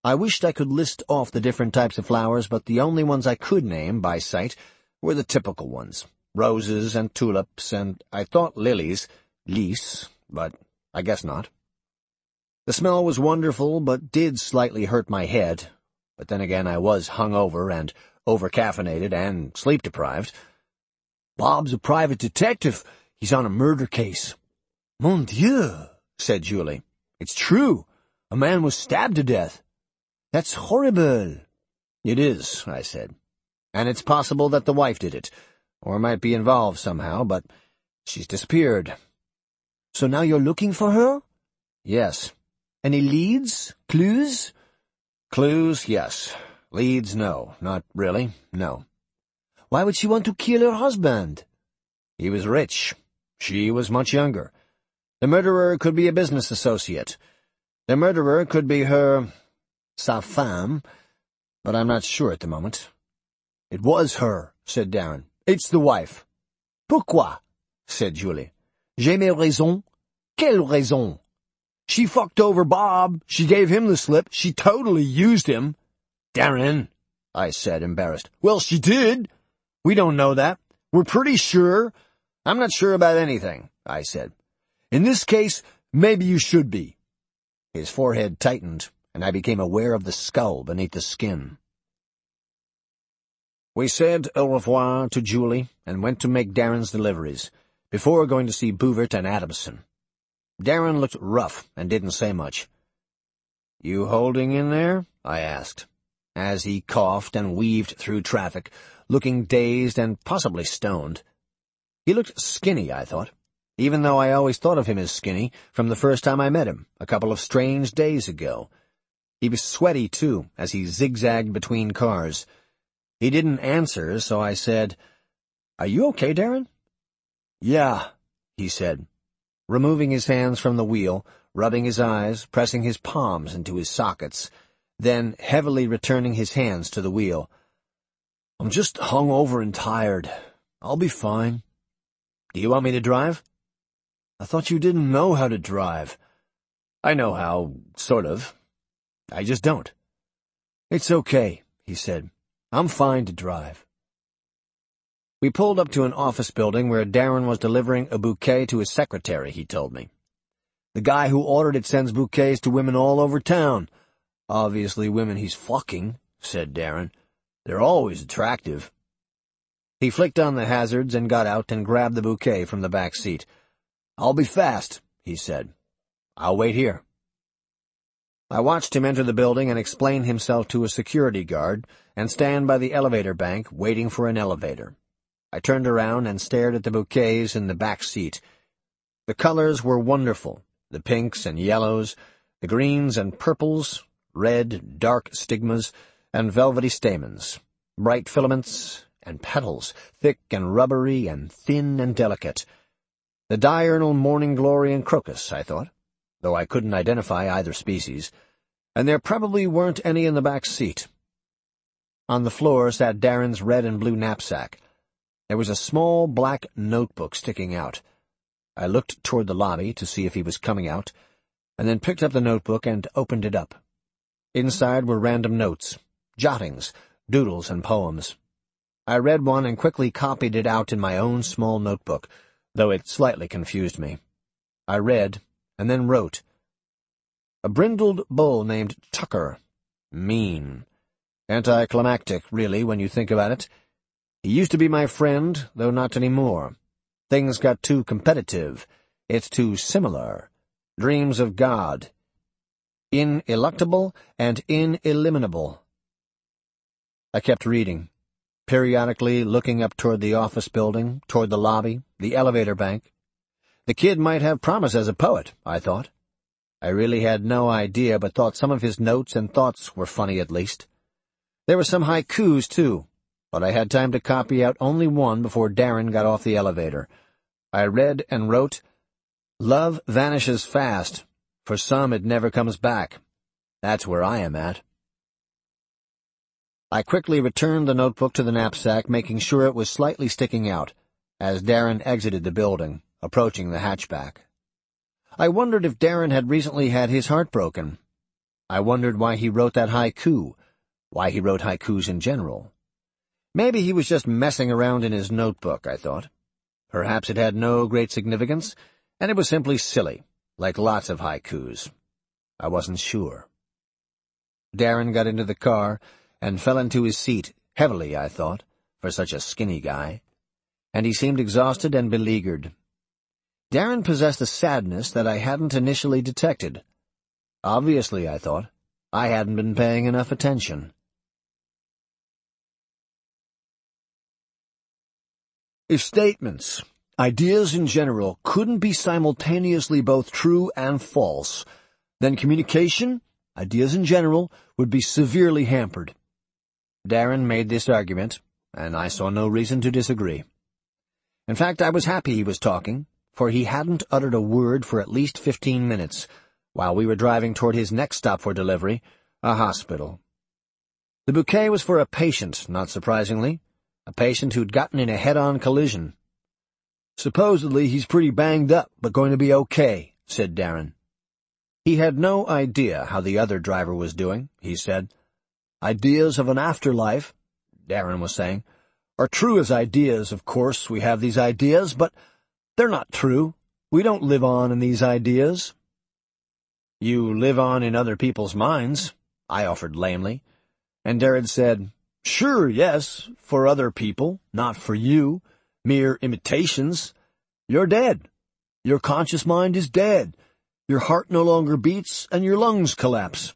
S2: I wished I could list off the different types of flowers, but the only ones I could name by sight were the typical ones, roses and tulips, and I thought lilies, lys, but I guess not. The smell was wonderful, but did slightly hurt my head. But then again, I was hungover and over-caffeinated and sleep-deprived. "Bob's a private detective. He's on a murder case." "Mon Dieu," said Julie. "It's true. A man was stabbed to death." "That's horrible." "It is," I said. "And it's possible that the wife did it, or might be involved somehow, but she's disappeared." "So now you're looking for her?" "Yes." "Any leads? Clues?" "Clues, yes. Leads, no. Not really, no." "Why would she want to kill her husband?" "He was rich. She was much younger. The murderer could be a business associate. The murderer could be her... sa femme, but I'm not sure at the moment." "It was her," said Darren. "It's the wife." "Pourquoi?" said Julie. "J'ai mes raisons." "Quelle raison?" "She fucked over Bob. She gave him the slip. She totally used him." "Darren," I said, embarrassed. "Well, she did." "We don't know that. We're pretty sure." "I'm not sure about anything," I said. "In this case, maybe you should be." His forehead tightened, and I became aware of the skull beneath the skin. We said au revoir to Julie and went to make Darren's deliveries, before going to see Bouvert and Adamson. Darren looked rough and didn't say much. "You holding in there?" I asked, as he coughed and weaved through traffic, looking dazed and possibly stoned. He looked skinny, I thought, even though I always thought of him as skinny from the first time I met him, a couple of strange days ago. He was sweaty, too, as he zigzagged between cars. He didn't answer, so I said, "Are you okay, Darren?" "Yeah," he said, removing his hands from the wheel, rubbing his eyes, pressing his palms into his sockets, then heavily returning his hands to the wheel. "I'm just hungover and tired. I'll be fine." "Do you want me to drive?" "I thought you didn't know how to drive." "I know how, sort of. I just don't." "It's okay," he said. "I'm fine to drive." We pulled up to an office building where Darren was delivering a bouquet to his secretary, he told me. "The guy who ordered it sends bouquets to women all over town. Obviously women he's fucking," said Darren. "They're always attractive." He flicked on the hazards and got out and grabbed the bouquet from the back seat. "I'll be fast," he said. "I'll wait here." I watched him enter the building and explain himself to a security guard and stand by the elevator bank waiting for an elevator. I turned around and stared at the bouquets in the back seat. The colors were wonderful, the pinks and yellows, the greens and purples, red, dark stigmas, and velvety stamens, bright filaments and petals, thick and rubbery and thin and delicate. The diurnal morning glory and crocus, I thought, though I couldn't identify either species, and there probably weren't any in the back seat. On the floor sat Darren's red and blue knapsack. There was a small black notebook sticking out. I looked toward the lobby to see if he was coming out, and then picked up the notebook and opened it up. Inside were random notes, jottings, doodles, and poems. I read one and quickly copied it out in my own small notebook, though it slightly confused me. I read, and then wrote. A brindled bull named Tucker. Mean. Anticlimactic, really, when you think about it. He used to be my friend, though not anymore. Things got too competitive. It's too similar. Dreams of God. Ineluctable and ineliminable. I kept reading, periodically looking up toward the office building, toward the lobby, the elevator bank. The kid might have promise as a poet, I thought. I really had no idea, but thought some of his notes and thoughts were funny at least. There were some haikus, too, but I had time to copy out only one before Darren got off the elevator. I read and wrote, "Love vanishes fast. For some it never comes back. That's where I am at." I quickly returned the notebook to the knapsack, making sure it was slightly sticking out, as Darren exited the building, approaching the hatchback. I wondered if Darren had recently had his heart broken. I wondered why he wrote that haiku, why he wrote haikus in general. Maybe he was just messing around in his notebook, I thought. Perhaps it had no great significance, and it was simply silly, like lots of haikus. I wasn't sure. Darren got into the car and fell into his seat, heavily, I thought, for such a skinny guy, and he seemed exhausted and beleaguered. Darren possessed a sadness that I hadn't initially detected. Obviously, I thought, I hadn't been paying enough attention. If statements, ideas in general, couldn't be simultaneously both true and false, then communication, ideas in general, would be severely hampered. Darren made this argument, and I saw no reason to disagree. In fact, I was happy he was talking, for he hadn't uttered a word for at least fifteen minutes, while we were driving toward his next stop for delivery, a hospital. The bouquet was for a patient, not surprisingly, a patient who'd gotten in a head-on collision. "Supposedly he's pretty banged up, but going to be okay," said Darren. He had no idea how the other driver was doing, he said. "Ideas of an afterlife," Darren was saying, "are true as ideas, of course. We have these ideas, but they're not true. We don't live on in these ideas." "You live on in other people's minds," I offered lamely, and Darren said, "Sure, yes, for other people, not for you. Mere imitations. You're dead. Your conscious mind is dead. Your heart no longer beats, and your lungs collapse."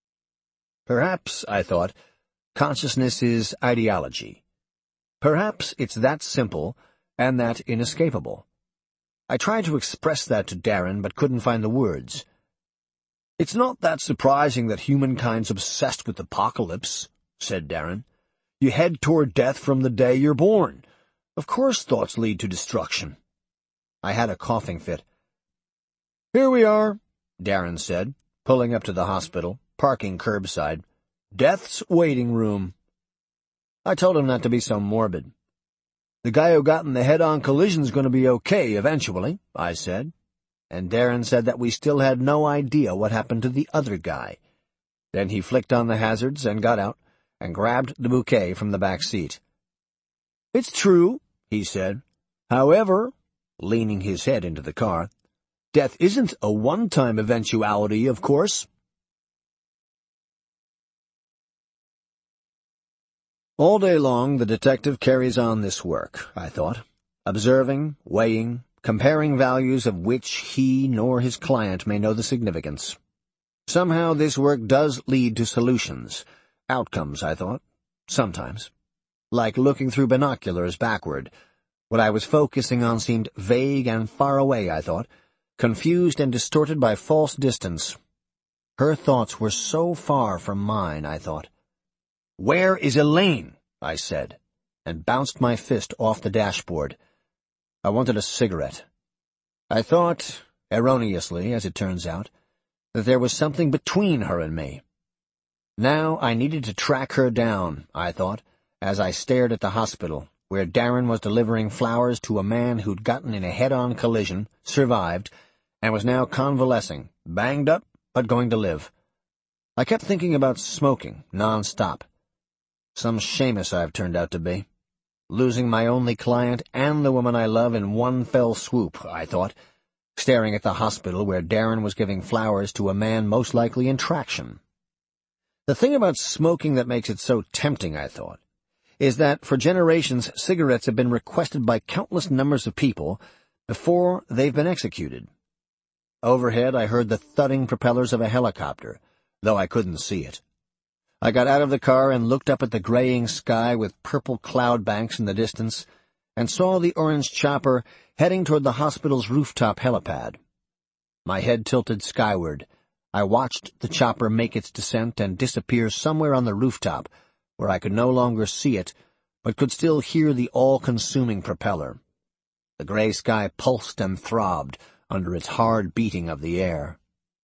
S2: Perhaps, I thought, consciousness is ideology. Perhaps it's that simple and that inescapable. I tried to express that to Darren, but couldn't find the words. "It's not that surprising that humankind's obsessed with apocalypse," said Darren. "You head toward death from the day you're born. Of course thoughts lead to destruction." I had a coughing fit. "Here we are," Darren said, pulling up to the hospital, parking curbside. "Death's waiting room." I told him not to be so morbid. "The guy who got in the head-on collision's going to be okay eventually," I said, and Darren said that we still had no idea what happened to the other guy. Then he flicked on the hazards and got out, and grabbed the bouquet from the back seat. "It's true," he said. "However," leaning his head into the car, "death isn't a one-time eventuality, of course." All day long the detective carries on this work, I thought, observing, weighing, comparing values of which he nor his client may know the significance. Somehow this work does lead to solutions. Outcomes, I thought, sometimes. Like looking through binoculars backward. What I was focusing on seemed vague and far away, I thought, confused and distorted by false distance. Her thoughts were so far from mine, I thought. "Where is Elaine?" I said, and bounced my fist off the dashboard. I wanted a cigarette. I thought, erroneously, as it turns out, that there was something between her and me. Now I needed to track her down, I thought, as I stared at the hospital, where Darren was delivering flowers to a man who'd gotten in a head-on collision, survived, and was now convalescing, banged up, but going to live. I kept thinking about smoking, non-stop. Some Seamus I've turned out to be. Losing my only client and the woman I love in one fell swoop, I thought, staring at the hospital where Darren was giving flowers to a man most likely in traction. The thing about smoking that makes it so tempting, I thought, is that for generations cigarettes have been requested by countless numbers of people before they've been executed. Overhead I heard the thudding propellers of a helicopter, though I couldn't see it. I got out of the car and looked up at the graying sky with purple cloud banks in the distance, and saw the orange chopper heading toward the hospital's rooftop helipad. My head tilted skyward. I watched the chopper make its descent and disappear somewhere on the rooftop, where I could no longer see it, but could still hear the all-consuming propeller. The gray sky pulsed and throbbed under its hard beating of the air.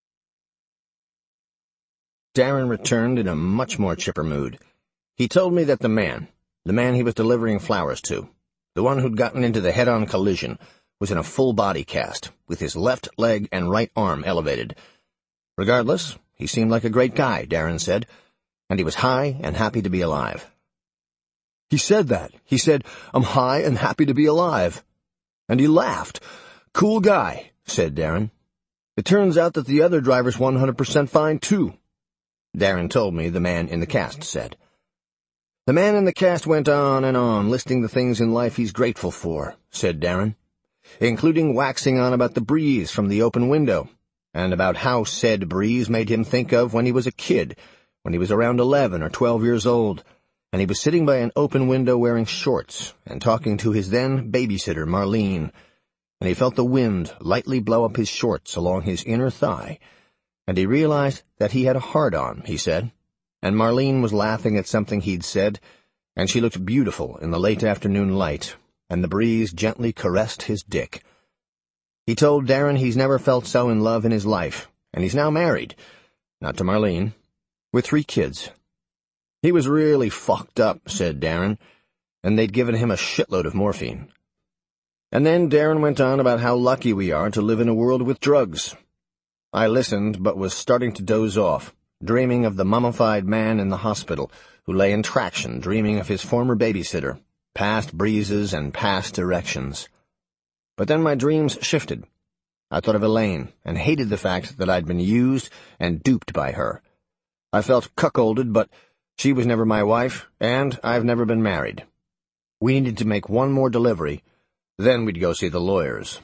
S2: Darren returned in a much more chipper mood. He told me that the man, the man he was delivering flowers to, the one who'd gotten into the head-on collision, was in a full body cast, with his left leg and right arm elevated. Regardless, He seemed like a great guy, Darren said, and he was high and happy to be alive.
S3: He said that. He said, I'm high and happy to be alive. And he laughed. Cool guy, said Darren. It turns out that the other driver's one hundred percent fine, too.
S2: Darren told me the man in the cast said. The man in the cast went on and on, listing the things in life he's grateful for, said Darren, including waxing on about the breeze from the open window, and about how said breeze made him think of when he was a kid, when he was around eleven or twelve years old, and he was sitting by an open window wearing shorts and talking to his then babysitter, Marlene, and he felt the wind lightly blow up his shorts along his inner thigh, and he realized that he had a hard-on, he said, and Marlene was laughing at something he'd said, and she looked beautiful in the late afternoon light, and the breeze gently caressed his dick. He told Darren he's never felt so in love in his life, and he's now married, not to Marlene, with three kids. He was really fucked up, said Darren, and they'd given him a shitload of morphine. And then Darren went on about how lucky we are to live in a world with drugs. I listened, but was starting to doze off, dreaming of the mummified man in the hospital who lay in traction, dreaming of his former babysitter, past breezes and past erections. But then my dreams shifted. I thought of Elaine and hated the fact that I'd been used and duped by her. I felt cuckolded, but she was never my wife, and I've never been married. We needed to make one more delivery, then we'd go see the lawyers.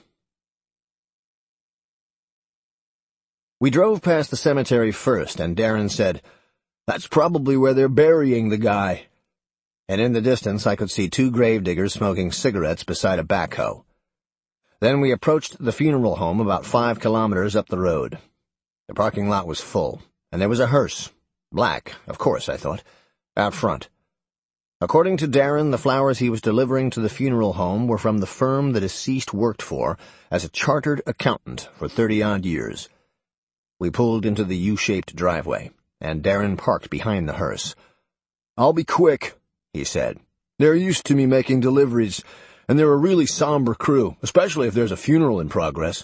S2: We drove past the cemetery first, and Darren said, "That's probably where they're burying the guy." And in the distance I could see two gravediggers smoking cigarettes beside a backhoe. Then we approached the funeral home about five kilometers up the road. The parking lot was full, and there was a hearse. Black, of course, I thought, out front. According to Darren, the flowers he was delivering to the funeral home were from the firm the deceased worked for as a chartered accountant for thirty-odd years. We pulled into the U-shaped driveway, and Darren parked behind the hearse.
S3: "I'll be quick," he said. "They're used to me making deliveries, and they're a really somber crew, especially if there's a funeral in progress."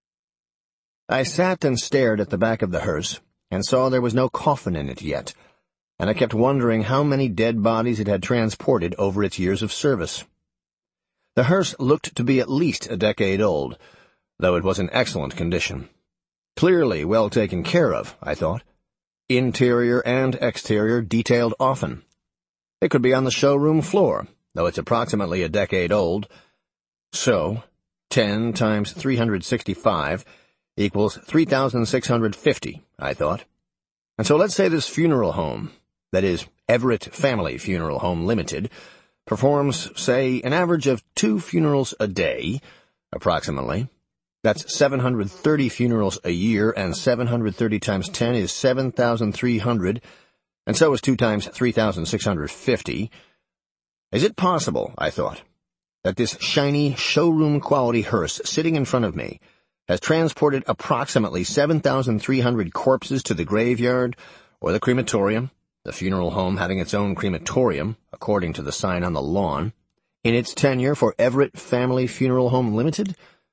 S2: I sat and stared at the back of the hearse, and saw there was no coffin in it yet, and I kept wondering how many dead bodies it had transported over its years of service. The hearse looked to be at least a decade old, though it was in excellent condition. Clearly well taken care of, I thought. Interior and exterior detailed often. It could be on the showroom floor, though it's approximately a decade old. So, ten times three hundred sixty-five equals three thousand six hundred fifty, I thought. And so let's say this funeral home, that is, Everett Family Funeral Home Limited, performs, say, an average of two funerals a day, approximately. That's seven hundred thirty funerals a year, and seven hundred thirty times ten is seven thousand three hundred, and so is two times three thousand six hundred fifty. Is it possible, I thought, that this shiny, showroom-quality hearse sitting in front of me has transported approximately seven thousand three hundred corpses to the graveyard or the crematorium, the funeral home having its own crematorium, according to the sign on the lawn, in its tenure for Everett Family Funeral Home Limited?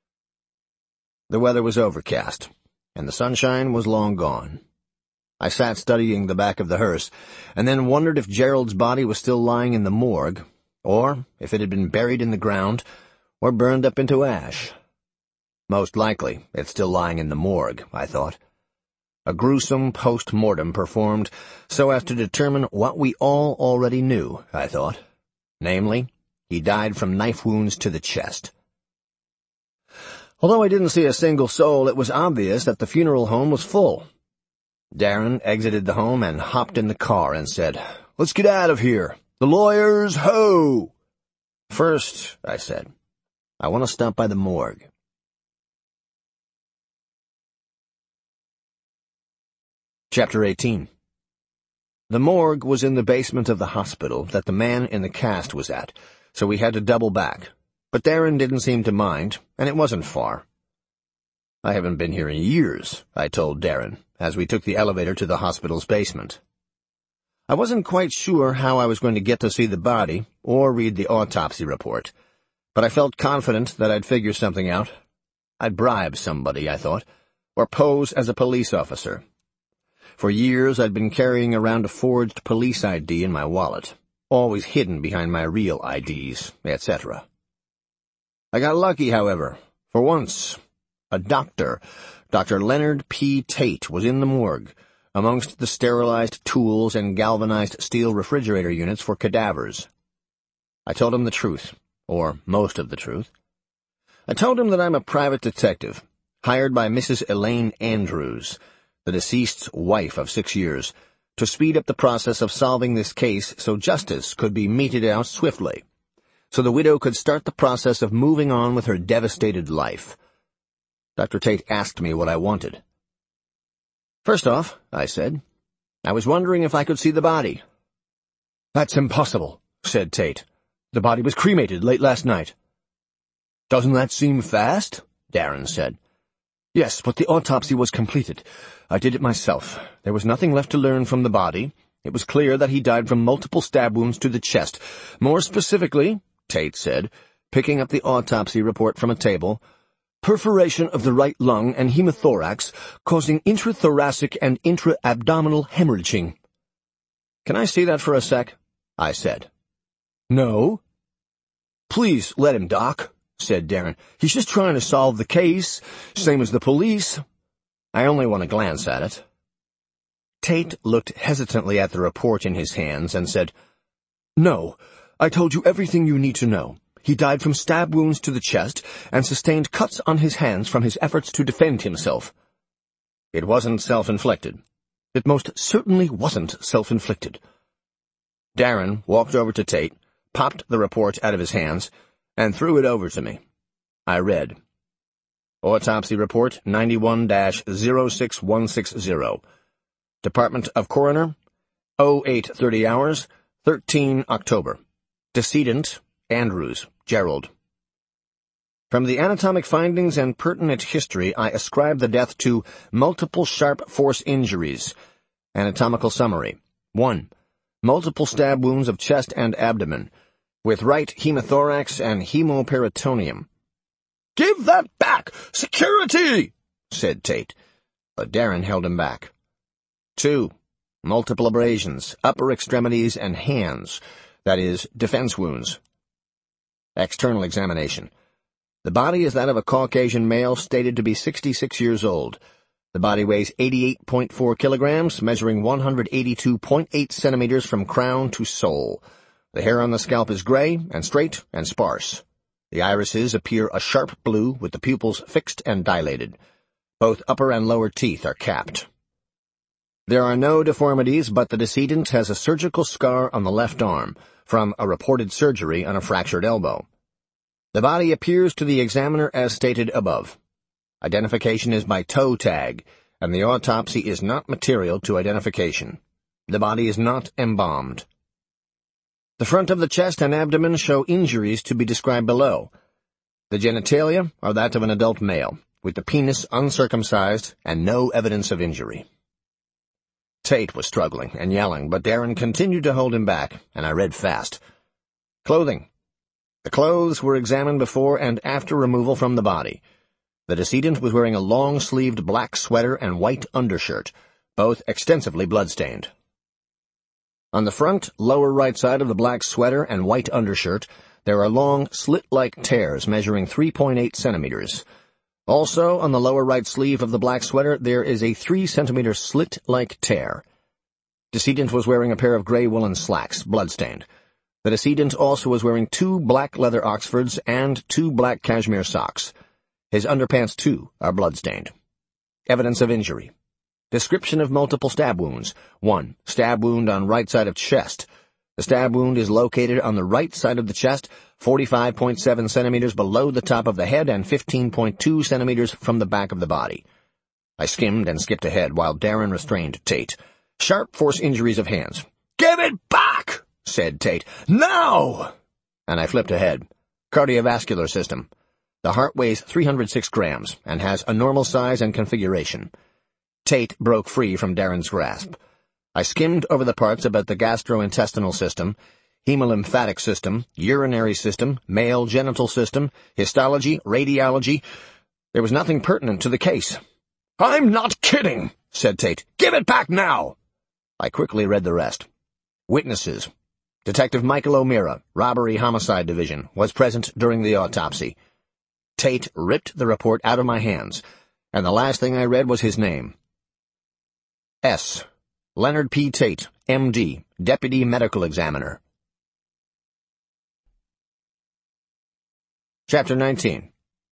S2: The weather was overcast, and the sunshine was long gone. I sat studying the back of the hearse, and then wondered if Gerald's body was still lying in the morgue, or if it had been buried in the ground, or burned up into ash. Most likely, it's still lying in the morgue, I thought. A gruesome post-mortem performed so as to determine what we all already knew, I thought. Namely, he died from knife wounds to the chest. Although I didn't see a single soul, it was obvious that the funeral home was full. Darren exited the home and hopped in the car and said, "Let's get out of here. The lawyers, ho!" "First," I said, "I want to stop by the morgue." Chapter eighteen. The morgue was in the basement of the hospital that the man in the cast was at, so we had to double back. But Darren didn't seem to mind, and it wasn't far. "I haven't been here in years," I told Darren, as we took the elevator to the hospital's basement. I wasn't quite sure how I was going to get to see the body or read the autopsy report, but I felt confident that I'd figure something out. I'd bribe somebody, I thought, or pose as a police officer. For years I'd been carrying around a forged police I D in my wallet, always hidden behind my real I Ds, et cetera. I got lucky, however. For once, a doctor, Doctor Leonard P. Tate, was in the morgue, amongst the sterilized tools and galvanized steel refrigerator units for cadavers. I told him the truth, or most of the truth. I told him that I'm a private detective, hired by Missus Elaine Andrews, the deceased's wife of six years, to speed up the process of solving this case so justice could be meted out swiftly, so the widow could start the process of moving on with her devastated life. Doctor Tate asked me what I wanted. First off, I said, I was wondering if I could see the body. That's impossible, said Tate. The body was cremated late last night. Doesn't that seem fast? Darren said. Yes, but the autopsy was completed. I did it myself. There was nothing left to learn from the body. It was clear that he died from multiple stab wounds to the chest. More specifically, Tate said, picking up the autopsy report from a table, perforation of the right lung and hemothorax causing intrathoracic and intra-abdominal hemorrhaging. Can I see that for a sec? I said. No. Please let him, Doc, said Darren. He's just trying to solve the case, same as the police. I only want to glance at it. Tate looked hesitantly at the report in his hands and said, No, I told you everything you need to know. He died from stab wounds to the chest and sustained cuts on his hands from his efforts to defend himself. It wasn't self-inflicted. It most certainly wasn't self-inflicted. Darren walked over to Tate, popped the report out of his hands, and threw it over to me. I read, Autopsy Report ninety-one dash zero six one six zero. Department of Coroner, oh eight thirty hours, thirteen October. Decedent, Andrews, Gerald. From the anatomic findings and pertinent history, I ascribe the death to multiple sharp force injuries. Anatomical summary. one. Multiple stab wounds of chest and abdomen, with right hemothorax and hemoperitoneum. Give that back! Security! Said Tate, but Darren held him back. Two. Multiple abrasions, upper extremities and hands, that is, defense wounds. External examination. The body is that of a Caucasian male stated to be sixty-six years old. The body weighs eighty-eight point four kilograms, measuring one hundred eighty-two point eight centimeters from crown to sole. The hair on the scalp is gray and straight and sparse. The irises appear a sharp blue with the pupils fixed and dilated. Both upper and lower teeth are capped. There are no deformities, but the decedent has a surgical scar on the left arm from a reported surgery on a fractured elbow. The body appears to the examiner as stated above. Identification is by toe tag, and the autopsy is not material to identification. The body is not embalmed. The front of the chest and abdomen show injuries to be described below. The genitalia are that of an adult male, with the penis uncircumcised and no evidence of injury. Tate was struggling and yelling, but Darren continued to hold him back, and I read fast. Clothing. The clothes were examined before and after removal from the body. The decedent was wearing a long-sleeved black sweater and white undershirt, both extensively blood-stained. On the front, lower right side of the black sweater and white undershirt, there are long, slit-like tears measuring three point eight centimeters. Also, on the lower right sleeve of the black sweater, there is a three centimeter slit-like tear. Decedent was wearing a pair of gray woolen slacks, blood-stained. The decedent also was wearing two black leather Oxfords and two black cashmere socks. His underpants, too, are blood-stained. Evidence of injury. Description of multiple stab wounds. One, stab wound on right side of chest. The stab wound is located on the right side of the chest, forty-five point seven centimeters below the top of the head and fifteen point two centimeters from the back of the body. I skimmed and skipped ahead while Darren restrained Tate. Sharp force injuries of hands. Give it back! Said Tate. Now! And I flipped ahead. Cardiovascular system. The heart weighs three hundred six grams and has a normal size and configuration. Tate broke free from Darren's grasp. I skimmed over the parts about the gastrointestinal system, hemolymphatic system, urinary system, male genital system, histology, radiology. There was nothing pertinent to the case. I'm not kidding, said Tate. "Give it back now!" I quickly read the rest. Witnesses. Detective Michael O'Meara, Robbery Homicide Division, was present during the autopsy. Tate ripped the report out of my hands, and the last thing I read was his name. S. Leonard P. Tate, M D, Deputy Medical Examiner. Chapter nineteen.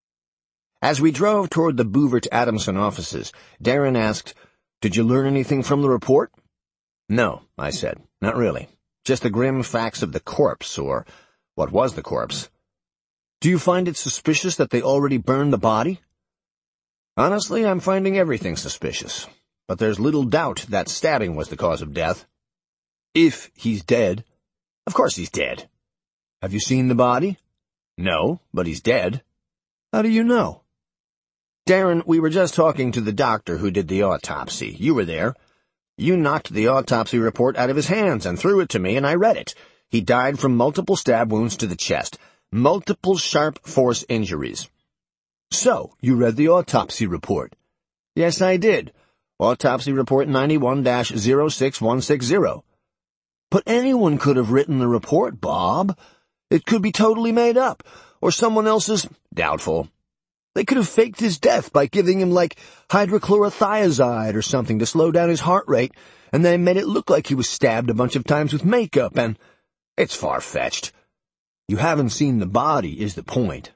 S2: As we drove toward the Bouvert-Adamson offices, Darren asked, "Did you learn anything from the report?" "No," I said, "not really. Just the grim facts of the corpse, or what was the corpse." "Do you find it suspicious that they already burned the body?" "Honestly, I'm finding everything suspicious. But there's little doubt that stabbing was the cause of death." "If he's dead." "Of course he's dead." "Have you seen the body?" "No, but he's dead." "How do you know?" "Darren, we were just talking to the doctor who did the autopsy. You were there. You knocked the autopsy report out of his hands and threw it to me, and I read it. He died from multiple stab wounds to the chest. Multiple sharp force injuries." "So, you read the autopsy report?" "Yes, I did. Autopsy report ninety-one dash zero six one six zero. "But anyone could have written the report, Bob. It could be totally made up, or someone else's—" "Doubtful. They could have faked his death by giving him, like, hydrochlorothiazide or something to slow down his heart rate, and then made it look like he was stabbed a bunch of times with makeup, and—" "It's far-fetched." "You haven't seen the body, is the point."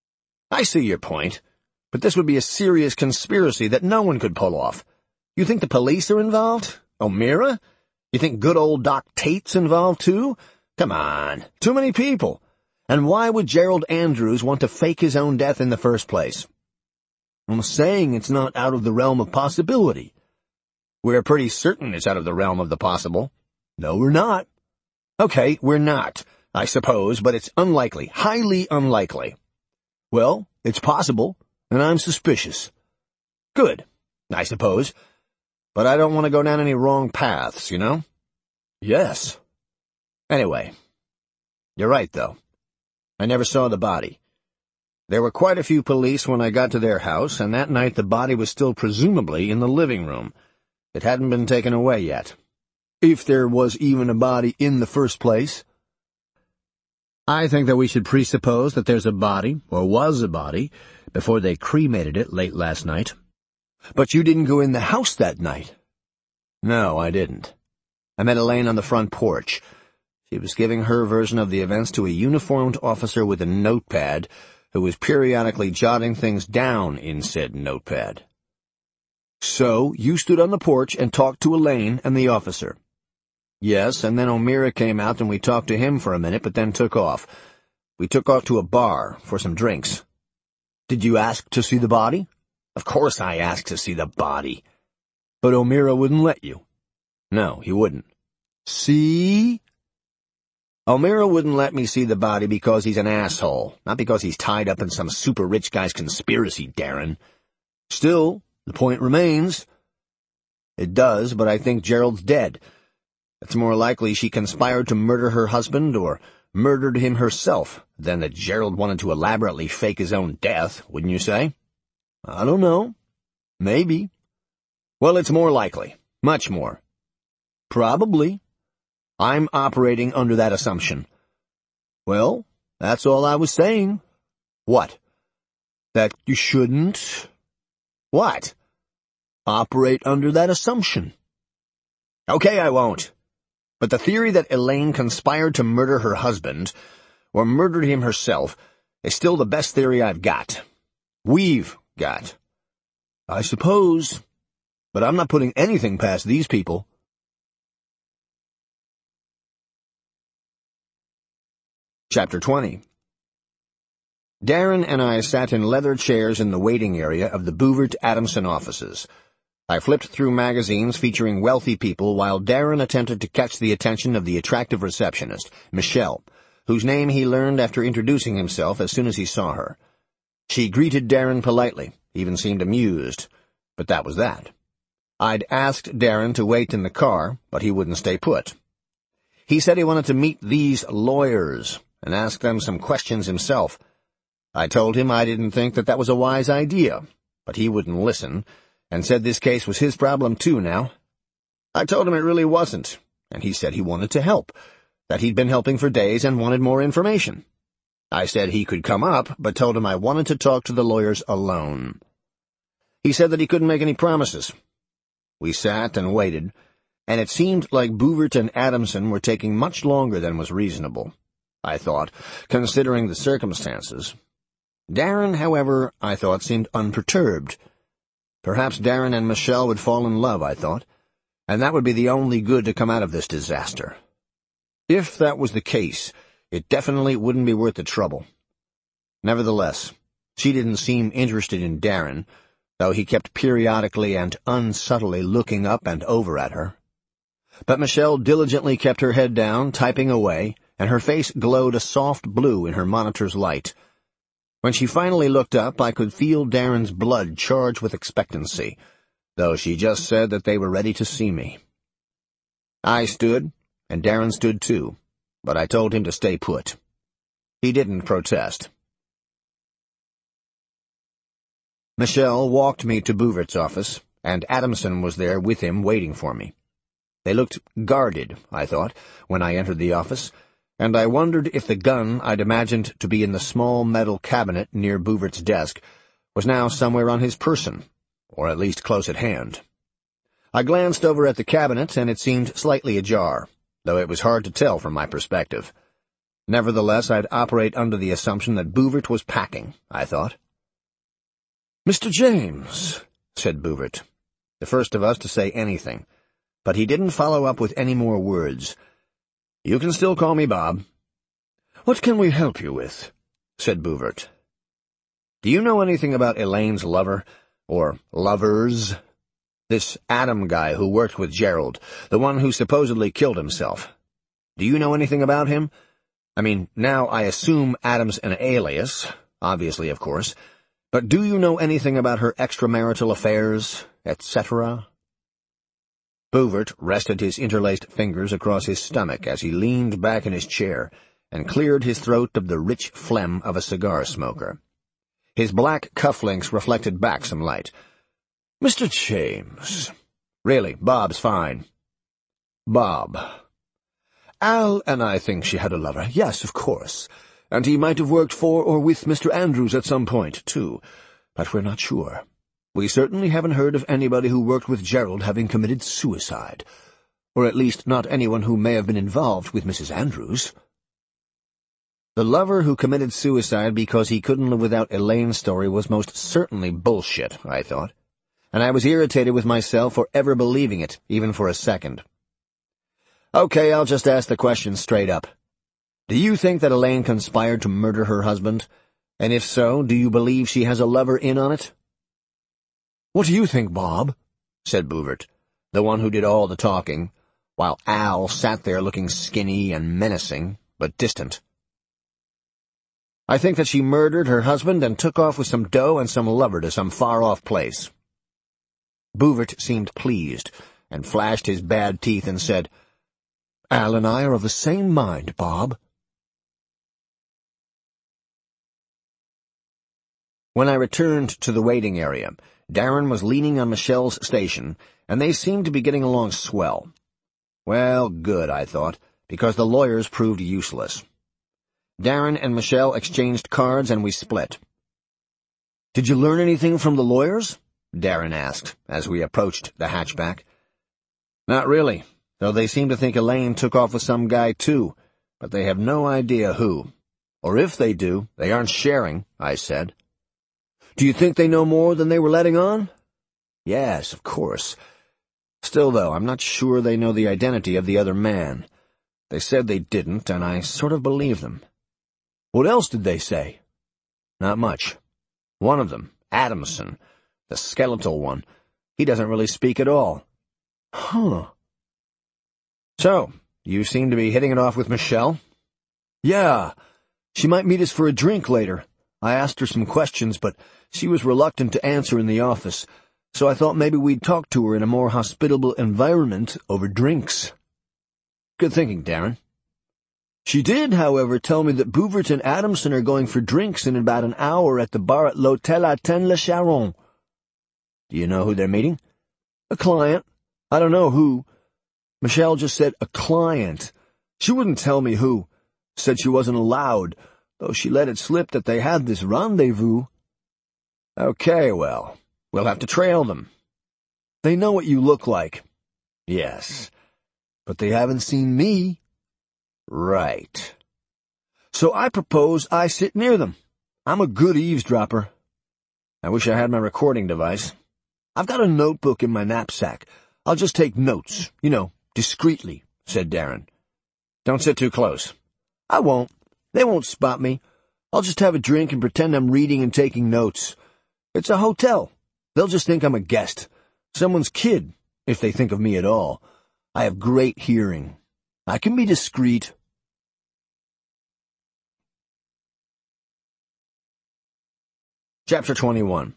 S2: "I see your point, but this would be a serious conspiracy that no one could pull off. You think the police are involved? O'Meara? You think good old Doc Tate's involved, too? Come on, too many people. And why would Gerald Andrews want to fake his own death in the first place?" "I'm saying it's not out of the realm of possibility." "We're pretty certain it's out of the realm of the possible." "No, we're not." "Okay, we're not, I suppose, but it's unlikely, highly unlikely." "Well, it's possible, and I'm suspicious." "Good, I suppose. But I don't want to go down any wrong paths, you know?" "Yes." "Anyway, you're right, though. I never saw the body. There were quite a few police when I got to their house, and that night the body was still presumably in the living room. It hadn't been taken away yet." "If there was even a body in the first place?" "I think that we should presuppose that there's a body, or was a body, before they cremated it late last night." "But you didn't go in the house that night." "No, I didn't. I met Elaine on the front porch. She was giving her version of the events to a uniformed officer with a notepad, who was periodically jotting things down in said notepad." "So, you stood on the porch and talked to Elaine and the officer?" "Yes, and then O'Meara came out and we talked to him for a minute, but then took off. We took off to a bar for some drinks." "Did you ask to see the body?" "Of course I asked to see the body." "But O'Meara wouldn't let you." "No, he wouldn't." "See?" "O'Meara wouldn't let me see the body because he's an asshole, not because he's tied up in some super-rich guy's conspiracy, Darren." "Still, the point remains." "It does, but I think Gerald's dead. It's more likely she conspired to murder her husband or murdered him herself than that Gerald wanted to elaborately fake his own death, wouldn't you say?" "I don't know. Maybe." "Well, it's more likely. Much more." "Probably." "I'm operating under that assumption." "Well, that's all I was saying." "What?" "That you shouldn't—" "What?" "Operate under that assumption." "Okay, I won't. But the theory that Elaine conspired to murder her husband, or murdered him herself, is still the best theory I've got. We've got. I suppose. But I'm not putting anything past these people." Chapter twenty. Darren and I sat in leather chairs in the waiting area of the Bouvert-Adamson offices. I flipped through magazines featuring wealthy people while Darren attempted to catch the attention of the attractive receptionist, Michelle, whose name he learned after introducing himself as soon as he saw her. She greeted Darren politely, even seemed amused, but that was that. I'd asked Darren to wait in the car, but he wouldn't stay put. He said he wanted to meet these lawyers and ask them some questions himself. I told him I didn't think that that was a wise idea, but he wouldn't listen, and said this case was his problem too now. I told him it really wasn't, and he said he wanted to help, that he'd been helping for days and wanted more information. I said he could come up, but told him I wanted to talk to the lawyers alone. He said that he couldn't make any promises. We sat and waited, and it seemed like Bouvert and Adamson were taking much longer than was reasonable, I thought, considering the circumstances. Darren, however, I thought seemed unperturbed. Perhaps Darren and Michelle would fall in love, I thought, and that would be the only good to come out of this disaster. If that was the case, it definitely wouldn't be worth the trouble. Nevertheless, she didn't seem interested in Darren, though he kept periodically and unsubtly looking up and over at her. But Michelle diligently kept her head down, typing away, and her face glowed a soft blue in her monitor's light. When she finally looked up, I could feel Darren's blood charge with expectancy, though she just said that they were ready to see me. I stood, and Darren stood too, but I told him to stay put. He didn't protest. Michelle walked me to Bouvert's office, and Adamson was there with him waiting for me. They looked guarded, I thought, when I entered the office, and I wondered if the gun I'd imagined to be in the small metal cabinet near Bouvert's desk was now somewhere on his person, or at least close at hand. I glanced over at the cabinet, and it seemed slightly ajar, though it was hard to tell from my perspective. Nevertheless, I'd operate under the assumption that Bouvert was packing, I thought. "Mister James," said Bouvert, the first of us to say anything, but he didn't follow up with any more words. "You can still call me Bob." "What can we help you with?" said Bouvert. "Do you know anything about Elaine's lover, or lovers? This Adam guy who worked with Gerald, the one who supposedly killed himself. Do you know anything about him? I mean, now I assume Adam's an alias, obviously, of course, but do you know anything about her extramarital affairs, et cetera" Bouvert rested his interlaced fingers across his stomach as he leaned back in his chair and cleared his throat of the rich phlegm of a cigar smoker. His black cufflinks reflected back some light. "Mister James. Really, Bob's fine." "Bob. Al and I think she had a lover, yes, of course, and he might have worked for or with Mister Andrews at some point, too, but we're not sure. We certainly haven't heard of anybody who worked with Gerald having committed suicide, or at least not anyone who may have been involved with Missus Andrews." The lover who committed suicide because he couldn't live without Elaine's story was most certainly bullshit, I thought, and I was irritated with myself for ever believing it, even for a second. "Okay, I'll just ask the question straight up. Do you think that Elaine conspired to murder her husband? And if so, do you believe she has a lover in on it?" "What do you think, Bob?" said Bouvert, the one who did all the talking, while Al sat there looking skinny and menacing, but distant. "I think that she murdered her husband and took off with some dough and some lover to some far-off place." Bouvert seemed pleased, and flashed his bad teeth and said, "Al and I are of the same mind, Bob." When I returned to the waiting area, Darren was leaning on Michelle's station, and they seemed to be getting along swell. Well, good, I thought, because the lawyers proved useless. Darren and Michelle exchanged cards, and we split. "Did you learn anything from the lawyers?" Darren asked, as we approached the hatchback. "Not really, though they seem to think Elaine took off with some guy too, but they have no idea who. Or if they do, they aren't sharing," I said. "Do you think they know more than they were letting on?" "Yes, of course. Still, though, I'm not sure they know the identity of the other man. They said they didn't, and I sort of believe them." "What else did they say?" "Not much. One of them, Adamson, the skeletal one, he doesn't really speak at all." "Huh. So, you seem to be hitting it off with Michelle?" "Yeah. She might meet us for a drink later. I asked her some questions, but she was reluctant to answer in the office, so I thought maybe we'd talk to her in a more hospitable environment over drinks." "Good thinking, Darren." "She did, however, tell me that Bouvert and Adamson are going for drinks in about an hour at the bar at l'Hôtel Athènes Le Charon." Do you know who they're meeting? A client. I don't know who. Michelle just said a client. She wouldn't tell me who. Said she wasn't allowed, though she let it slip that they had this rendezvous. Okay, well, we'll have to trail them. They know what you look like. Yes, but they haven't seen me. Right. So I propose I sit near them. I'm a good eavesdropper. I wish I had my recording device. I've got a notebook in my knapsack. I'll just take notes, you know, discreetly, said Darren. Don't sit too close. I won't. They won't spot me. I'll just have a drink and pretend I'm reading and taking notes. It's a hotel. They'll just think I'm a guest. Someone's kid, if they think of me at all. I have great hearing. I can be discreet. Chapter twenty-one.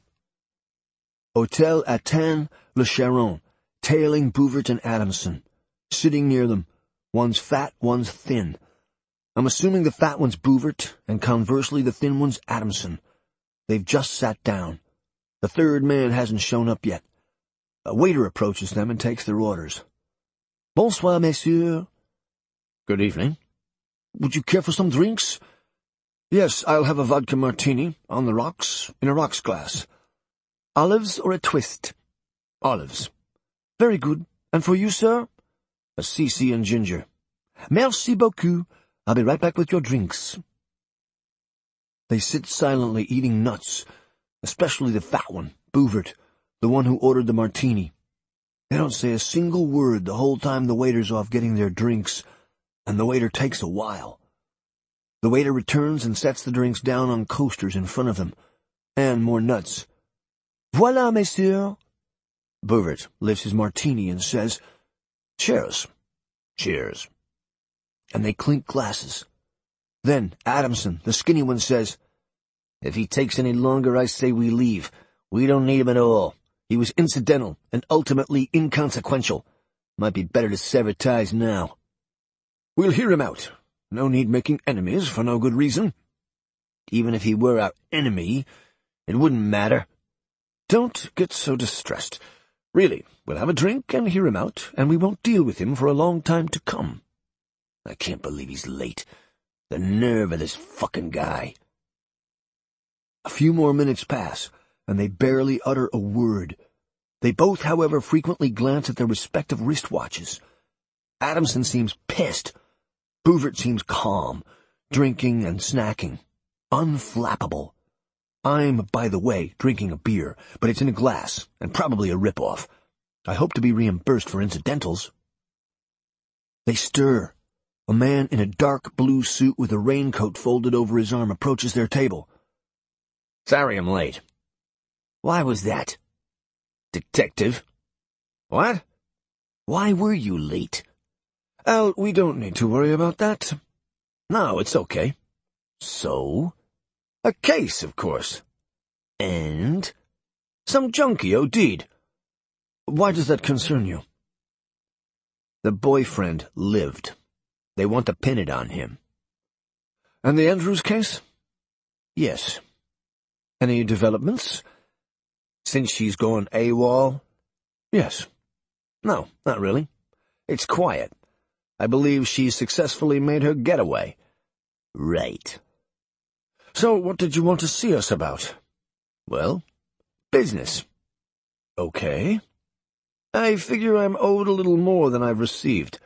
S2: Hotel Attein Le Charon, tailing Bouvert and Adamson. Sitting near them. One's fat, one's thin. I'm assuming the fat one's Bouvert, and conversely the thin one's Adamson. They've just sat down. The third man hasn't shown up yet. A waiter approaches them and takes their orders. Bonsoir, messieurs. Good evening. Would you care for some drinks? Yes, I'll have a vodka martini, on the rocks, in a rocks glass. Olives or a twist? Olives. Very good. And for you, sir? A C C and ginger. Merci beaucoup. I'll be right back with your drinks. They sit silently eating nuts, especially the fat one, Bouvert, the one who ordered the martini. They don't say a single word the whole time the waiter's off getting their drinks, and the waiter takes a while. The waiter returns and sets the drinks down on coasters in front of them, and more nuts. Voilà, messieurs. Bouvert lifts his martini and says, Cheers. Cheers. And they clink glasses. Then Adamson, the skinny one, says, If he takes any longer, I say we leave. We don't need him at all. He was incidental and ultimately inconsequential. Might be better to sever ties now. We'll hear him out. No need making enemies for no good reason. Even if he were our enemy, it wouldn't matter. Don't get so distressed. Really, we'll have a drink and hear him out, and we won't deal with him for a long time to come. I can't believe he's late. The nerve of this fucking guy. A few more minutes pass, and they barely utter a word. They both, however, frequently glance at their respective wristwatches. Adamson seems pissed. Bouvert seems calm, drinking and snacking. Unflappable. I'm, by the way, drinking a beer, but it's in a glass, and probably a rip-off. I hope to be reimbursed for incidentals. They stir. A man in a dark blue suit with a raincoat folded over his arm approaches their table. Sorry I'm late. Why was that? Detective. What? Why were you late? Al, we don't need to worry about that. No, it's okay. So? A case, of course. And? Some junkie OD'd. Why does that concern you? The boyfriend lived. They want to pin it on him. And the Andrews case? Yes. Any developments? Since she's gone AWOL? Yes. No, not really. It's quiet. I believe she's successfully made her getaway. Right. So what did you want to see us about? Well, business. Okay. I figure I'm owed a little more than I've received.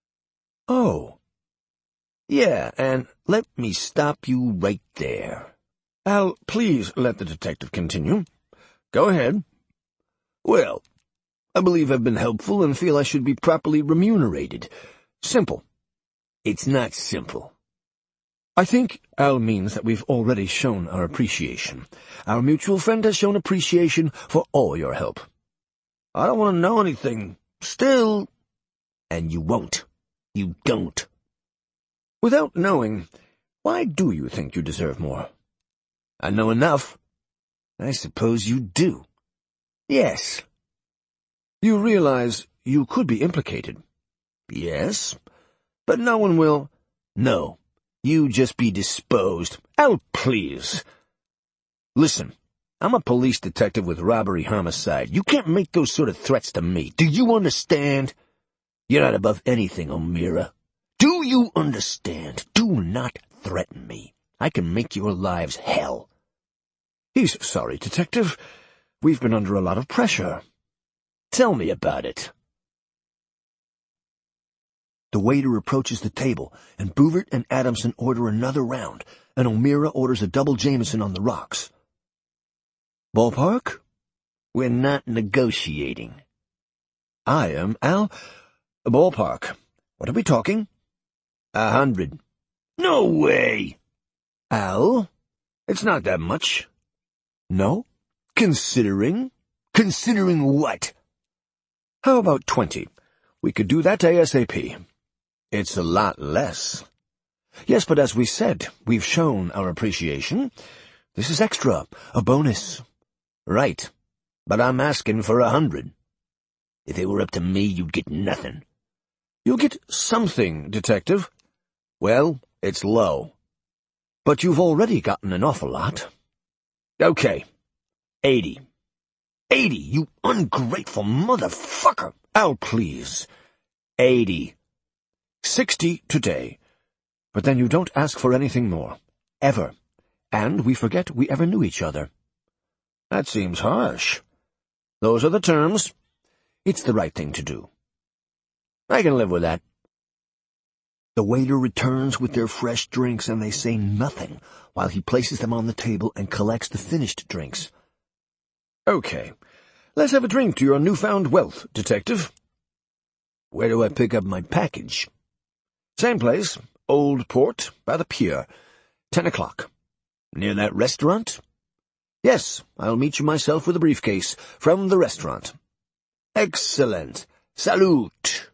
S2: Oh. Yeah, and let me stop you right there. Al, please let the detective continue. Go ahead. Well, I believe I've been helpful and feel I should be properly remunerated. Simple. It's not simple. I think Al means that we've already shown our appreciation. Our mutual friend has shown appreciation for all your help. I don't want to know anything. Still. And you won't. You don't. Without knowing, why do you think you deserve more? I know enough. I suppose you do. Yes. You realize you could be implicated. Yes. But no one will. No. You just be disposed. Oh, please. Listen,
S4: I'm a police detective with robbery homicide. You can't make those sort of threats to me. Do you understand? You're not above anything, O'Meara. Do you understand? Do not threaten me. I can make your lives hell.
S3: He's sorry, Detective. We've been under a lot of pressure.
S4: Tell me about it.
S5: The waiter approaches the table, and Bouvert and Adamson order another round, and O'Meara orders a double Jameson on the rocks.
S4: Ballpark? We're not negotiating.
S3: I am, Al. Ballpark. What are we talking?
S4: A hundred. No way!
S3: Al?
S4: It's not that much.
S3: No?
S4: Considering? Considering what?
S3: How about twenty? We could do that ASAP.
S4: It's a lot less.
S3: Yes, but as we said, we've shown our appreciation. This is extra, a bonus.
S4: Right, but I'm asking for a hundred. If it were up to me, you'd get nothing.
S3: You'll get something, Detective.
S4: Well, it's low.
S3: But you've already gotten an awful lot.
S4: Okay, eighty. Eighty, you ungrateful motherfucker!
S3: Al, please.
S4: Eighty.
S3: Sixty today. But then you don't ask for anything more. Ever. And we forget we ever knew each other.
S4: That seems harsh. Those are the terms.
S3: It's the right thing to do.
S4: I can live with that.
S5: The waiter returns with their fresh drinks, and they say nothing while he places them on the table and collects the finished drinks.
S3: Okay. Let's have a drink to your newfound wealth, Detective.
S4: Where do I pick up my package?
S3: Same place. Old Port, by the pier. Ten o'clock.
S4: Near that restaurant?
S3: Yes, I'll meet you myself with a briefcase from the restaurant.
S4: Excellent. Salute.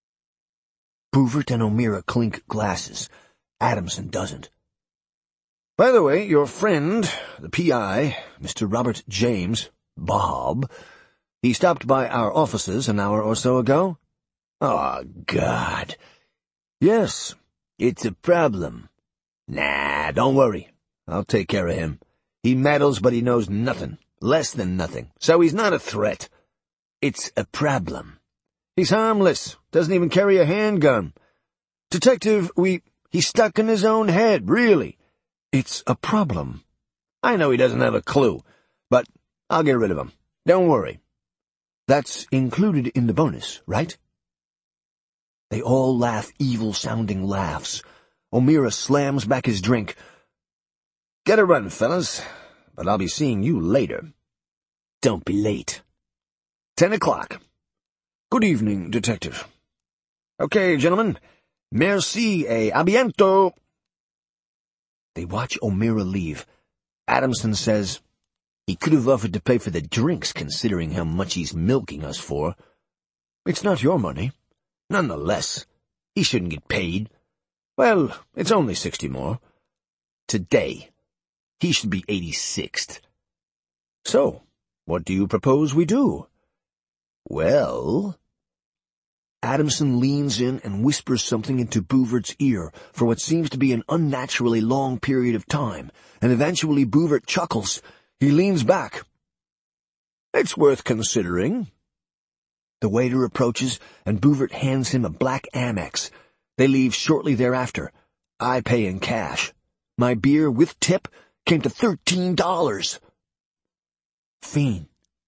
S5: Bouvert and O'Meara clink glasses. Adamson doesn't.
S3: By the way, your friend, the P I, Mister Robert James, Bob, he stopped by our offices an hour or so ago.
S4: Oh, God.
S3: Yes.
S4: It's a problem. Nah, don't worry. I'll take care of him. He meddles, but he knows nothing. Less than nothing. So he's not a threat. It's a problem.
S3: He's harmless. Doesn't even carry a handgun. Detective, we...
S4: He's stuck in his own head, really.
S3: It's a problem.
S4: I know he doesn't have a clue, but I'll get rid of him. Don't worry.
S3: That's included in the bonus, right?
S5: They all laugh evil-sounding laughs. O'Meara slams back his drink.
S4: Get a run, fellas, but I'll be seeing you later. Don't be late. Ten o'clock.
S3: Good evening, Detective.
S4: Okay, gentlemen. Merci et à bientôt.
S5: They watch O'Meara leave.
S4: Adamson says, he could have offered to pay for the drinks, considering how much he's milking us for.
S3: It's not your money.
S4: Nonetheless, he shouldn't get paid.
S3: Well, it's only sixty more.
S4: Today, he should be eighty-sixth.
S3: So, what do you propose we do?
S4: Well...
S5: Adamson leans in and whispers something into Bouvert's ear for what seems to be an unnaturally long period of time, and eventually Bouvert chuckles. He leans back.
S3: It's worth considering.
S5: The waiter approaches, and Bouvert hands him a black Amex. They leave shortly thereafter. I pay in cash. My beer, with tip, came to thirteen dollars. Fiend.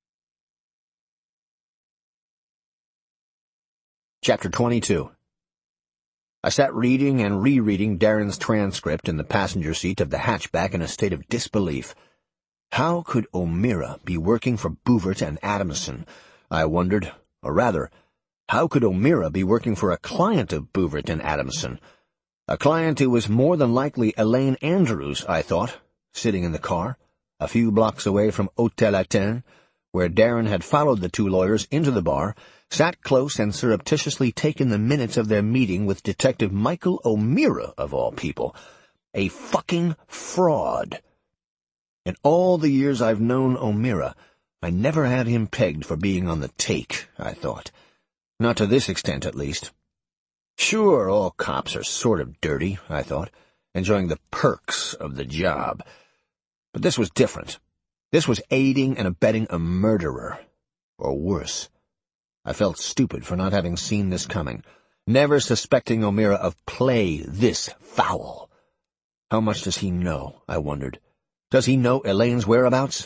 S2: Chapter twenty-two. I sat reading and rereading Darren's transcript in the passenger seat of the hatchback in a state of disbelief. How could O'Meara be working for Bouvert and Adamson, I wondered, or rather, how could O'Meara be working for a client of Bouvert and Adamson? A client who was more than likely Elaine Andrews, I thought, sitting in the car, a few blocks away from Hotel Latin, where Darren had followed the two lawyers into the bar, sat close and surreptitiously taken the minutes of their meeting with Detective Michael O'Meara, of all people. A fucking fraud. In all the years I've known O'Meara, I never had him pegged for being on the take, I thought. Not to this extent, at least. Sure, all cops are sort of dirty, I thought, enjoying the perks of the job. But this was different. This was aiding and abetting a murderer. Or worse. I felt stupid for not having seen this coming, never suspecting O'Meara of play this foul. How much does he know, I wondered. Does he know Elaine's whereabouts?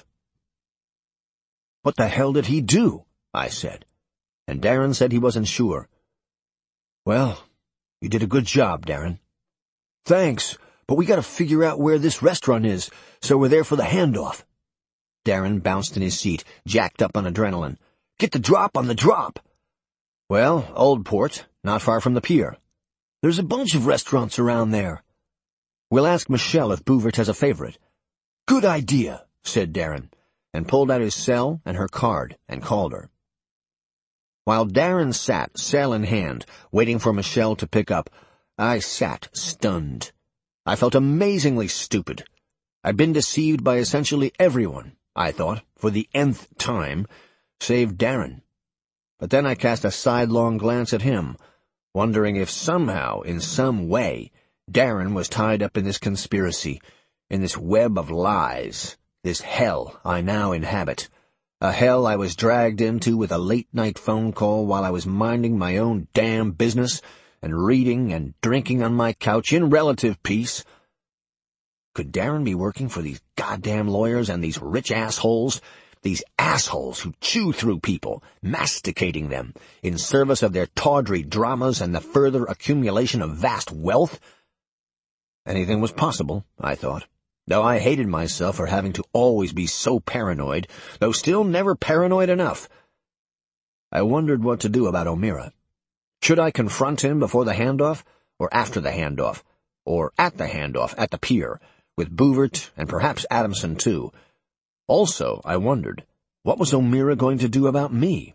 S2: What the hell did he do? I said. And Darren said he wasn't sure. Well, you did a good job, Darren. Thanks, but we gotta figure out where this restaurant is, so we're there for the handoff. Darren bounced in his seat, jacked up on adrenaline. Get the drop on the drop. Well, Old Port, not far from the pier. There's a bunch of restaurants around there. We'll ask Michelle if Bouvert has a favorite. Good idea, said Darren, and pulled out his cell and her card and called her. While Darren sat, cell in hand, waiting for Michelle to pick up, I sat stunned. I felt amazingly stupid. I'd been deceived by essentially everyone, I thought, for the nth time, save Darren. But then I cast a sidelong glance at him, wondering if somehow, in some way, Darren was tied up in this conspiracy, in this web of lies, this hell I now inhabit, a hell I was dragged into with a late-night phone call while I was minding my own damn business and reading and drinking on my couch in relative peace. Could Darren be working for these goddamn lawyers and these rich assholes, these assholes who chew through people, masticating them, in service of their tawdry dramas and the further accumulation of vast wealth? Anything was possible, I thought, though I hated myself for having to always be so paranoid, though still never paranoid enough. I wondered what to do about O'Meara. Should I confront him before the handoff, or after the handoff, or at the handoff at the pier, with Bouvert and perhaps Adamson too? Also, I wondered, what was O'Meara going to do about me?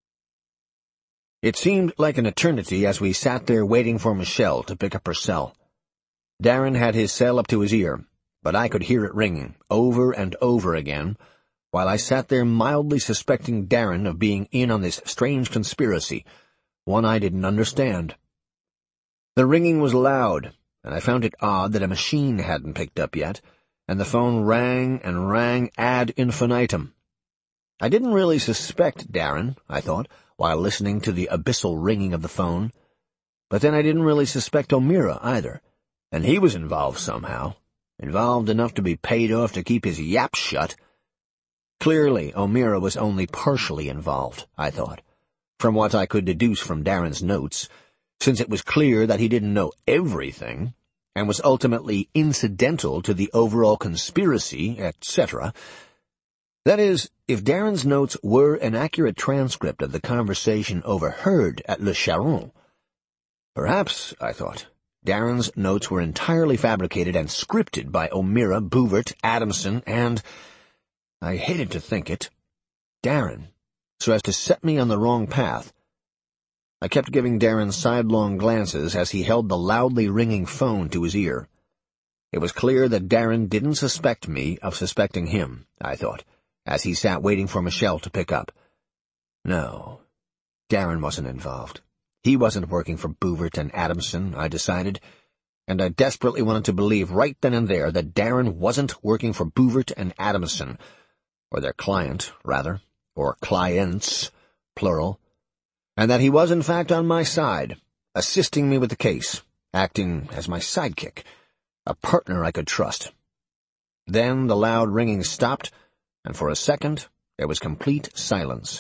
S2: It seemed like an eternity as we sat there waiting for Michelle to pick up her cell. Darren had his cell up to his ear, but I could hear it ringing, over and over again, while I sat there mildly suspecting Darren of being in on this strange conspiracy, one I didn't understand. The ringing was loud, and I found it odd that a machine hadn't picked up yet, and the phone rang and rang ad infinitum. I didn't really suspect Darren, I thought, while listening to the abyssal ringing of the phone. But then I didn't really suspect O'Meara either, and he was involved somehow, involved enough to be paid off to keep his yap shut. Clearly, O'Meara was only partially involved, I thought, from what I could deduce from Darren's notes, since it was clear that he didn't know everything, and was ultimately incidental to the overall conspiracy, et cetera. That is, if Darren's notes were an accurate transcript of the conversation overheard at Le Charron. Perhaps, I thought, Darren's notes were entirely fabricated and scripted by O'Meara, Bouvert, Adamson, and, I hated to think it, Darren, so as to set me on the wrong path. I kept giving Darren sidelong glances as he held the loudly ringing phone to his ear. It was clear that Darren didn't suspect me of suspecting him, I thought, as he sat waiting for Michelle to pick up. No, Darren wasn't involved. He wasn't working for Bouvert and Adamson, I decided, and I desperately wanted to believe right then and there that Darren wasn't working for Bouvert and Adamson, or their client, rather, or clients, plural, and that he was in fact on my side, assisting me with the case, acting as my sidekick, a partner I could trust. Then the loud ringing stopped, and for a second there was complete silence.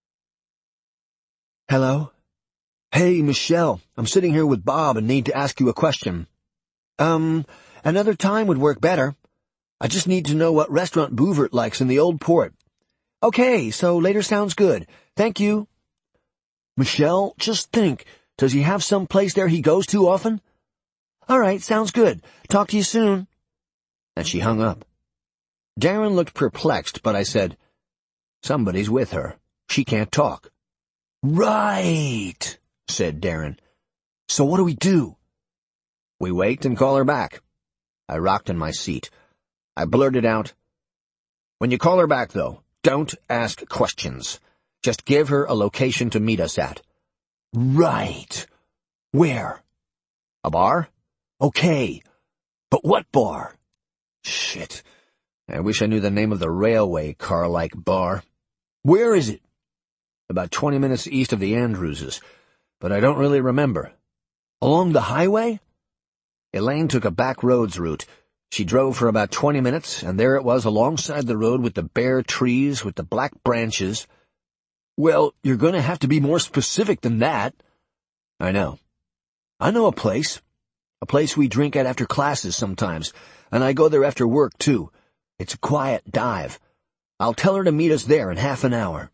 S2: Hello? Hey, Michelle, I'm sitting here with Bob and need to ask you a question. Um, another time would work better. I just need to know what restaurant Bouvert likes in the Old Port. Okay, so later sounds good. Thank you. Michelle, just think, does he have some place there he goes to often? All right, sounds good. Talk to you soon. And she hung up. Darren looked perplexed, but I said, Somebody's with her. She can't talk. Right, said Darren. So what do we do? We wait and call her back. I rocked in my seat. I blurted out, When you call her back, though, don't ask questions. Just give her a location to meet us at. Right. Where? A bar? Okay. But what bar? Shit. I wish I knew the name of the railway car-like bar.
S5: Where is it?
S2: About twenty minutes east of the Andrewses, but I don't really remember.
S5: Along the highway?
S2: Elaine took a back roads route. She drove for about twenty minutes, and there it was alongside the road with the bare trees with the black branches.
S5: Well, you're going to have to be more specific than that.
S2: I know.
S5: I know a place. A place we drink at after classes sometimes, and I go there after work, too. It's a quiet dive. I'll tell her to meet us there in half an hour.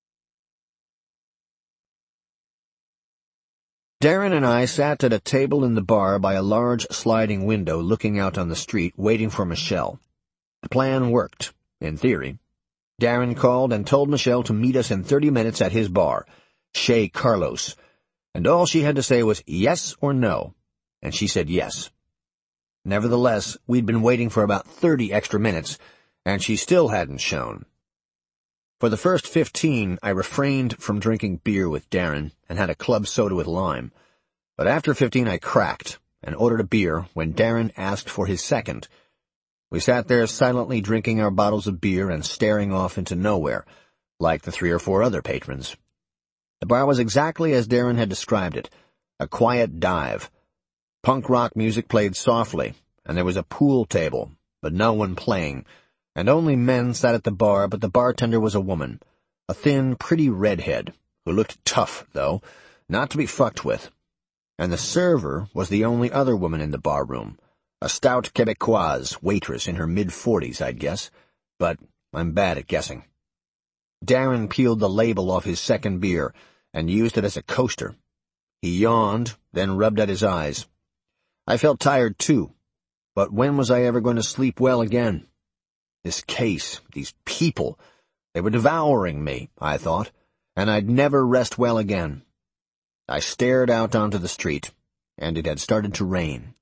S2: Darren and I sat at a table in the bar by a large sliding window looking out on the street, waiting for Michelle. The plan worked, in theory. Darren called and told Michelle to meet us in thirty minutes at his bar, Chez Carlos, and all she had to say was yes or no, and she said yes. Nevertheless, we'd been waiting for about thirty extra minutes, and she still hadn't shown. For the first fifteen, I refrained from drinking beer with Darren and had a club soda with lime. But after fifteen, I cracked and ordered a beer when Darren asked for his second. We sat there silently drinking our bottles of beer and staring off into nowhere, like the three or four other patrons. The bar was exactly as Darren had described it, a quiet dive. Punk rock music played softly, and there was a pool table, but no one playing, and only men sat at the bar, but the bartender was a woman, a thin, pretty redhead, who looked tough, though, not to be fucked with. And the server was the only other woman in the barroom, a stout Quebecoise waitress in her mid-forties, I'd guess, but I'm bad at guessing. Darren peeled the label off his second beer and used it as a coaster. He yawned, then rubbed at his eyes. I felt tired, too, but when was I ever going to sleep well again? This case, these people, they were devouring me, I thought, and I'd never rest well again. I stared out onto the street, and it had started to rain.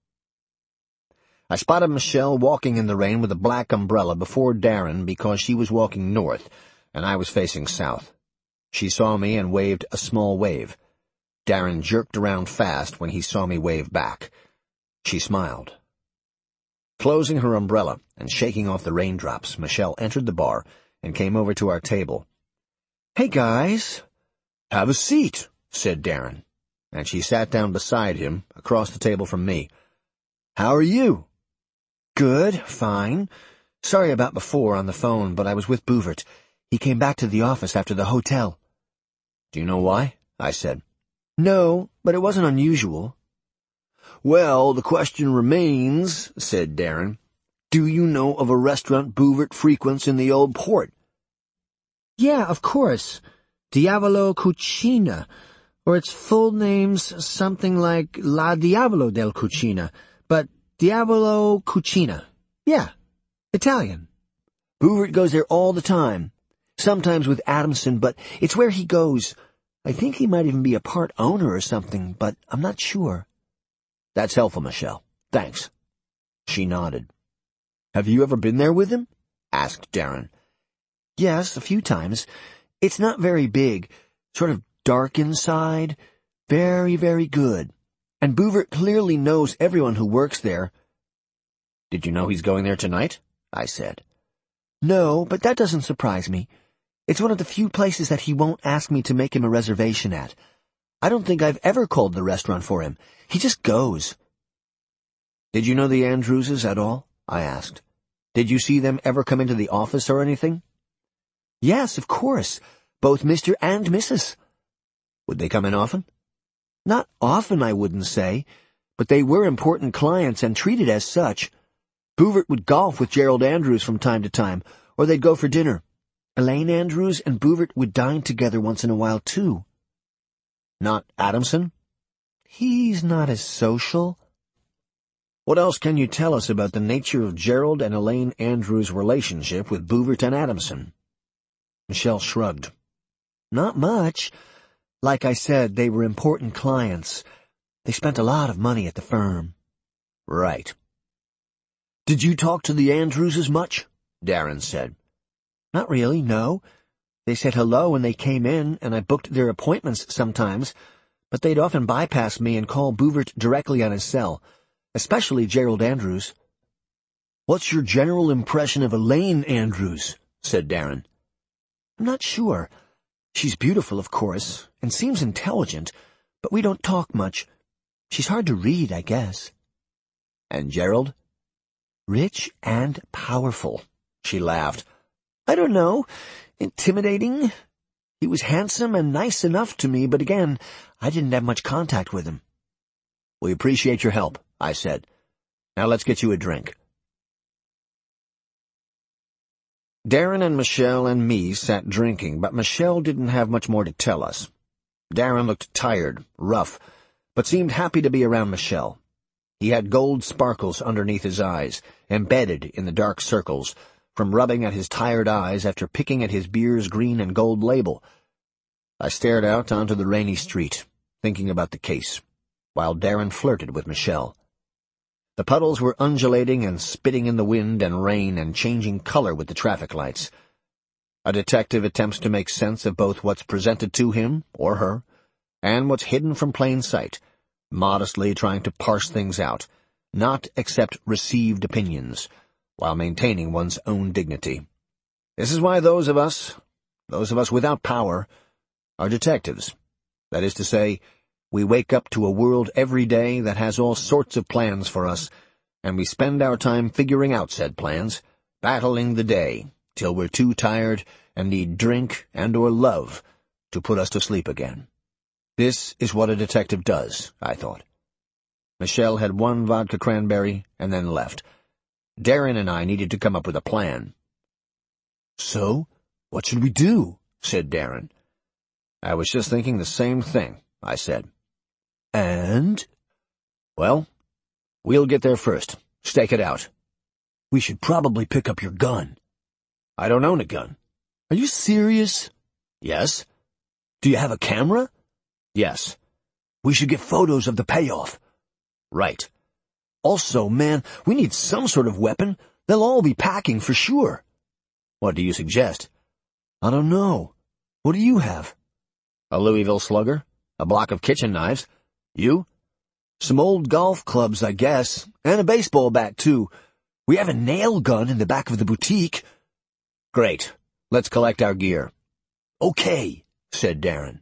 S2: I spotted Michelle walking in the rain with a black umbrella before Darren because she was walking north, and I was facing south. She saw me and waved a small wave. Darren jerked around fast when he saw me wave back. She smiled. Closing her umbrella and shaking off the raindrops, Michelle entered the bar and came over to our table. "Hey, guys."
S5: "Have a seat,"
S2: said Darren, and she sat down beside him, across the table from me.
S5: "How are you?"
S1: "Good, fine. Sorry about before on the phone, but I was with Bouvert. He came back to the office after the hotel."
S2: "Do you know why?" I said.
S1: "No, but it wasn't unusual."
S5: "Well, the question remains," said Darren. "Do you know of a restaurant Bouvert frequents in the old port?"
S1: "Yeah, of course. Diavolo Cucina, or its full name's something like La Diavolo del Cucina, but Diavolo Cucina. Yeah, Italian."
S5: "Bouvert goes there all the time, sometimes with Adamson, but it's where he goes. I think he might even be a part owner or something, but I'm not sure."
S2: "That's helpful, Michelle. Thanks." She nodded.
S5: "Have you ever been there with him?"
S2: asked Darren.
S1: "Yes, a few times. It's not very big, sort of dark inside. Very, very good. And Bouvert clearly knows everyone who works there."
S2: "Did you know he's going there tonight?" I said.
S1: "No, but that doesn't surprise me. It's one of the few places that he won't ask me to make him a reservation at. I don't think I've ever called the restaurant for him. He just goes."
S2: "Did you know the Andrewses at all?" I asked. "Did you see them ever come into the office or anything?"
S1: "Yes, of course. Both Mister and Missus
S2: "Would they come in often?"
S1: "Not often, I wouldn't say, but they were important clients and treated as such. Bouvert would golf with Gerald Andrews from time to time, or they'd go for dinner. Elaine Andrews and Bouvert would dine together once in a while, too."
S2: "Not Adamson?"
S1: "He's not as social."
S2: "What else can you tell us about the nature of Gerald and Elaine Andrews' relationship with Bouvert and Adamson?"
S1: Michelle shrugged. "Not much. Like I said, they were important clients. They spent a lot of money at the firm."
S2: "Right."
S5: "Did you talk to the Andrewses much?"
S2: Darren said.
S1: "Not really, no. They said hello when they came in, and I booked their appointments sometimes, but they'd often bypass me and call Bouvert directly on his cell, especially Gerald Andrews."
S5: "What's your general impression of Elaine Andrews?" said Darren. "I'm not sure. She's beautiful, of course, and seems intelligent, but we don't talk much. She's hard to read, I guess."
S2: "And Gerald?"
S5: "Rich and powerful," she laughed. "I don't know. Intimidating. He was handsome and nice enough to me, but again, I didn't have much contact with him."
S2: "We appreciate your help," I said. "Now let's get you a drink." Darren and Michelle and me sat drinking, but Michelle didn't have much more to tell us. Darren looked tired, rough, but seemed happy to be around Michelle. He had gold sparkles underneath his eyes, embedded in the dark circles, from rubbing at his tired eyes after picking at his beer's green and gold label. I stared out onto the rainy street, thinking about the case, while Darren flirted with Michelle. The puddles were undulating and spitting in the wind and rain and changing color with the traffic lights. A detective attempts to make sense of both what's presented to him, or her, and what's hidden from plain sight, modestly trying to parse things out, not accept received opinions, while maintaining one's own dignity. This is why those of us, those of us without power, are detectives. That is to say, we wake up to a world every day that has all sorts of plans for us, and we spend our time figuring out said plans, battling the day, till we're too tired and need drink and or love to put us to sleep again. This is what a detective does, I thought. Michelle had one vodka cranberry and then left. Darren and I needed to come up with a plan.
S5: "So, what should we do?" said Darren.
S2: "I was just thinking the same thing," I said.
S5: "And?"
S2: "Well, we'll get there first. Stake it out."
S5: "We should probably pick up your gun."
S2: "I don't own a gun."
S5: "Are you serious?"
S2: "Yes."
S5: "Do you have a camera?"
S2: "Yes."
S5: "We should get photos of the payoff."
S2: "Right."
S5: "Also, man, we need some sort of weapon. They'll all be packing for sure."
S2: "What do you suggest?"
S5: "I don't know. What do you have?"
S2: "A Louisville slugger, a block of kitchen knives. You?"
S5: "Some old golf clubs, I guess, and a baseball bat, too. We have a nail gun in the back of the boutique."
S2: "Great. Let's collect our gear."
S5: "Okay," said Darren.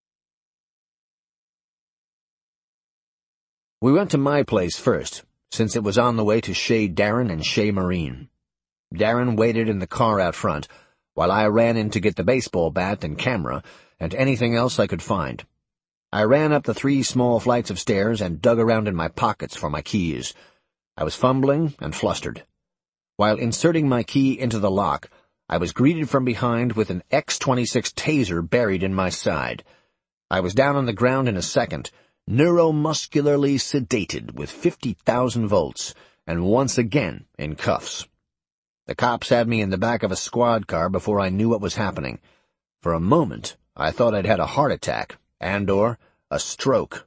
S2: We went to my place first, since it was on the way to Chez Darren and Chez Marine. Darren waited in the car out front, while I ran in to get the baseball bat and camera and anything else I could find. I ran up the three small flights of stairs and dug around in my pockets for my keys. I was fumbling and flustered. While inserting my key into the lock, I was greeted from behind with an X twenty-six taser buried in my side. I was down on the ground in a second, neuromuscularly sedated with fifty thousand volts, and once again in cuffs. The cops had me in the back of a squad car before I knew what was happening. For a moment, I thought I'd had a heart attack, and or a stroke.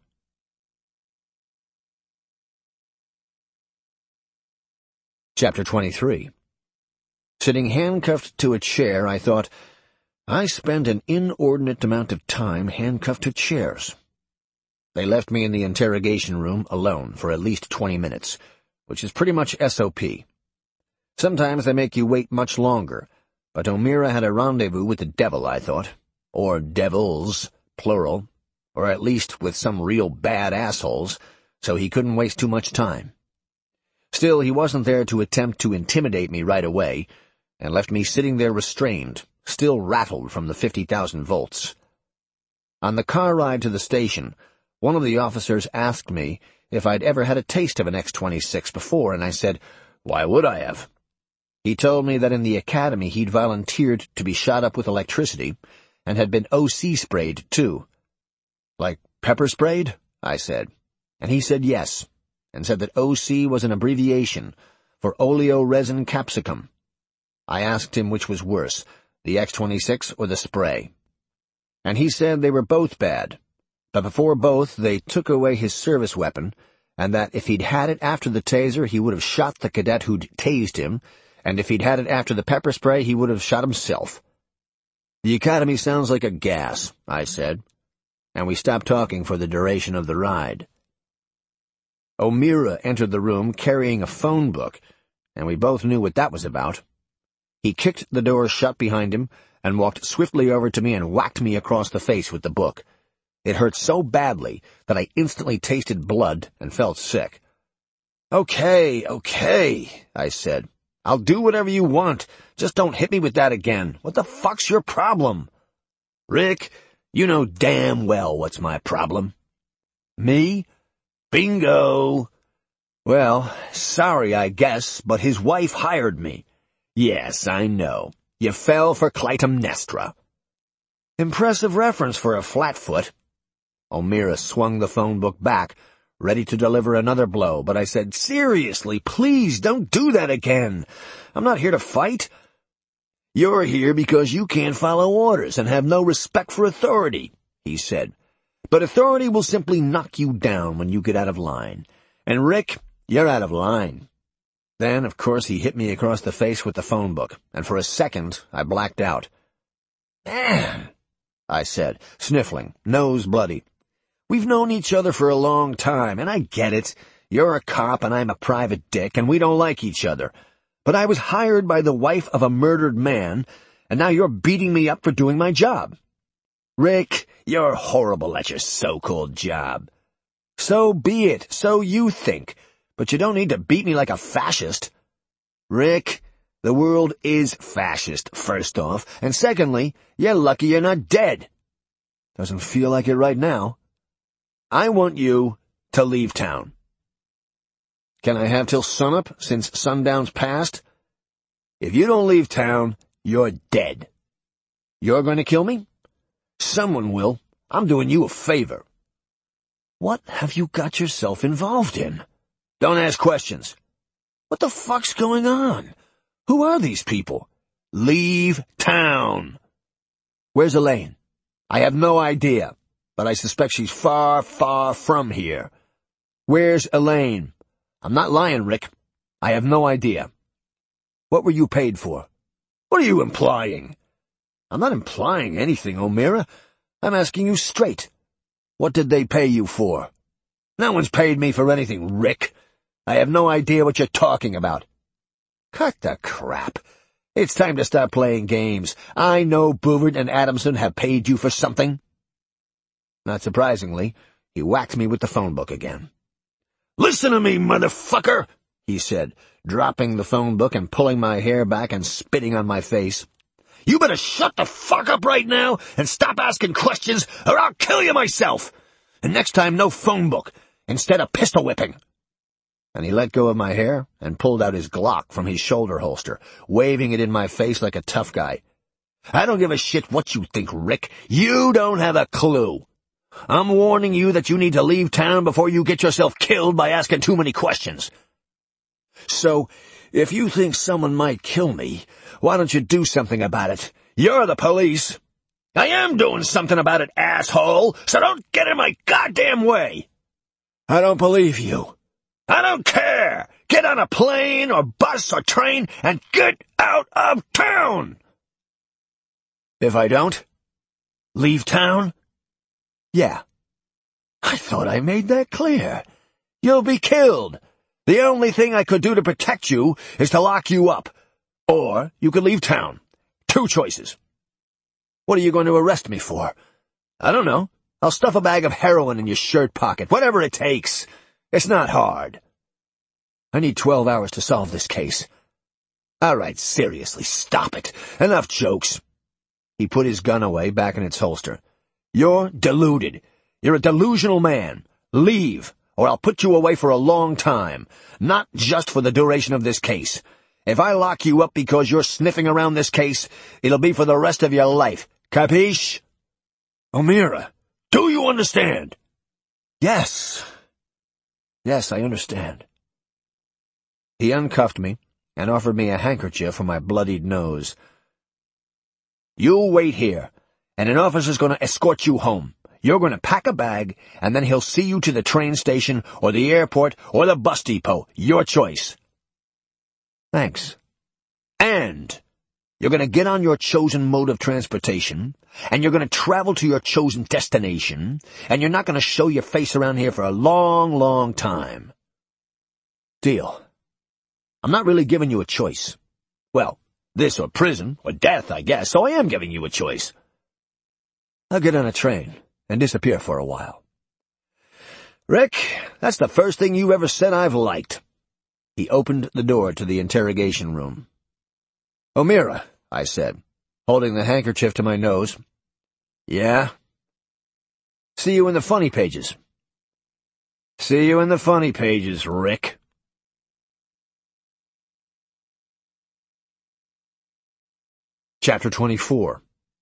S2: Chapter twenty-three. Sitting handcuffed to a chair, I thought, I spend an inordinate amount of time handcuffed to chairs. They left me in the interrogation room alone for at least twenty minutes, which is pretty much S O P. Sometimes they make you wait much longer, but O'Meara had a rendezvous with the devil, I thought, or devils, plural, or at least with some real bad assholes, so he couldn't waste too much time. Still, he wasn't there to attempt to intimidate me right away, and left me sitting there restrained, still rattled from the fifty thousand volts. On the car ride to the station, one of the officers asked me if I'd ever had a taste of an X twenty-six before, and I said, why would I have? He told me that in the academy he'd volunteered to be shot up with electricity, and had been O C sprayed, too. Like pepper sprayed? I said. And he said yes, and said that O C was an abbreviation for oleoresin capsicum. I asked him which was worse, the X twenty-six or the spray. And he said they were both bad, but before both they took away his service weapon, and that if he'd had it after the taser he would have shot the cadet who'd tased him, and if he'd had it after the pepper spray he would have shot himself. The academy sounds like a gas, I said, and we stopped talking for the duration of the ride. O'Meara entered the room carrying a phone book, and we both knew what that was about. He kicked the door shut behind him and walked swiftly over to me and whacked me across the face with the book. It hurt so badly that I instantly tasted blood and felt sick. "Okay, okay," I said. "I'll do whatever you want. Just don't hit me with that again. What the fuck's your problem?" "Rick, you know damn well what's my problem." "Me? Bingo." "Well, sorry, I guess, but his wife hired me." "Yes, I know. You fell for Clytemnestra." "Impressive reference for a flatfoot." O'Meara swung the phone book back, ready to deliver another blow, but I said, "Seriously, please don't do that again. I'm not here to fight." "You're here because you can't follow orders and have no respect for authority," he said. "But authority will simply knock you down when you get out of line. And Rick, you're out of line." Then, of course, he hit me across the face with the phone book, and for a second I blacked out. "Man," I said, sniffling, nose bloody. "We've known each other for a long time, and I get it. You're a cop and I'm a private dick, and we don't like each other. But I was hired by the wife of a murdered man, and now you're beating me up for doing my job." "Rick, you're horrible at your so-called job." "So be it. So you think. But you don't need to beat me like a fascist." "Rick, the world is fascist, first off, and secondly, you're lucky you're not dead." "Doesn't feel like it right now." "I want you to leave town." "Can I have till sunup, since sundown's past?" "If you don't leave town, you're dead." "You're going to kill me?" "Someone will. I'm doing you a favor." "What have you got yourself involved in?" "Don't ask questions." "What the fuck's going on? Who are these people?" "Leave town." "Where's Elaine?" "I have no idea, but I suspect she's far, far from here." "Where's Elaine?" "I'm not lying, Rick. I have no idea." "What were you paid for?" "What are you implying?" "I'm not implying anything, O'Meara. I'm asking you straight. What did they pay you for?" "No one's paid me for anything, Rick. I have no idea what you're talking about." "Cut the crap. It's time to stop playing games. I know Bouvert and Adamson have paid you for something." Not surprisingly, he whacked me with the phone book again. "Listen to me, motherfucker," he said, dropping the phone book and pulling my hair back and spitting on my face. "You better shut the fuck up right now and stop asking questions, or I'll kill you myself. And next time, no phone book, instead of pistol whipping." And he let go of my hair and pulled out his Glock from his shoulder holster, waving it in my face like a tough guy. "I don't give a shit what you think, Rick. You don't have a clue. I'm warning you that you need to leave town before you get yourself killed by asking too many questions." "So, if you think someone might kill me, why don't you do something about it? You're the police." "I am doing something about it, asshole, so don't get in my goddamn way." "I don't believe you." "I don't care. Get on a plane or bus or train and get out of town." "If I don't?" "Leave town?" "Yeah." "I thought I made that clear. You'll be killed. The only thing I could do to protect you is to lock you up. Or you could leave town. Two choices." "What are you going to arrest me for?" "I don't know. I'll stuff a bag of heroin in your shirt pocket. Whatever it takes. It's not hard." "I need twelve hours to solve this case." "All right, seriously, stop it. Enough jokes." He put his gun away back in its holster. "You're deluded. You're a delusional man. Leave, or I'll put you away for a long time. Not just for the duration of this case. If I lock you up because you're sniffing around this case, it'll be for the rest of your life. Capiche?" "O'Meara, do you understand?" "Yes. Yes, I understand." He uncuffed me and offered me a handkerchief for my bloodied nose. "You wait here, and an officer's going to escort you home. You're going to pack a bag, and then he'll see you to the train station or the airport or the bus depot. Your choice." "Thanks." "And you're going to get on your chosen mode of transportation, and you're going to travel to your chosen destination, and you're not going to show your face around here for a long, long time." "Deal."
S4: I'm not really giving you a choice. Well, this or prison, or death, I guess, so I am giving you a choice. I'll get on a train and disappear for a while. Rick, that's the first thing you ever said I've liked. He opened the door to the interrogation room. O'Meara, I said, holding the handkerchief to my nose. Yeah? See you in the funny pages. See you in the funny pages, Rick. Chapter twenty-four.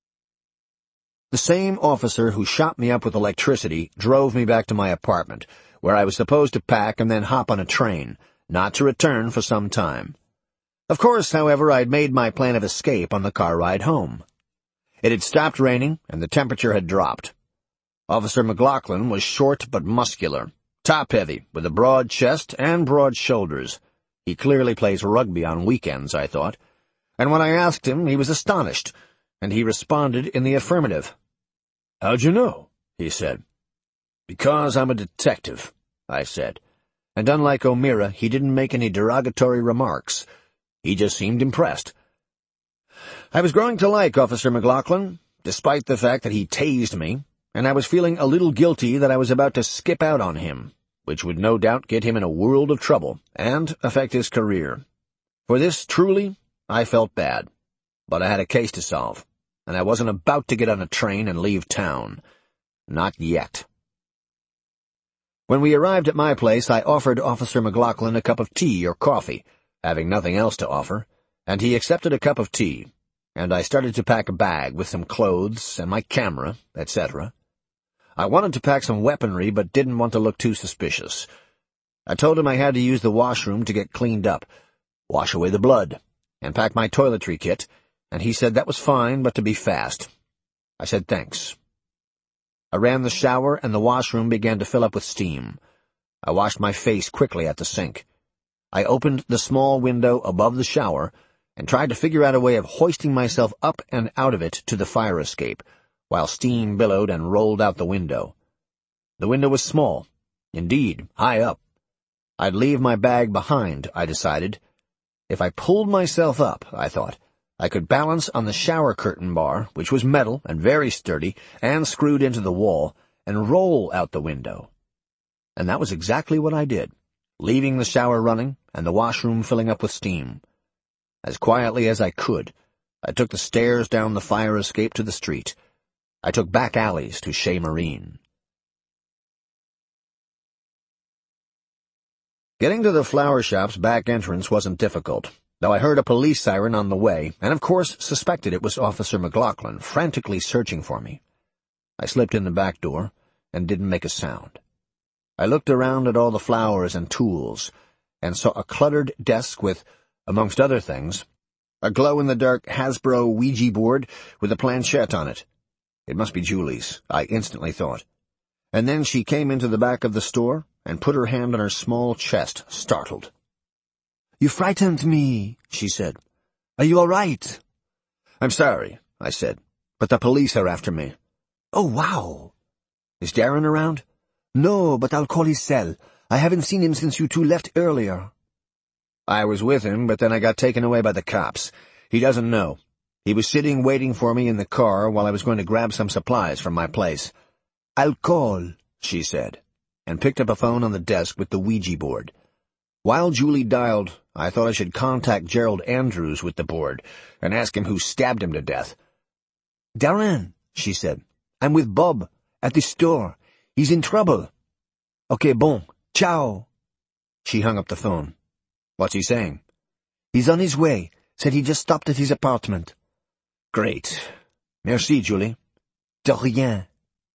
S4: The same officer who shot me up with electricity drove me back to my apartment, where I was supposed to pack and then hop on a train, not to return for some time. Of course, however, I had made my plan of escape on the car ride home. It had stopped raining, and the temperature had dropped. Officer McLaughlin was short but muscular, top-heavy, with a broad chest and broad shoulders. He clearly plays rugby on weekends, I thought. And when I asked him, he was astonished, and he responded in the affirmative. "How'd you know?" he said. "Because I'm a detective," I said. And unlike O'Meara, he didn't make any derogatory remarks. He just seemed impressed. I was growing to like Officer McLaughlin, despite the fact that he tased me, and I was feeling a little guilty that I was about to skip out on him, which would no doubt get him in a world of trouble and affect his career. For this, truly, I felt bad, but I had a case to solve, and I wasn't about to get on a train and leave town. Not yet. When we arrived at my place, I offered Officer McLaughlin a cup of tea or coffee, having nothing else to offer, and he accepted a cup of tea, and I started to pack a bag with some clothes and my camera, et cetera. I wanted to pack some weaponry, but didn't want to look too suspicious. I told him I had to use the washroom to get cleaned up, wash away the blood, and pack my toiletry kit, and he said that was fine, but to be fast. I said thanks. I ran the shower, and the washroom began to fill up with steam. I washed my face quickly at the sink. I opened the small window above the shower and tried to figure out a way of hoisting myself up and out of it to the fire escape, while steam billowed and rolled out the window. The window was small, indeed, high up. I'd leave my bag behind, I decided. If I pulled myself up, I thought, I could balance on the shower curtain bar, which was metal and very sturdy and screwed into the wall, and roll out the window. And that was exactly what I did, leaving the shower running and the washroom filling up with steam. As quietly as I could, I took the stairs down the fire escape to the street. I took back alleys to Chez Marine. Getting to the flower shop's back entrance wasn't difficult, though I heard a police siren on the way, and of course suspected it was Officer McLaughlin frantically searching for me. I slipped in the back door and didn't make a sound. I looked around at all the flowers and tools, and saw a cluttered desk with, amongst other things, a glow-in-the-dark Hasbro Ouija board with a planchette on it. It must be Julie's, I instantly thought. And then she came into the back of the store and put her hand on her small chest, startled. "You frightened me," she said. "Are you all right?" "I'm sorry," I said, "but the police are after me." "Oh, wow." "Is Darren around?" "No, but I'll call his cell. I haven't seen him since you two left earlier." "I was with him, but then I got taken away by the cops. He doesn't know. He was sitting waiting for me in the car while I was going to grab some supplies from my place." "I'll call," she said, and picked up a phone on the desk with the Ouija board. While Julie dialed, I thought I should contact Gerald Andrews with the board and ask him who stabbed him to death. "Darren," she said, "I'm with Bob, at the store. He's in trouble." "Okay, bon. Ciao." She hung up the phone. "What's he saying?" "He's on his way. Said he just stopped at his apartment." "Great. Merci, Julie." "De rien."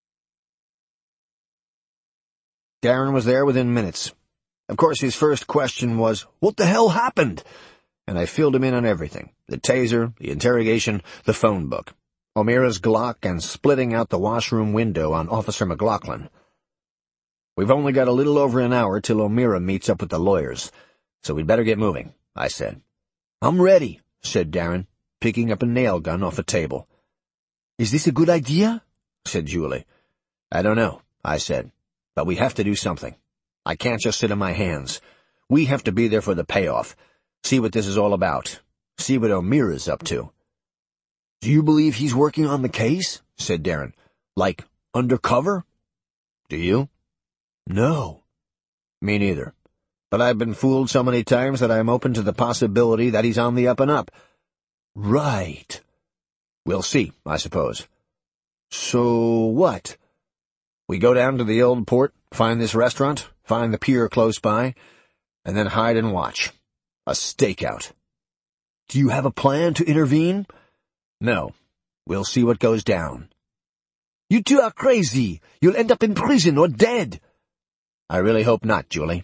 S4: Darren was there within minutes. Of course, his first question was, "What the hell happened?" And I filled him in on everything, the taser, the interrogation, the phone book, O'Meara's Glock, and splitting out the washroom window on Officer McLaughlin. "We've only got a little over an hour till O'Meara meets up with the lawyers, so we'd better get moving," I said. "I'm ready," said Darren, picking up a nail gun off a table. "Is this a good idea?" said Julie. "I don't know," I said, "but we have to do something. I can't just sit on my hands. We have to be there for the payoff.
S2: See what this is all about. See what O'Meara's up to.
S5: Do you believe he's working on the case? Said Darren. Like, undercover?
S2: Do you?
S5: No.
S2: Me neither. But I've been fooled so many times that I'm open to the possibility that he's on the up and up.
S5: Right.
S2: We'll see, I suppose.
S5: So what?
S2: We go down to the old port, find this restaurant, find the pier close by, and then hide and watch. A stakeout.
S5: Do you have a plan to intervene?
S2: No. We'll see what goes down.
S5: You two are crazy. You'll end up in prison or dead.
S2: I really hope not, Julie.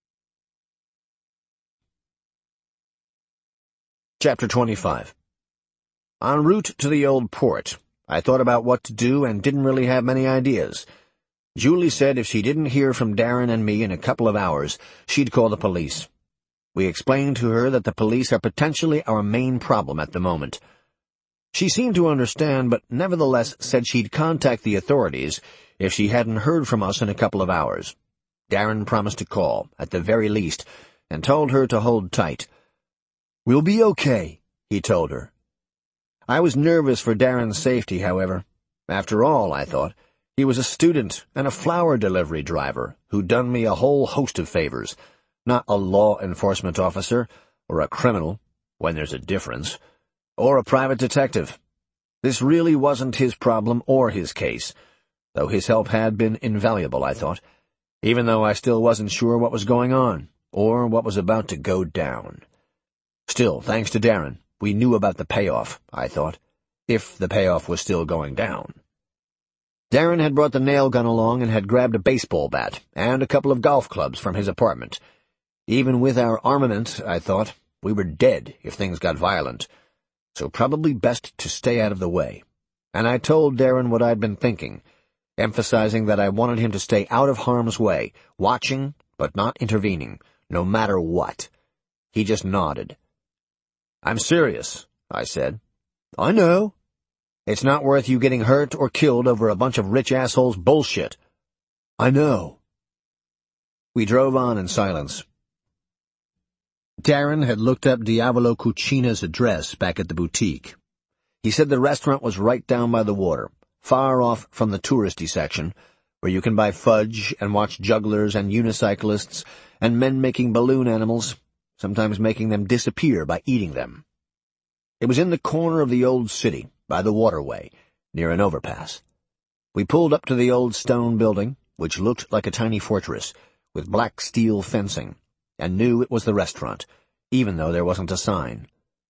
S2: Chapter twenty-five. En route to the old port, I thought about what to do and didn't really have many ideas. Julie said if she didn't hear from Darren and me in a couple of hours, she'd call the police. We explained to her that the police are potentially our main problem at the moment. She seemed to understand, but nevertheless said she'd contact the authorities if she hadn't heard from us in a couple of hours. Darren promised to call, at the very least, and told her to hold tight.
S5: We'll be okay, he told her.
S2: I was nervous for Darren's safety, however. After all, I thought, he was a student and a flower delivery driver who'd done me a whole host of favors, not a law enforcement officer or a criminal, when there's a difference, or a private detective. This really wasn't his problem or his case, though his help had been invaluable, I thought, even though I still wasn't sure what was going on, or what was about to go down. Still, thanks to Darren, we knew about the payoff, I thought, if the payoff was still going down. Darren had brought the nail gun along and had grabbed a baseball bat and a couple of golf clubs from his apartment. Even with our armament, I thought, we were dead if things got violent, so probably best to stay out of the way. And I told Darren what I'd been thinking, emphasizing that I wanted him to stay out of harm's way, watching but not intervening, no matter what. He just nodded. I'm serious, I said.
S5: I know.
S2: It's not worth you getting hurt or killed over a bunch of rich assholes' bullshit.
S5: I know.
S2: We drove on in silence. Darren had looked up Diavolo Cucina's address back at the boutique. He said the restaurant was right down by the water, far off from the touristy section, where you can buy fudge and watch jugglers and unicyclists and men making balloon animals, sometimes making them disappear by eating them. It was in the corner of the old city, by the waterway, near an overpass. We pulled up to the old stone building, which looked like a tiny fortress, with black steel fencing, and knew it was the restaurant, even though there wasn't a sign.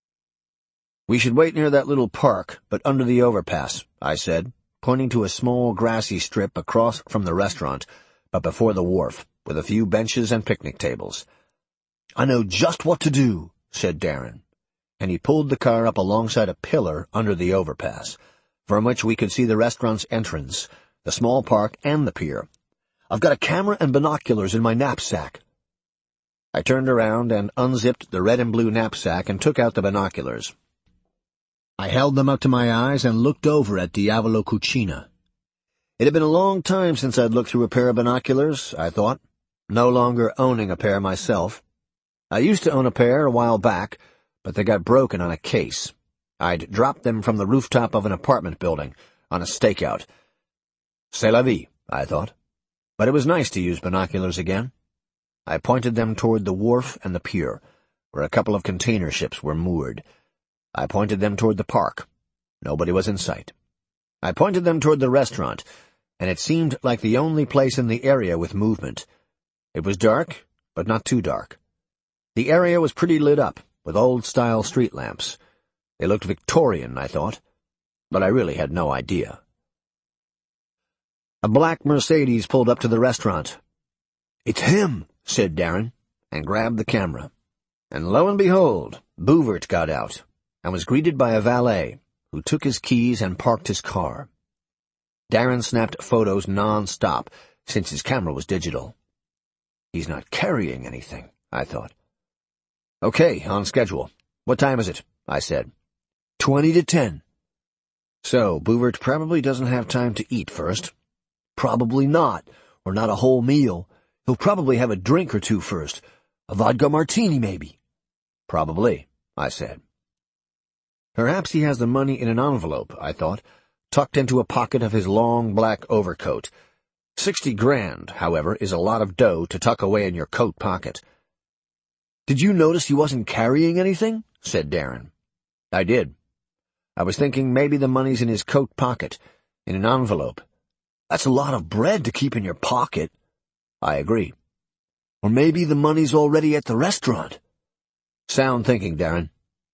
S2: We should wait near that little park, but under the overpass, I said, pointing to a small grassy strip across from the restaurant, but before the wharf, with a few benches and picnic tables.
S5: I know just what to do, said Darren,
S2: and he pulled the car up alongside a pillar under the overpass, from which we could see the restaurant's entrance, the small park, and the pier.
S5: I've got a camera and binoculars in my knapsack.
S2: I turned around and unzipped the red and blue knapsack and took out the binoculars. I held them up to my eyes and looked over at Diavolo Cucina. It had been a long time since I'd looked through a pair of binoculars, I thought, no longer owning a pair myself. I used to own a pair a while back, but they got broken on a case. I'd dropped them from the rooftop of an apartment building on a stakeout. C'est la vie, I thought. But it was nice to use binoculars again. I pointed them toward the wharf and the pier, where a couple of container ships were moored. I pointed them toward the park. Nobody was in sight. I pointed them toward the restaurant, and it seemed like the only place in the area with movement. It was dark, but not too dark. The area was pretty lit up, with old-style street lamps. They looked Victorian, I thought, but I really had no idea. A black Mercedes pulled up to the restaurant.
S5: It's him,
S2: said Darren, and grabbed the camera. And lo and behold, Bouvert got out, and was greeted by a valet, who took his keys and parked his car. Darren snapped photos non-stop, since his camera was digital. He's not carrying anything, I thought. Okay, on schedule. What time is it? I said.
S5: Twenty to ten.
S2: So, Bouvert probably doesn't have time to eat first.
S5: Probably not, or not a whole meal. He'll probably have a drink or two first. A vodka martini, maybe.
S2: Probably, I said. Perhaps he has the money in an envelope, I thought, tucked into a pocket of his long black overcoat. Sixty grand, however, is a lot of dough to tuck away in your coat pocket.
S5: "Did you notice he wasn't carrying anything?"
S2: said Darren. I did. I was thinking maybe the money's in his coat pocket, in an envelope.
S5: "That's a lot of bread to keep in your pocket."
S2: I agree.
S5: "Or maybe the money's already at the restaurant."
S2: Sound thinking, Darren.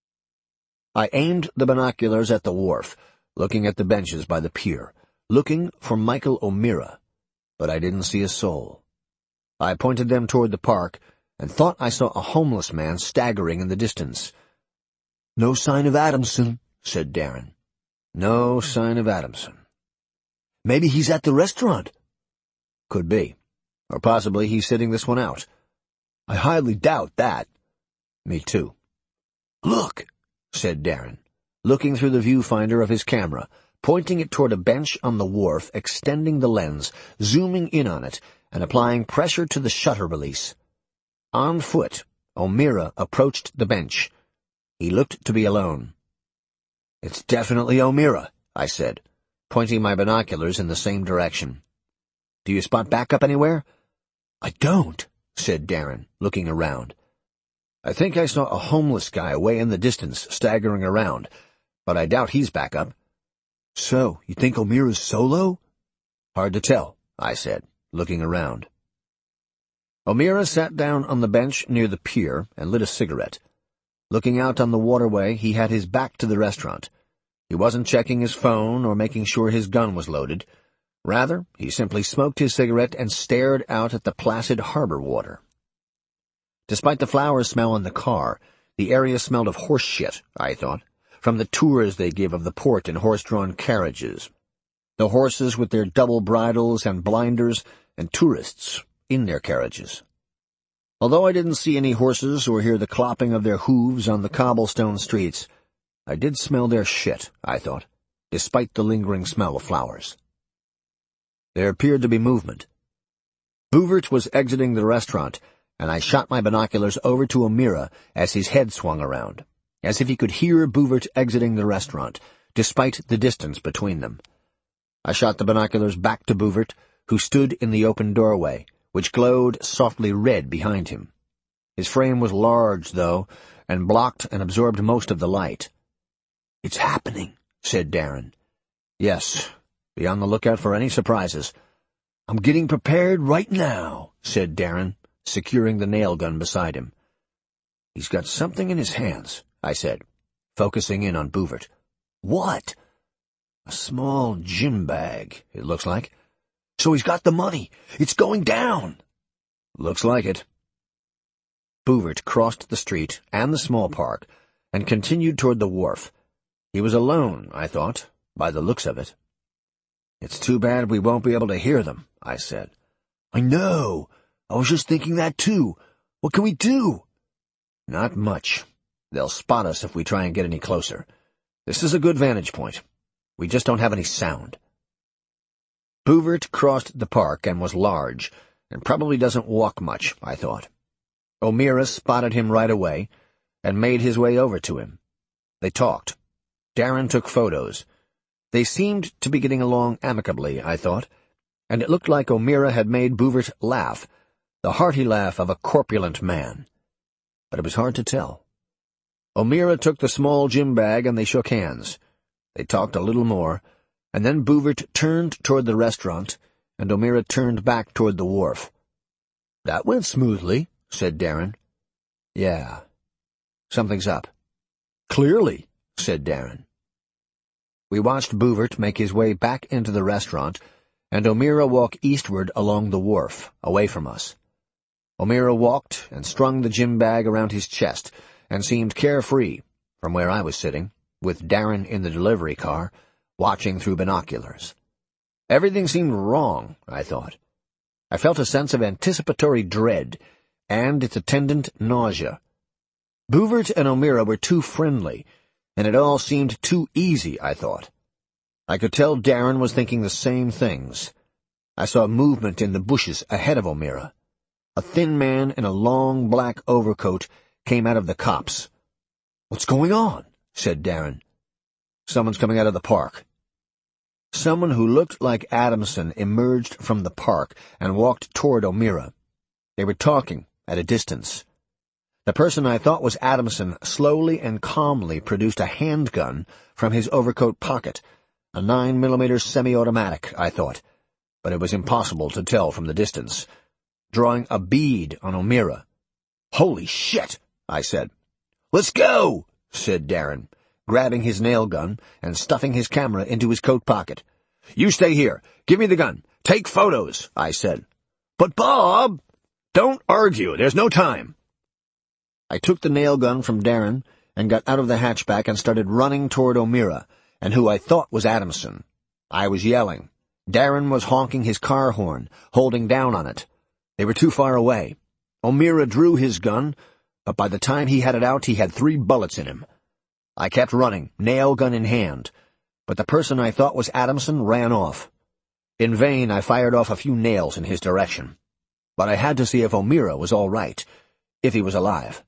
S2: I aimed the binoculars at the wharf, looking at the benches by the pier, looking for Michael O'Meara, but I didn't see a soul. I pointed them toward the park and thought I saw a homeless man staggering in the distance.
S5: "No sign of Adamson,"
S2: said Darren. No sign of Adamson.
S5: "Maybe he's at the restaurant."
S2: Could be. Or possibly he's sitting this one out.
S5: "I highly doubt that."
S2: Me too.
S5: "Look,"
S2: said Darren, looking through the viewfinder of his camera, pointing it toward a bench on the wharf, extending the lens, zooming in on it, and applying pressure to the shutter release. On foot, O'Meara approached the bench. He looked to be alone. "It's definitely O'Meara," I said, pointing my binoculars in the same direction. "Do you spot backup anywhere?"
S5: "I don't,"
S2: said Darren, looking around. "I think I saw a homeless guy way in the distance staggering around, but I doubt he's back up."
S5: "So, you think O'Meara's solo?"
S2: "Hard to tell," I said, looking around. O'Meara sat down on the bench near the pier and lit a cigarette. Looking out on the waterway, he had his back to the restaurant. He wasn't checking his phone or making sure his gun was loaded. Rather, he simply smoked his cigarette and stared out at the placid harbor water. Despite the flower smell in the car, the area smelled of horse shit, I thought, from the tours they give of the port in horse-drawn carriages. The horses with their double bridles and blinders, and tourists in their carriages. Although I didn't see any horses or hear the clopping of their hooves on the cobblestone streets, I did smell their shit, I thought, despite the lingering smell of flowers. There appeared to be movement. Bouvert was exiting the restaurant, and I shot my binoculars over to O'Meara as his head swung around, as if he could hear Bouvert exiting the restaurant, despite the distance between them. I shot the binoculars back to Bouvert, who stood in the open doorway, which glowed softly red behind him. His frame was large, though, and blocked and absorbed most of the light.
S5: "It's happening," said Darren.
S2: "Yes. Be on the lookout for any surprises."
S5: "I'm getting prepared right now,"
S2: said Darren, securing the nail gun beside him. "He's got something in his hands," I said, focusing in on Bouvert.
S5: "What?"
S2: "A small gym bag, it looks like."
S5: "So he's got the money. It's going down."
S2: "Looks like it." Bouvert crossed the street and the small park and continued toward the wharf. He was alone, I thought, by the looks of it. "It's too bad we won't be able to hear them," I said.
S5: "I know. I was just thinking that too. What can we do?"
S2: "Not much. They'll spot us if we try and get any closer. This is a good vantage point. We just don't have any sound." Bouvert crossed the park and was large, and probably doesn't walk much, I thought. O'Meara spotted him right away and made his way over to him. They talked. Darren took photos. They seemed to be getting along amicably, I thought, and it looked like O'Meara had made Bouvert laugh, the hearty laugh of a corpulent man. But it was hard to tell. O'Meara took the small gym bag and they shook hands. They talked a little more, and then Bouvert turned toward the restaurant, and O'Meara turned back toward the wharf.
S5: "That went smoothly," said Darren.
S2: "Yeah. Something's up."
S5: "Clearly,"
S2: said Darren. We watched Bouvert make his way back into the restaurant, and O'Meara walk eastward along the wharf, away from us. O'Meara walked and strung the gym bag around his chest, and seemed carefree, from where I was sitting, with Darren in the delivery car, watching through binoculars. Everything seemed wrong, I thought. I felt a sense of anticipatory dread, and its attendant nausea. Bouvert and O'Meara were too friendly, and it all seemed too easy, I thought. I could tell Darren was thinking the same things. I saw movement in the bushes ahead of O'Meara. A thin man in a long black overcoat came out of the copse.
S5: "What's going on?" said Darren.
S2: "Someone's coming out of the park." Someone who looked like Adamson emerged from the park and walked toward O'Meara. They were talking at a distance. The person I thought was Adamson slowly and calmly produced a handgun from his overcoat pocket, a nine millimeter semi-automatic, I thought, but it was impossible to tell from the distance, drawing a bead on O'Meara. "Holy shit," I said. "Let's go," said Darren, grabbing his nail gun and stuffing his camera into his coat pocket. "You stay here. Give me the gun. Take photos," I said. "But Bob—" "Don't argue. There's no time." I took the nail gun from Darren and got out of the hatchback and started running toward O'Meara, and who I thought was Adamson. I was yelling. Darren was honking his car horn, holding down on it. They were too far away. O'Meara drew his gun, but by the time he had it out, he had three bullets in him. I kept running, nail gun in hand, but the person I thought was Adamson ran off. In vain I fired off a few nails in his direction. But I had to see if O'Meara was all right, if he was alive.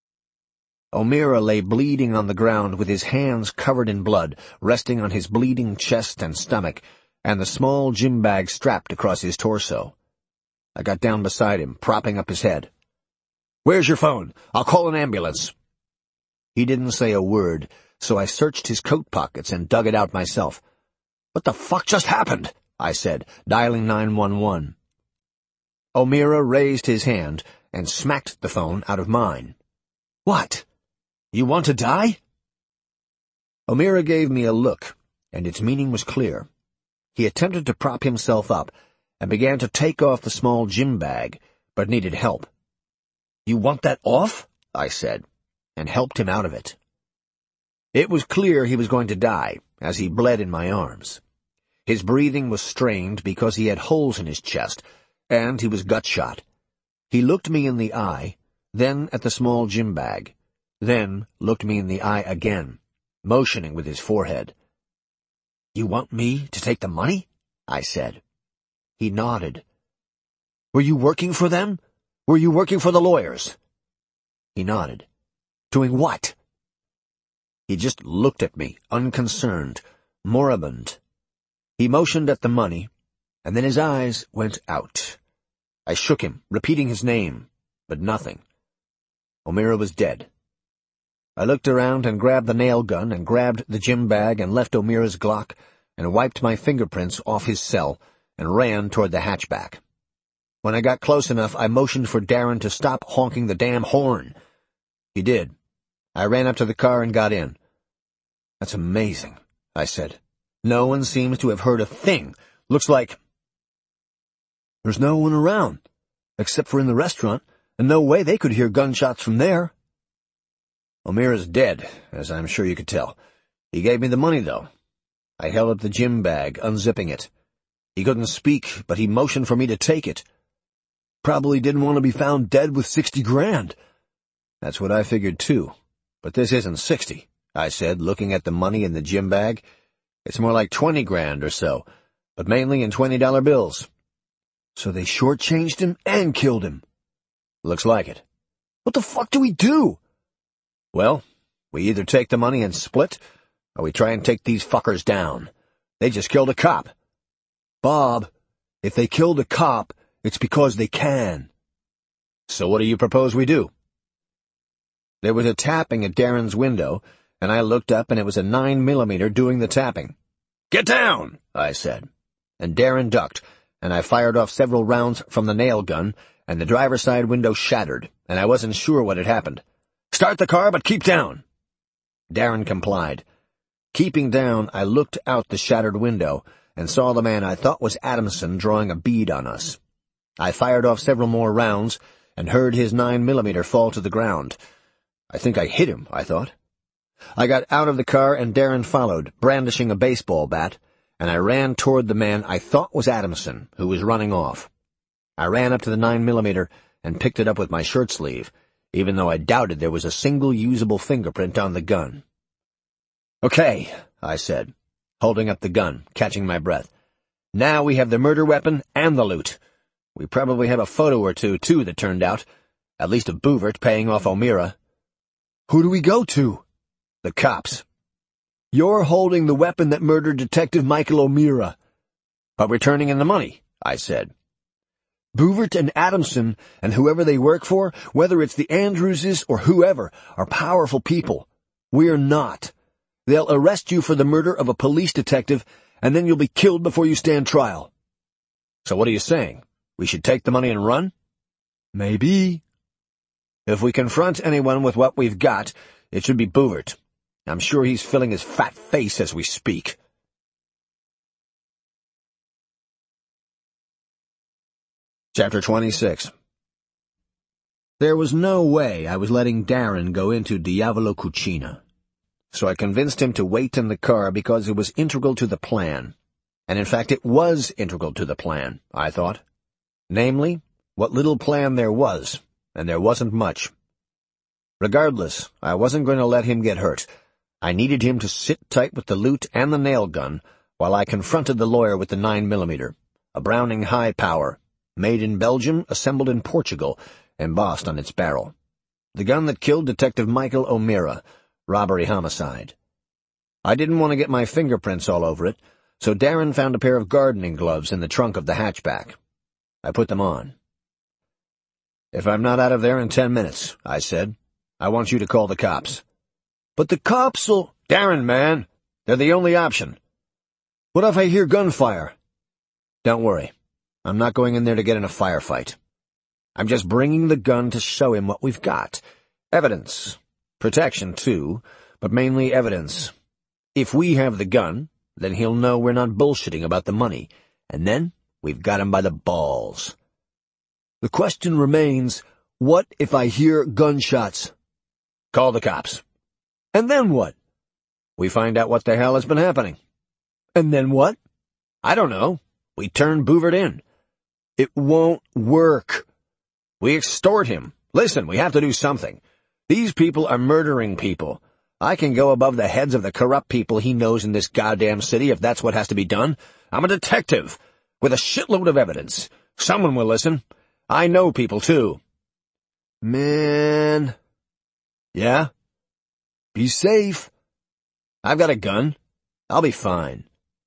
S2: O'Meara lay bleeding on the ground with his hands covered in blood, resting on his bleeding chest and stomach, and the small gym bag strapped across his torso. I got down beside him, propping up his head. "Where's your phone? I'll call an ambulance." He didn't say a word, so I searched his coat pockets and dug it out myself. "What the fuck just happened?" I said, dialing nine one one. O'Meara raised his hand and smacked the phone out of mine. "What? You want to die?" O'Meara gave me a look, and its meaning was clear. He attempted to prop himself up and began to take off the small gym bag, but needed help. "You want that off?" I said, and helped him out of it. It was clear he was going to die, as he bled in my arms. His breathing was strained because he had holes in his chest, and he was gut-shot. He looked me in the eye, then at the small gym bag, then looked me in the eye again, motioning with his forehead. "You want me to take the money?" I said. He nodded. "Were you working for them? Were you working for the lawyers?" He nodded. "Doing what?" He just looked at me, unconcerned, moribund. He motioned at the money, and then his eyes went out. I shook him, repeating his name, but nothing. O'Meara was dead. I looked around and grabbed the nail gun and grabbed the gym bag and left O'Meara's Glock and wiped my fingerprints off his cell and ran toward the hatchback. When I got close enough, I motioned for Darren to stop honking the damn horn. He did. I ran up to the car and got in. "That's amazing," I said. "No one seems to have heard a thing. Looks like—" "There's no one around, except for in the restaurant, and no way they could hear gunshots from there." "O'Meara's dead, as I'm sure you could tell. He gave me the money, though." I held up the gym bag, unzipping it. He couldn't speak, but he motioned for me to take it. "Probably didn't want to be found dead with sixty grand. "That's what I figured, too. But this isn't sixty, I said, looking at the money in the gym bag. "It's more like twenty grand or so, but mainly in twenty-dollar bills." "So they shortchanged him and killed him?" "Looks like it." "What the fuck do we do?" "Well, we either take the money and split, or we try and take these fuckers down. They just killed a cop." "Bob, if they killed a cop, it's because they can." "So what do you propose we do?" There was a tapping at Darren's window, and I looked up, and it was a nine millimeter doing the tapping. "Get down," I said. And Darren ducked, and I fired off several rounds from the nail gun, and the driver's side window shattered, and I wasn't sure what had happened. "Start the car, but keep down." Darren complied. Keeping down, I looked out the shattered window and saw the man I thought was Adamson drawing a bead on us. I fired off several more rounds and heard his nine millimeter fall to the ground. I think I hit him, I thought. I got out of the car and Darren followed, brandishing a baseball bat, and I ran toward the man I thought was Adamson, who was running off. I ran up to the nine millimeter and picked it up with my shirt sleeve, even though I doubted there was a single usable fingerprint on the gun. "Okay," I said, holding up the gun, catching my breath. "Now we have the murder weapon and the loot. We probably have a photo or two, too, that turned out. At least of Boovert paying off O'Meara." "Who do we go to?" The cops.
S5: You're holding the weapon that murdered Detective Michael O'Meara.
S2: But we're turning in the money, I said.
S5: Boovert and Adamson and whoever they work for, whether it's the Andrewses or whoever, are powerful people. We're not. They'll arrest you for the murder of a police detective, and then you'll be killed before you stand trial.
S2: So what are you saying? We should take the money and run?
S5: Maybe.
S2: If we confront anyone with what we've got, it should be Boovert. I'm sure he's filling his fat face as we speak. Chapter twenty-six. There was no way I was letting Darren go into Diavolo Cucina. So I convinced him to wait in the car because it was integral to the plan. And in fact it was integral to the plan, I thought. Namely, what little plan there was, and there wasn't much. Regardless, I wasn't going to let him get hurt. I needed him to sit tight with the loot and the nail gun while I confronted the lawyer with the nine millimeter, a Browning high power, made in Belgium, assembled in Portugal, embossed on its barrel. The gun that killed Detective Michael O'Meara, robbery homicide. I didn't want to get my fingerprints all over it, so Darren found a pair of gardening gloves in the trunk of the hatchback. I put them on. If I'm not out of there in ten minutes, I said, I want you to call the cops.
S5: But the cops'll—
S2: Darren, man, they're the only option.
S5: What if I hear gunfire?
S2: Don't worry. I'm not going in there to get in a firefight. I'm just bringing the gun to show him what we've got. Evidence. Protection, too, but mainly evidence. If we have the gun, then he'll know we're not bullshitting about the money, and then we've got him by the balls.
S5: The question remains, what if I hear gunshots?
S2: Call the cops.
S5: And then what?
S2: We find out what the hell has been happening.
S5: And then what?
S2: I don't know. We turn Boovert in.
S5: It won't work.
S2: We extort him. Listen, we have to do something. These people are murdering people. I can go above the heads of the corrupt people he knows in this goddamn city if that's what has to be done. I'm a detective, with a shitload of evidence. Someone will listen. I know people, too.
S5: Man.
S2: Yeah?
S5: Be safe.
S2: I've got a gun. I'll be fine.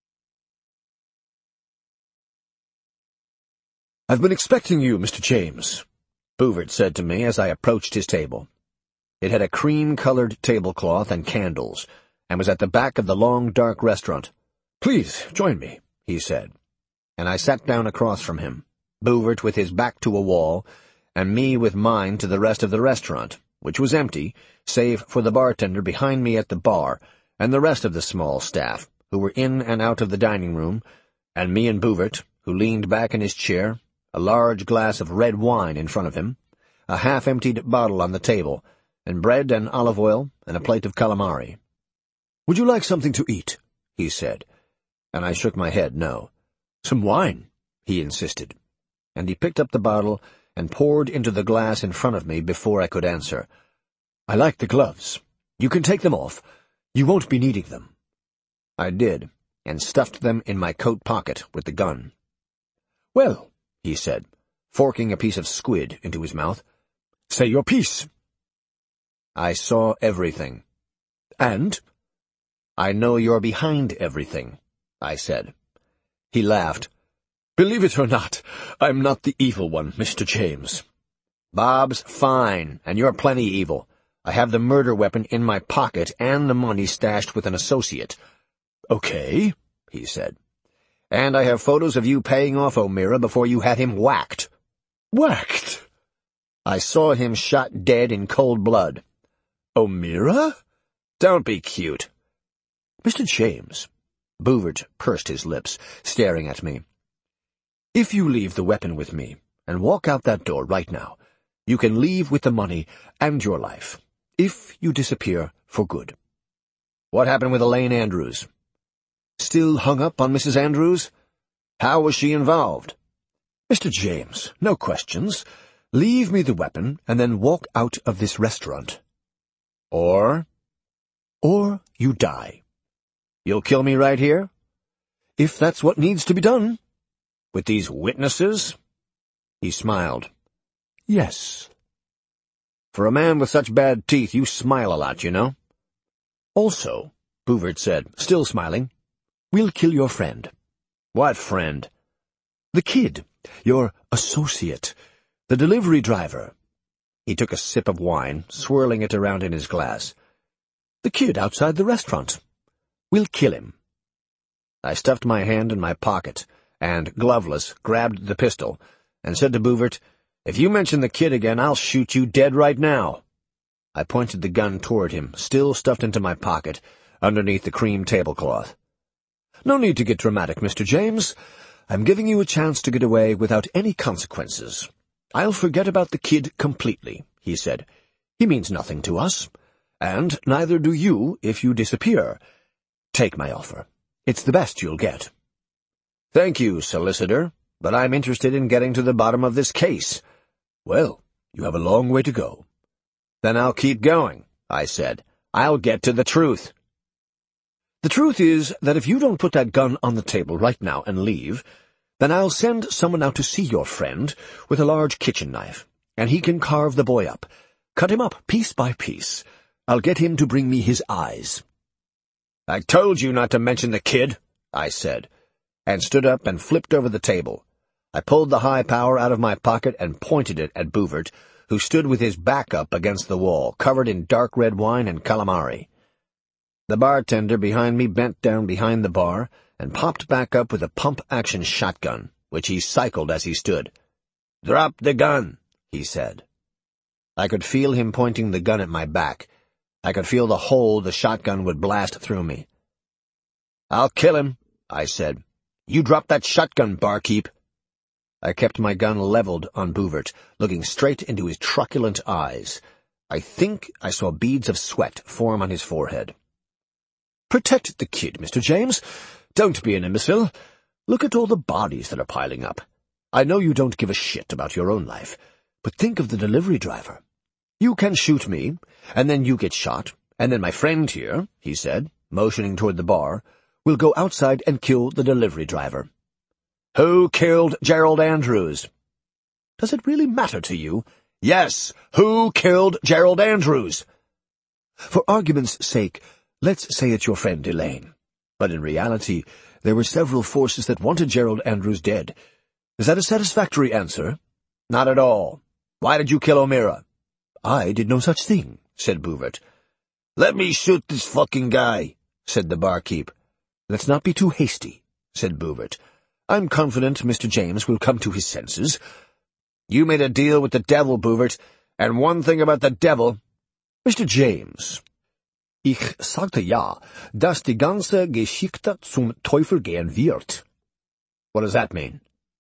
S3: I've been expecting you, Mister James,
S2: Boovert said to me as I approached his table. It had a cream-colored tablecloth and candles, and was at the back of the long, dark restaurant.
S3: Please, join me,
S2: he said, and I sat down across from him, Boovert with his back to a wall, and me with mine to the rest of the restaurant, which was empty, save for the bartender behind me at the bar, and the rest of the small staff, who were in and out of the dining room, and me and Boovert, who leaned back in his chair, a large glass of red wine in front of him, a half-emptied bottle on the table, and bread and olive oil and a plate of calamari.
S3: "Would you like something to eat?"
S2: he said, and I shook my head no.
S3: "Some wine,"
S2: he insisted, and he picked up the bottle and poured into the glass in front of me before I could answer.
S3: "I like the gloves. You can take them off. You won't be needing them."
S2: I did, and stuffed them in my coat pocket with the gun.
S3: "Well,"
S2: he said, forking a piece of squid into his mouth,
S3: "say your piece."
S2: I saw everything.
S3: "And?"
S2: "I know you're behind everything," I said. He laughed.
S3: "Believe it or not, I'm not the evil one, Mister James."
S2: "Bob's fine, and you're plenty evil. I have the murder weapon in my pocket and the money stashed with an associate."
S3: "Okay,"
S2: he said. "And I have photos of you paying off O'Meara before you had him whacked."
S3: "Whacked?"
S2: "I saw him shot dead in cold blood."
S3: "O'Meara?"
S2: "Don't be cute."
S3: "Mister James,"
S2: Boovert pursed his lips, staring at me.
S3: "if you leave the weapon with me and walk out that door right now, you can leave with the money and your life. If you disappear for good."
S2: "What happened with Elaine Andrews?"
S3: "Still hung up on Missus Andrews?"
S2: "How was she involved?"
S3: "Mister James, no questions. Leave me the weapon and then walk out of this restaurant."
S2: "Or?"
S3: "Or you die."
S2: "You'll kill me right here?"
S3: "If that's what needs to be done."
S2: "With these witnesses?" He smiled.
S3: "Yes."
S2: "For a man with such bad teeth, you smile a lot, you know."
S5: Also, Bouvert said, still smiling, we'll kill your friend.
S2: What friend?
S5: The kid, your associate, the delivery driver.
S2: He took a sip of wine, swirling it around in his glass.
S5: The kid outside the restaurant. We'll kill him.
S2: I stuffed my hand in my pocket and, gloveless, grabbed the pistol and said to Bouvert, "If you mention the kid again, I'll shoot you dead right now." I pointed the gun toward him, still stuffed into my pocket, underneath the cream tablecloth.
S5: "No need to get dramatic, Mister James. I'm giving you a chance to get away without any consequences. I'll forget about the kid completely," he said. "He means nothing to us. And neither do you if you disappear. Take my offer. It's the best you'll get."
S2: "Thank you, solicitor, but I'm interested in getting to the bottom of this case."
S5: "Well, you have a long way to go."
S2: "Then I'll keep going," I said. "I'll get to the truth."
S5: "The truth is that if you don't put that gun on the table right now and leave, then I'll send someone out to see your friend with a large kitchen knife, and he can carve the boy up, cut him up piece by piece. I'll get him to bring me his eyes."
S2: "I told you not to mention the kid," I said, and stood up and flipped over the table. I pulled the high power out of my pocket and pointed it at Bouvert, who stood with his back up against the wall, covered in dark red wine and calamari. The bartender behind me bent down behind the bar and popped back up with a pump-action shotgun, which he cycled as he stood. "Drop the gun," he said. I could feel him pointing the gun at my back. I could feel the hole the shotgun would blast through me. "I'll kill him," I said. "You drop that shotgun, barkeep." I kept my gun leveled on Bouvert, looking straight into his truculent eyes. I think I saw beads of sweat form on his forehead.
S5: "Protect the kid, Mister James. Don't be an imbecile. Look at all the bodies that are piling up. I know you don't give a shit about your own life, but think of the delivery driver. You can shoot me, and then you get shot, and then my friend here," he said, motioning toward the bar, "will go outside and kill the delivery driver."
S2: "Who killed Gerald Andrews?"
S5: "Does it really matter to you?"
S2: "Yes, who killed Gerald Andrews?"
S5: "For argument's sake, let's say it's your friend Elaine. But in reality, there were several forces that wanted Gerald Andrews dead. Is that a satisfactory answer?"
S2: "Not at all. Why did you kill O'Meara?"
S5: "I did no such thing," said Bouvert.
S2: "Let me shoot this fucking guy," said the barkeep.
S5: "Let's not be too hasty," said Bouvert. "I'm confident Mister James will come to his senses."
S2: "You made a deal with the devil, Bouvert, and one thing about the devil—"
S5: "Mister James, ich sagte ja, dass die ganze Geschichte zum Teufel gehen wird."
S2: "What does that mean?"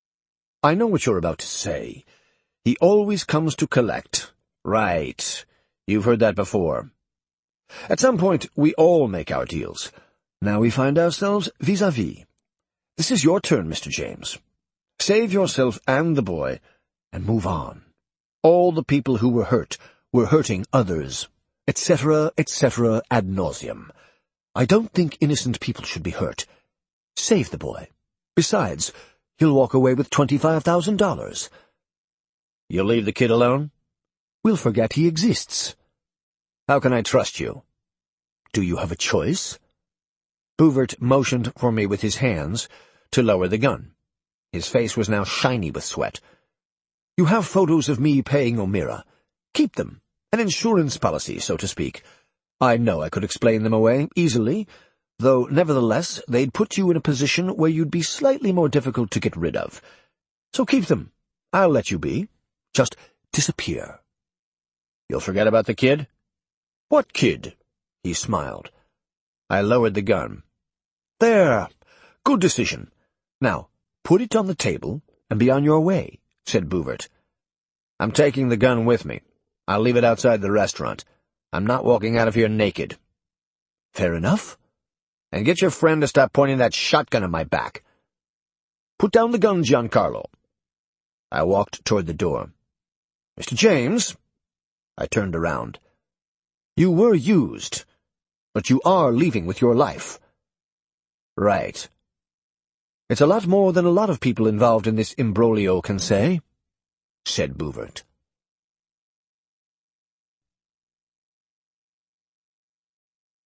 S5: "I know what you're about to say. He always comes to collect."
S2: "Right. You've heard that before."
S5: "At some point, we all make our deals. Now we find ourselves vis-à-vis. This is your turn, Mister James. Save yourself and the boy, and move on. All the people who were hurt were hurting others, et cetera, et cetera, ad nauseum. I don't think innocent people should be hurt. Save the boy. Besides, he'll walk away with twenty-five thousand dollars.
S2: "You'll leave the kid alone?"
S5: "We'll forget he exists."
S2: "How can I trust you?"
S5: "Do you have a choice?"
S2: Bouvert motioned for me with his hands to lower the gun. His face was now shiny with sweat.
S5: "You have photos of me paying O'Meara. Keep them. An insurance policy, so to speak. I know I could explain them away easily, though nevertheless they'd put you in a position where you'd be slightly more difficult to get rid of. So keep them. I'll let you be. Just disappear."
S2: "You'll forget about the kid?"
S5: "What kid?" He smiled.
S2: I lowered the gun.
S5: "There. Good decision. Now, put it on the table and be on your way," said Bouvert.
S2: "I'm taking the gun with me. I'll leave it outside the restaurant. I'm not walking out of here naked."
S5: "Fair enough."
S2: "And get your friend to stop pointing that shotgun at my back."
S5: "Put down the gun, Giancarlo."
S2: I walked toward the door.
S5: "Mister James." I turned around. "You were used, but you are leaving with your life."
S2: "Right."
S5: "It's a lot more than a lot of people involved in this imbroglio can say," said Bouvert.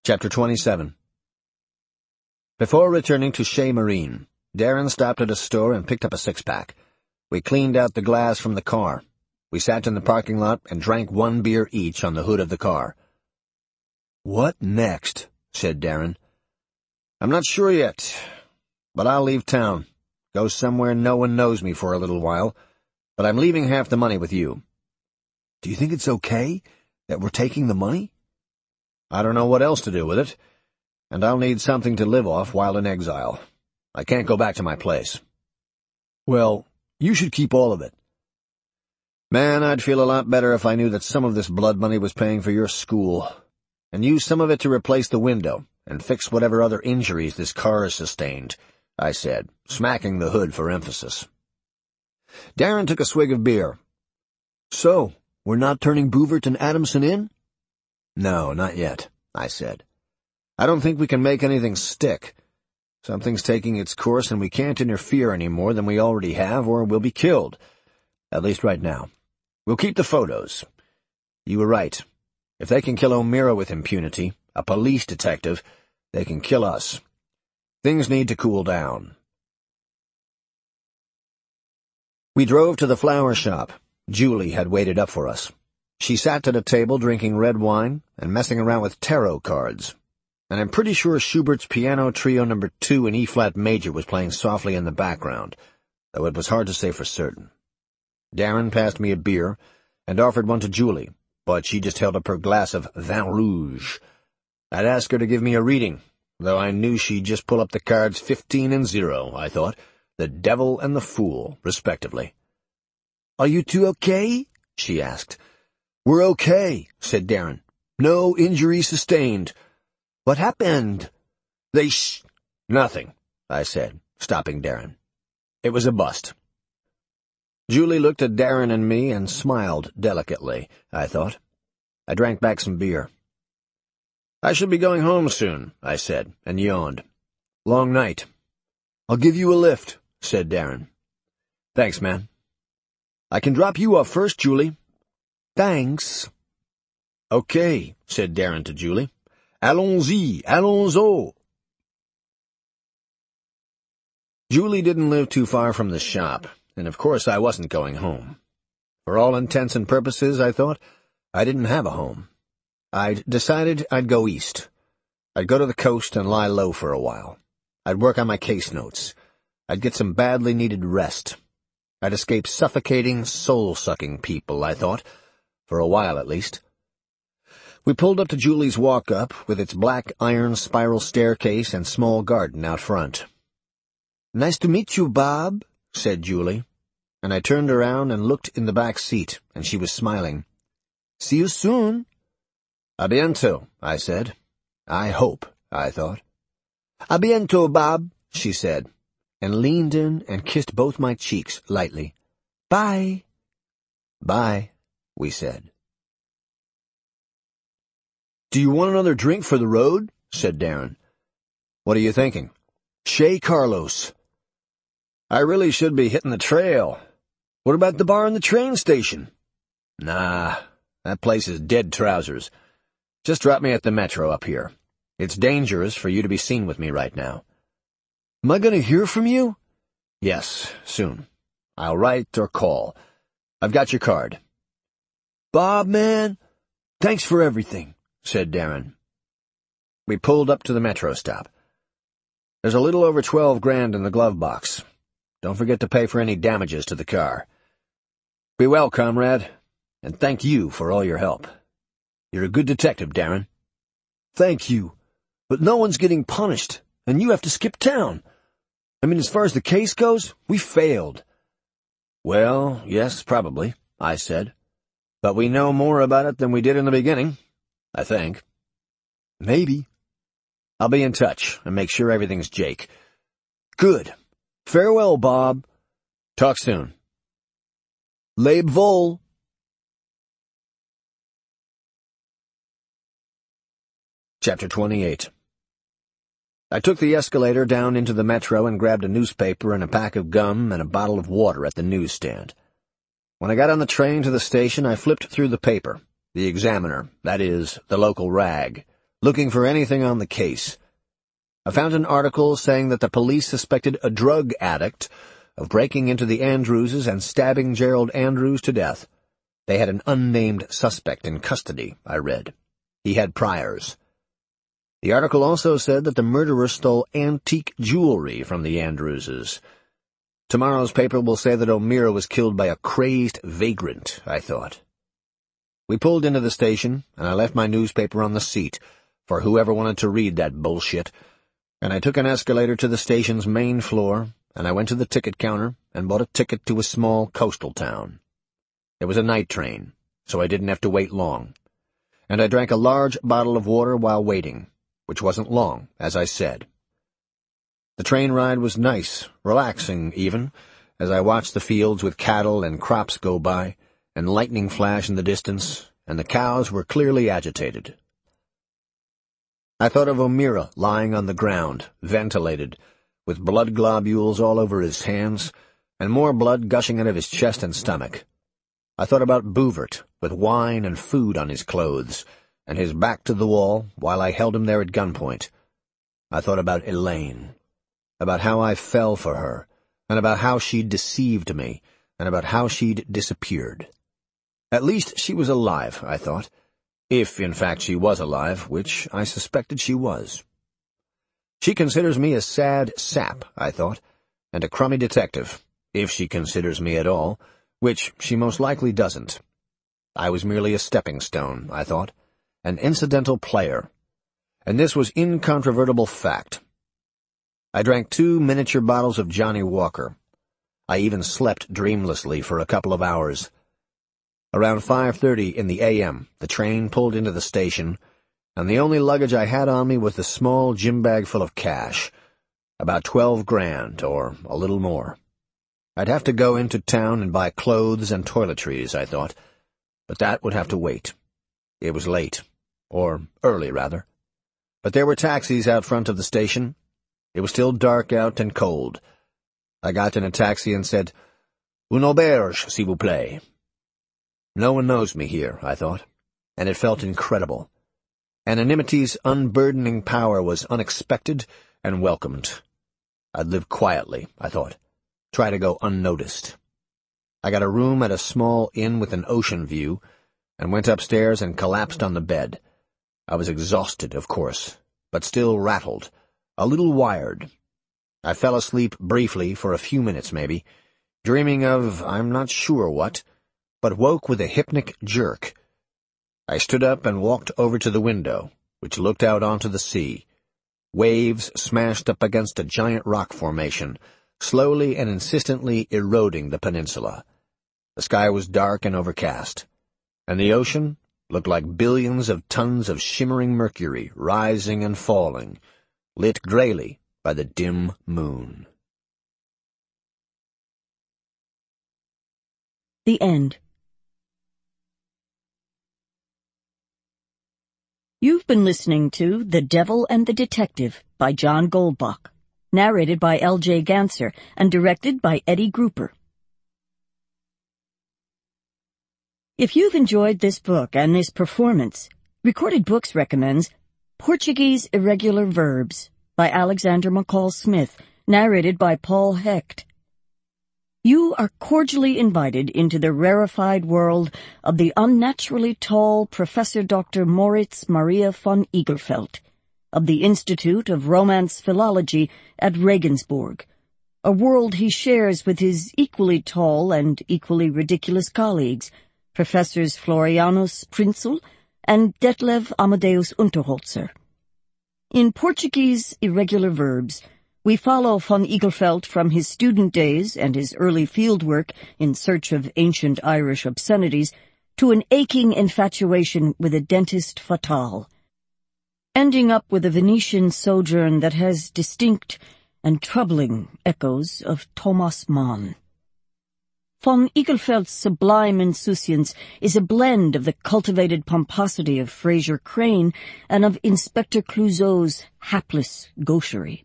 S2: Chapter twenty-seven. Before returning to Chez Marine, Darren stopped at a store and picked up a six-pack. We cleaned out the glass from the car. We sat in the parking lot and drank one beer each on the hood of the car.
S5: "What next?" said Darren.
S2: "I'm not sure yet, but I'll leave town, go somewhere no one knows me for a little while, but I'm leaving half the money with you."
S5: "Do you think it's okay that we're taking the money?"
S2: "I don't know what else to do with it, and I'll need something to live off while in exile. I can't go back to my place."
S5: "Well, you should keep all of it."
S2: "Man, I'd feel a lot better if I knew that some of this blood money was paying for your school, and use some of it to replace the window and fix whatever other injuries this car has sustained," I said, smacking the hood for emphasis. Darren took a swig of beer.
S5: "So, we're not turning Boovert and Adamson in?"
S2: "No, not yet," I said. "I don't think we can make anything stick. Something's taking its course, and we can't interfere any more than we already have, or we'll be killed. At least right now. We'll keep the photos. You were right. If they can kill O'Meara with impunity, a police detective, they can kill us. Things need to cool down." We drove to the flower shop. Julie had waited up for us. She sat at a table drinking red wine and messing around with tarot cards. And I'm pretty sure Schubert's Piano Trio number two in E-flat major was playing softly in the background, though it was hard to say for certain. Darren passed me a beer and offered one to Julie, but she just held up her glass of vin rouge. I'd ask her to give me a reading, though I knew she'd just pull up the cards fifteen and zero, I thought, the devil and the fool, respectively.
S5: "Are you two okay?" she asked.
S2: "We're okay," said Darren. "No injuries sustained."
S5: "What happened?"
S2: They sh— Nothing, I said, stopping Darren. It was a bust. Julie looked at Darren and me and smiled delicately, I thought. I drank back some beer. "I should be going home soon," I said, and yawned. "Long night."
S5: "I'll give you a lift,"
S2: said Darren. "Thanks, man." "I can drop you off first, Julie."
S5: "Thanks."
S2: "Okay," said Darren to Julie. "Allons-y, allons-o." Julie didn't live too far from the shop, and of course I wasn't going home. For all intents and purposes, I thought, I didn't have a home. I'd decided I'd go east. I'd go to the coast and lie low for a while. I'd work on my case notes. I'd get some badly needed rest. I'd escape suffocating, soul-sucking people, I thought, for a while at least. We pulled up to Julie's walk-up with its black iron spiral staircase and small garden out front.
S5: "Nice to meet you, Bob,"
S2: said Julie, and I turned around and looked in the back seat, and she was smiling.
S5: "See you soon."
S2: "A bientôt," I said. I hope, I thought.
S5: "A bientôt, Bob,"
S2: she said, and leaned in and kissed both my cheeks lightly.
S5: "Bye."
S2: "Bye," we said.
S5: "Do you want another drink for the road?" said Darren.
S2: "What are you thinking?"
S5: "Chez Carlos."
S2: "I really should be hitting the trail."
S5: "What about the bar in the train station?"
S2: "Nah, that place is dead trousers. Just drop me at the metro up here. It's dangerous for you to be seen with me right now."
S5: "Am I going to hear from you?"
S2: "Yes, soon. I'll write or call. I've got your card."
S5: "Bob, man, thanks for everything," said Darren.
S2: We pulled up to the metro stop. "There's a little over twelve grand in the glove box. Don't forget to pay for any damages to the car. Be well, comrade, and thank you for all your help. You're a good detective, Darren."
S5: "Thank you, but no one's getting punished, and you have to skip town. I mean, as far as the case goes, we failed."
S2: "Well, yes, probably," I said. "But we know more about it than we did in the beginning, I think."
S5: "Maybe."
S2: "I'll be in touch and make sure everything's Jake."
S5: "Good. Farewell, Bob."
S2: "Talk soon."
S5: Lebe Vol.
S2: Chapter twenty-eight. I took the escalator down into the metro and grabbed a newspaper and a pack of gum and a bottle of water at the newsstand. When I got on the train to the station, I flipped through the paper, the Examiner, that is, the local rag, looking for anything on the case. I found an article saying that the police suspected a drug addict of breaking into the Andrewses and stabbing Gerald Andrews to death. They had an unnamed suspect in custody, I read. He had priors. The article also said that the murderer stole antique jewelry from the Andrewses. Tomorrow's paper will say that O'Meara was killed by a crazed vagrant, I thought. We pulled into the station, and I left my newspaper on the seat for whoever wanted to read that bullshit, and I took an escalator to the station's main floor, and I went to the ticket counter and bought a ticket to a small coastal town. It was a night train, so I didn't have to wait long, and I drank a large bottle of water while waiting, which wasn't long, as I said. The train ride was nice, relaxing even, as I watched the fields with cattle and crops go by, and lightning flash in the distance, and the cows were clearly agitated. I thought of O'Meara lying on the ground, ventilated, with blood globules all over his hands, and more blood gushing out of his chest and stomach. I thought about Bouvert, with wine and food on his clothes, and his back to the wall, while I held him there at gunpoint. I thought about Elaine, about how I fell for her, and about how she'd deceived me, and about how she'd disappeared. At least she was alive, I thought, if in fact she was alive, which I suspected she was. She considers me a sad sap, I thought, and a crummy detective, if she considers me at all, which she most likely doesn't. I was merely a stepping stone, I thought, an incidental player, and this was incontrovertible fact. I drank two miniature bottles of Johnny Walker. I even slept dreamlessly for a couple of hours. Around five thirty in the a m, the train pulled into the station, and the only luggage I had on me was the small gym bag full of cash, about twelve grand, or a little more. I'd have to go into town and buy clothes and toiletries, I thought, but that would have to wait. It was late, or early, rather. But there were taxis out front of the station. It was still dark out and cold. I got in a taxi and said, "Un auberge, s'il vous plaît." No one knows me here, I thought, and it felt incredible. Anonymity's unburdening power was unexpected and welcomed. I'd live quietly, I thought, try to go unnoticed. I got a room at a small inn with an ocean view, and went upstairs and collapsed on the bed. I was exhausted, of course, but still rattled, a little wired. I fell asleep briefly for a few minutes maybe, dreaming of I'm not sure what, but woke with a hypnic jerk. I stood up and walked over to the window, which looked out onto the sea. Waves smashed up against a giant rock formation, slowly and insistently eroding the peninsula. The sky was dark and overcast, and the ocean looked like billions of tons of shimmering mercury rising and falling, lit grayly by the dim moon.
S1: The end. You've been listening to The Devil and the Detective by John Goldbach, narrated by L J Ganser and directed by Eddie Grouper. If you've enjoyed this book and this performance, Recorded Books recommends Portuguese Irregular Verbs by Alexander McCall Smith, narrated by Paul Hecht. You are cordially invited into the rarefied world of the unnaturally tall Professor Doctor Moritz Maria von Egelfeld of the Institute of Romance Philology at Regensburg, a world he shares with his equally tall and equally ridiculous colleagues, Professors Florianus Prinzel and Detlev Amadeus Unterholzer. In Portuguese Irregular Verbs, we follow von Egelfeld from his student days and his early fieldwork in search of ancient Irish obscenities to an aching infatuation with a dentist fatale, ending up with a Venetian sojourn that has distinct and troubling echoes of Thomas Mann. Von Egelfeld's sublime insouciance is a blend of the cultivated pomposity of Fraser Crane and of Inspector Clouseau's hapless gaucherie.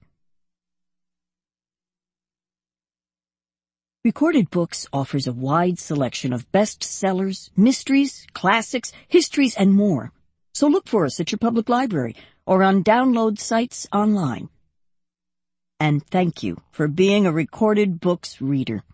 S1: Recorded Books offers a wide selection of bestsellers, mysteries, classics, histories, and more. so look for us at your public library or on download sites online. And thank you for being a Recorded Books reader.